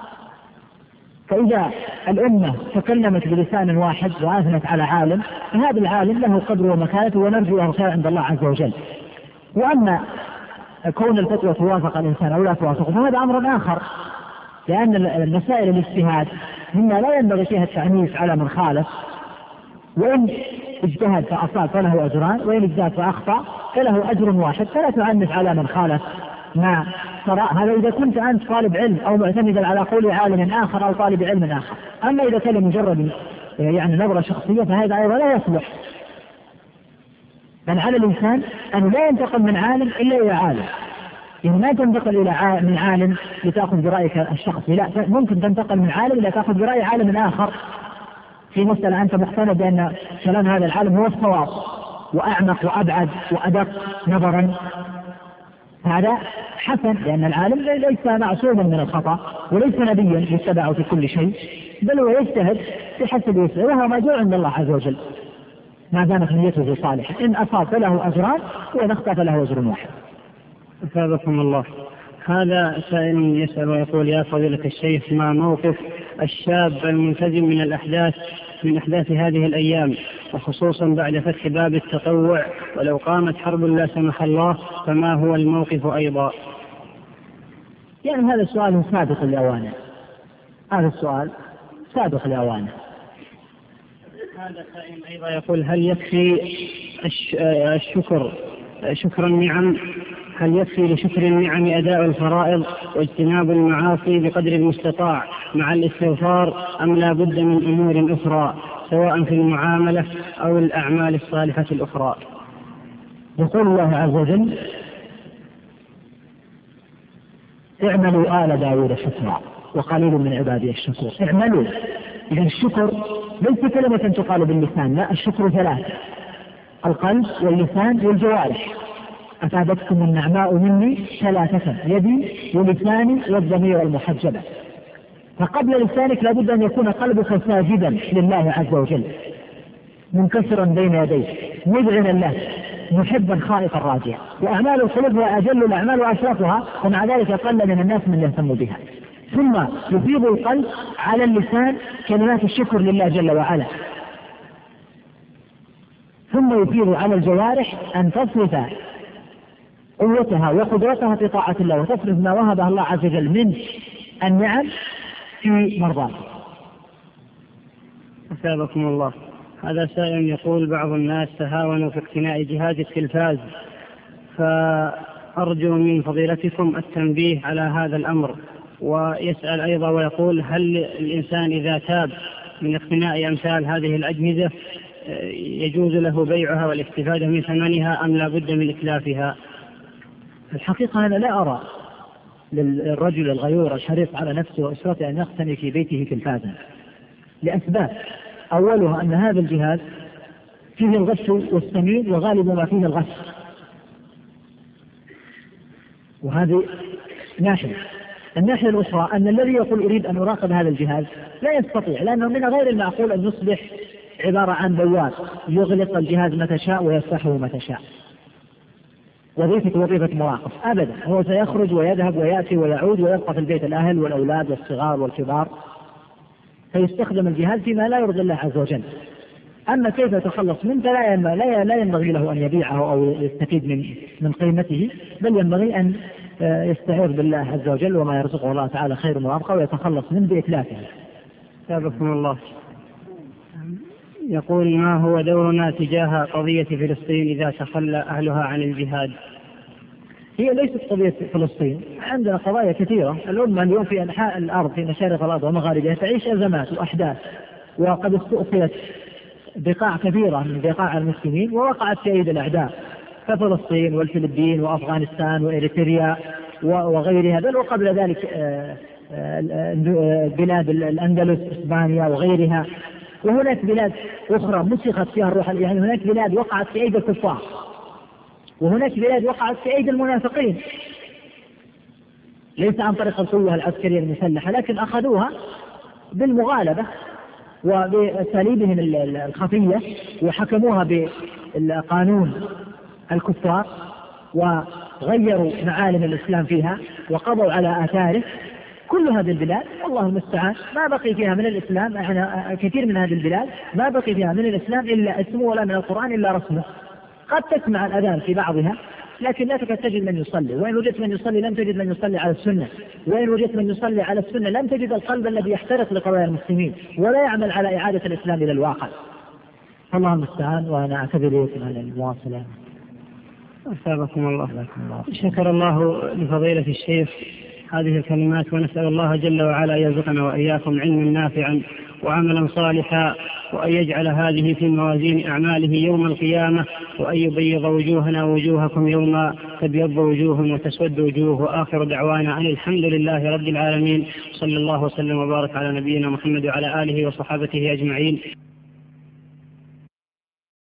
فإذا الأمة تكلمت بلسان واحد وأثنت على عالم فهذا العالم له قدر ومكانته ونرجو له خير عند الله عز وجل. وأما كون الفتوى توافق الإنسان أو لا توافق فهذا أمر آخر، لأن المسائل الاجتهاد مما لا ينبغي فيها التعنيف على من خالف، وإن اجتهد فأصاب فله أجران، وإن اجتهد فأخطأ فله أجر واحد، فلا تعنف على من خالف ما ترى. هذا إذا كنت أنت طالب علم أو معتمدا على قول عالم آخر أو طالب علم آخر. أما إذا كان مجرد يعني نظرة شخصية فهذا أيضا لا يصلح. بل على الإنسان أن لا ينتقل من عالم إلا إلى عالم، يعني ما تنتقل إلى من عالم لتأخذ برأيك الشخصي، لا، ممكن تنتقل من عالم لتأخذ برأي عالم آخر في مسألة أنت مقتنع بأن كلام هذا العالم هو الصواب وأعمق وأبعد وأدق نظرا. هذا حسن، لأن العالم ليس معصوما من الخطأ وليس نبيا يتبع في كل شيء، بل هو يجتهد بحسب وسعه، وهو مأجور عند الله عز وجل ما دامت نيته صالحة. إن أصاب فله أجران وإن أخطأ فله أجر واحد. أثابكم الله. هذا سائل يسأل ويقول: يا فضيلة الشيخ، ما موقف الشاب الملتزم من الأحداث من أحداث هذه الأيام، وخصوصا بعد فتح باب التطوع، ولو قامت حرب لا سمح الله فما هو الموقف أيضا؟ يعني هذا السؤال سابق لأوانه، هذا السؤال سابق لأوانه. هذا سائل أيضا يقول: هل يكفي الشكر شكر النعم هل يكفي لشكر النعم أداء الفرائض واجتناب المعاصي بقدر المستطاع مع الاستغفار، أم لا بد من أمور أخرى سواء في المعاملة أو الأعمال الصالحة الأخرى؟ يقول الله عز وجل: اعملوا آل داود شكرا وقليل من عبادي الشكور. اعملوا، إذا الشكر ليس كلمة تقال باللسان، لا، الشكر ثلاث: القلب واللسان والجوارح. أفادتكم النعماء مني ثلاثة: يدي ولساني والضمير المحجبة. فقبل لسانك لابد أن يكون قلبك ساجدا لله عز وجل، منكسرا بين يديه، مذعنا له، محبا خائفا راجعا. وأعمال القلوب هي أجل الأعمال وأشرفها، ومع ذلك قل من الناس من يهتم بها. ثم يفيض القلب على اللسان كلمات الشكر لله جل وعلا، ثم يفيض على الجوارح أن تصرف قوتها وقدرتها في طاعة الله، وتصرف ما وهبه الله عز وجل من النعم في مرضاته. أثابكم الله. هذا سائل يقول: بعض الناس تهاونوا في اقتناء جهاز التلفاز، فأرجو من فضيلتكم التنبيه على هذا الأمر. ويسأل أيضا ويقول: هل الإنسان إذا تاب من اقتناء أمثال هذه الأجهزة يجوز له بيعها والاستفادة من ثمنها أم لا بد من إتلافها؟ الحقيقة أنا لا أرى للرجل الغيور الحريص على نفسه وأسرته أن يقتني في بيته تلفازا، لأسباب. أولها أن هذا الجهاز فيه الغش والسمين، وغالب ما فيه الغش، وهذه ناحية. الناحية الأخرى أن الذي يقول أريد أن أراقب هذا الجهاز لا يستطيع، لأنه من غير المعقول أن يصبح عبارة عن بواب يغلق الجهاز متى شاء ويفتحه متى شاء، وظيفة وظيفة مراقب أبدا. هو سيخرج ويذهب ويأتي ويعود ويبقى في البيت الأهل والأولاد والصغار والكبار، فيستخدم الجهاز فيما لا يرضي الله عز وجل. أما كيف يتخلص منه لا لا ينبغي له أن يبيعه أو يستفيد من من قيمته، بل ينبغي أن يستعيذ بالله عز وجل وما يرزقه الله تعالى خير وأبقى ويتخلص منه بإتلافه. سابقكم الله. يقول: ما هو دورنا تجاه قضية فلسطين إذا تخلى أهلها عن الجهاد؟ هي ليست قضية فلسطين، عندنا قضايا كثيرة. الأمة اليوم في أنحاء الأرض في مشارق الأرض ومغاربها تعيش أزمات وأحداث، وقد استؤصلت بقاع كثيرة من بقاع المسلمين ووقعت في أيدي الأعداء، كفلسطين والفلبين وأفغانستان وإريتريا وغيرها، بل وقبل ذلك بلاد الأندلس إسبانيا وغيرها. وهناك بلاد أخرى مسخت فيها الروح، يعني هناك بلاد وقعت في أيدي الكفار، وهناك بلاد وقعت في أيدي المنافقين، ليس عن طريق القوة العسكرية المسلحة، لكن أخذوها بالمغالبة وبأساليبهم الخفية، وحكموها بالقانون الكفار، وغيروا معالم الإسلام فيها وقضوا على آثاره. كل هذه البلاد والله المستعان ما بقي فيها من الإسلام، يعني كثير من هذه البلاد ما بقي فيها من الإسلام إلا اسمه، ولا من القرآن إلا رسمه. قد تسمع الأذان في بعضها، لكن لا تجد من يصلي، وإن وجدت من يصلي لم تجد من يصلي على السنة، وإن وجدت من يصلي على السنة لم تجد القلب الذي يحترق لقضايا المسلمين ولا يعمل على إعادة الإسلام إلى الواقع. الله المستعان. وأنا أعتذر لكم عن المواصلة. أثابكم الله. شكر الله لفضيلة الشيخ هذه الكلمات، ونسأل الله جل وعلا أن يرزقنا وإياكم علما نافعا وعملا صالحا، وأن يجعل هذه في موازين أعماله يوم القيامة، وأن يبيض وجوهنا ووجوهكم يوم تبيض وجوه وتسود وجوه. وآخر دعوانا أن الحمد لله رب العالمين، صلى الله وسلم وبارك على نبينا محمد وعلى آله وصحابته أجمعين.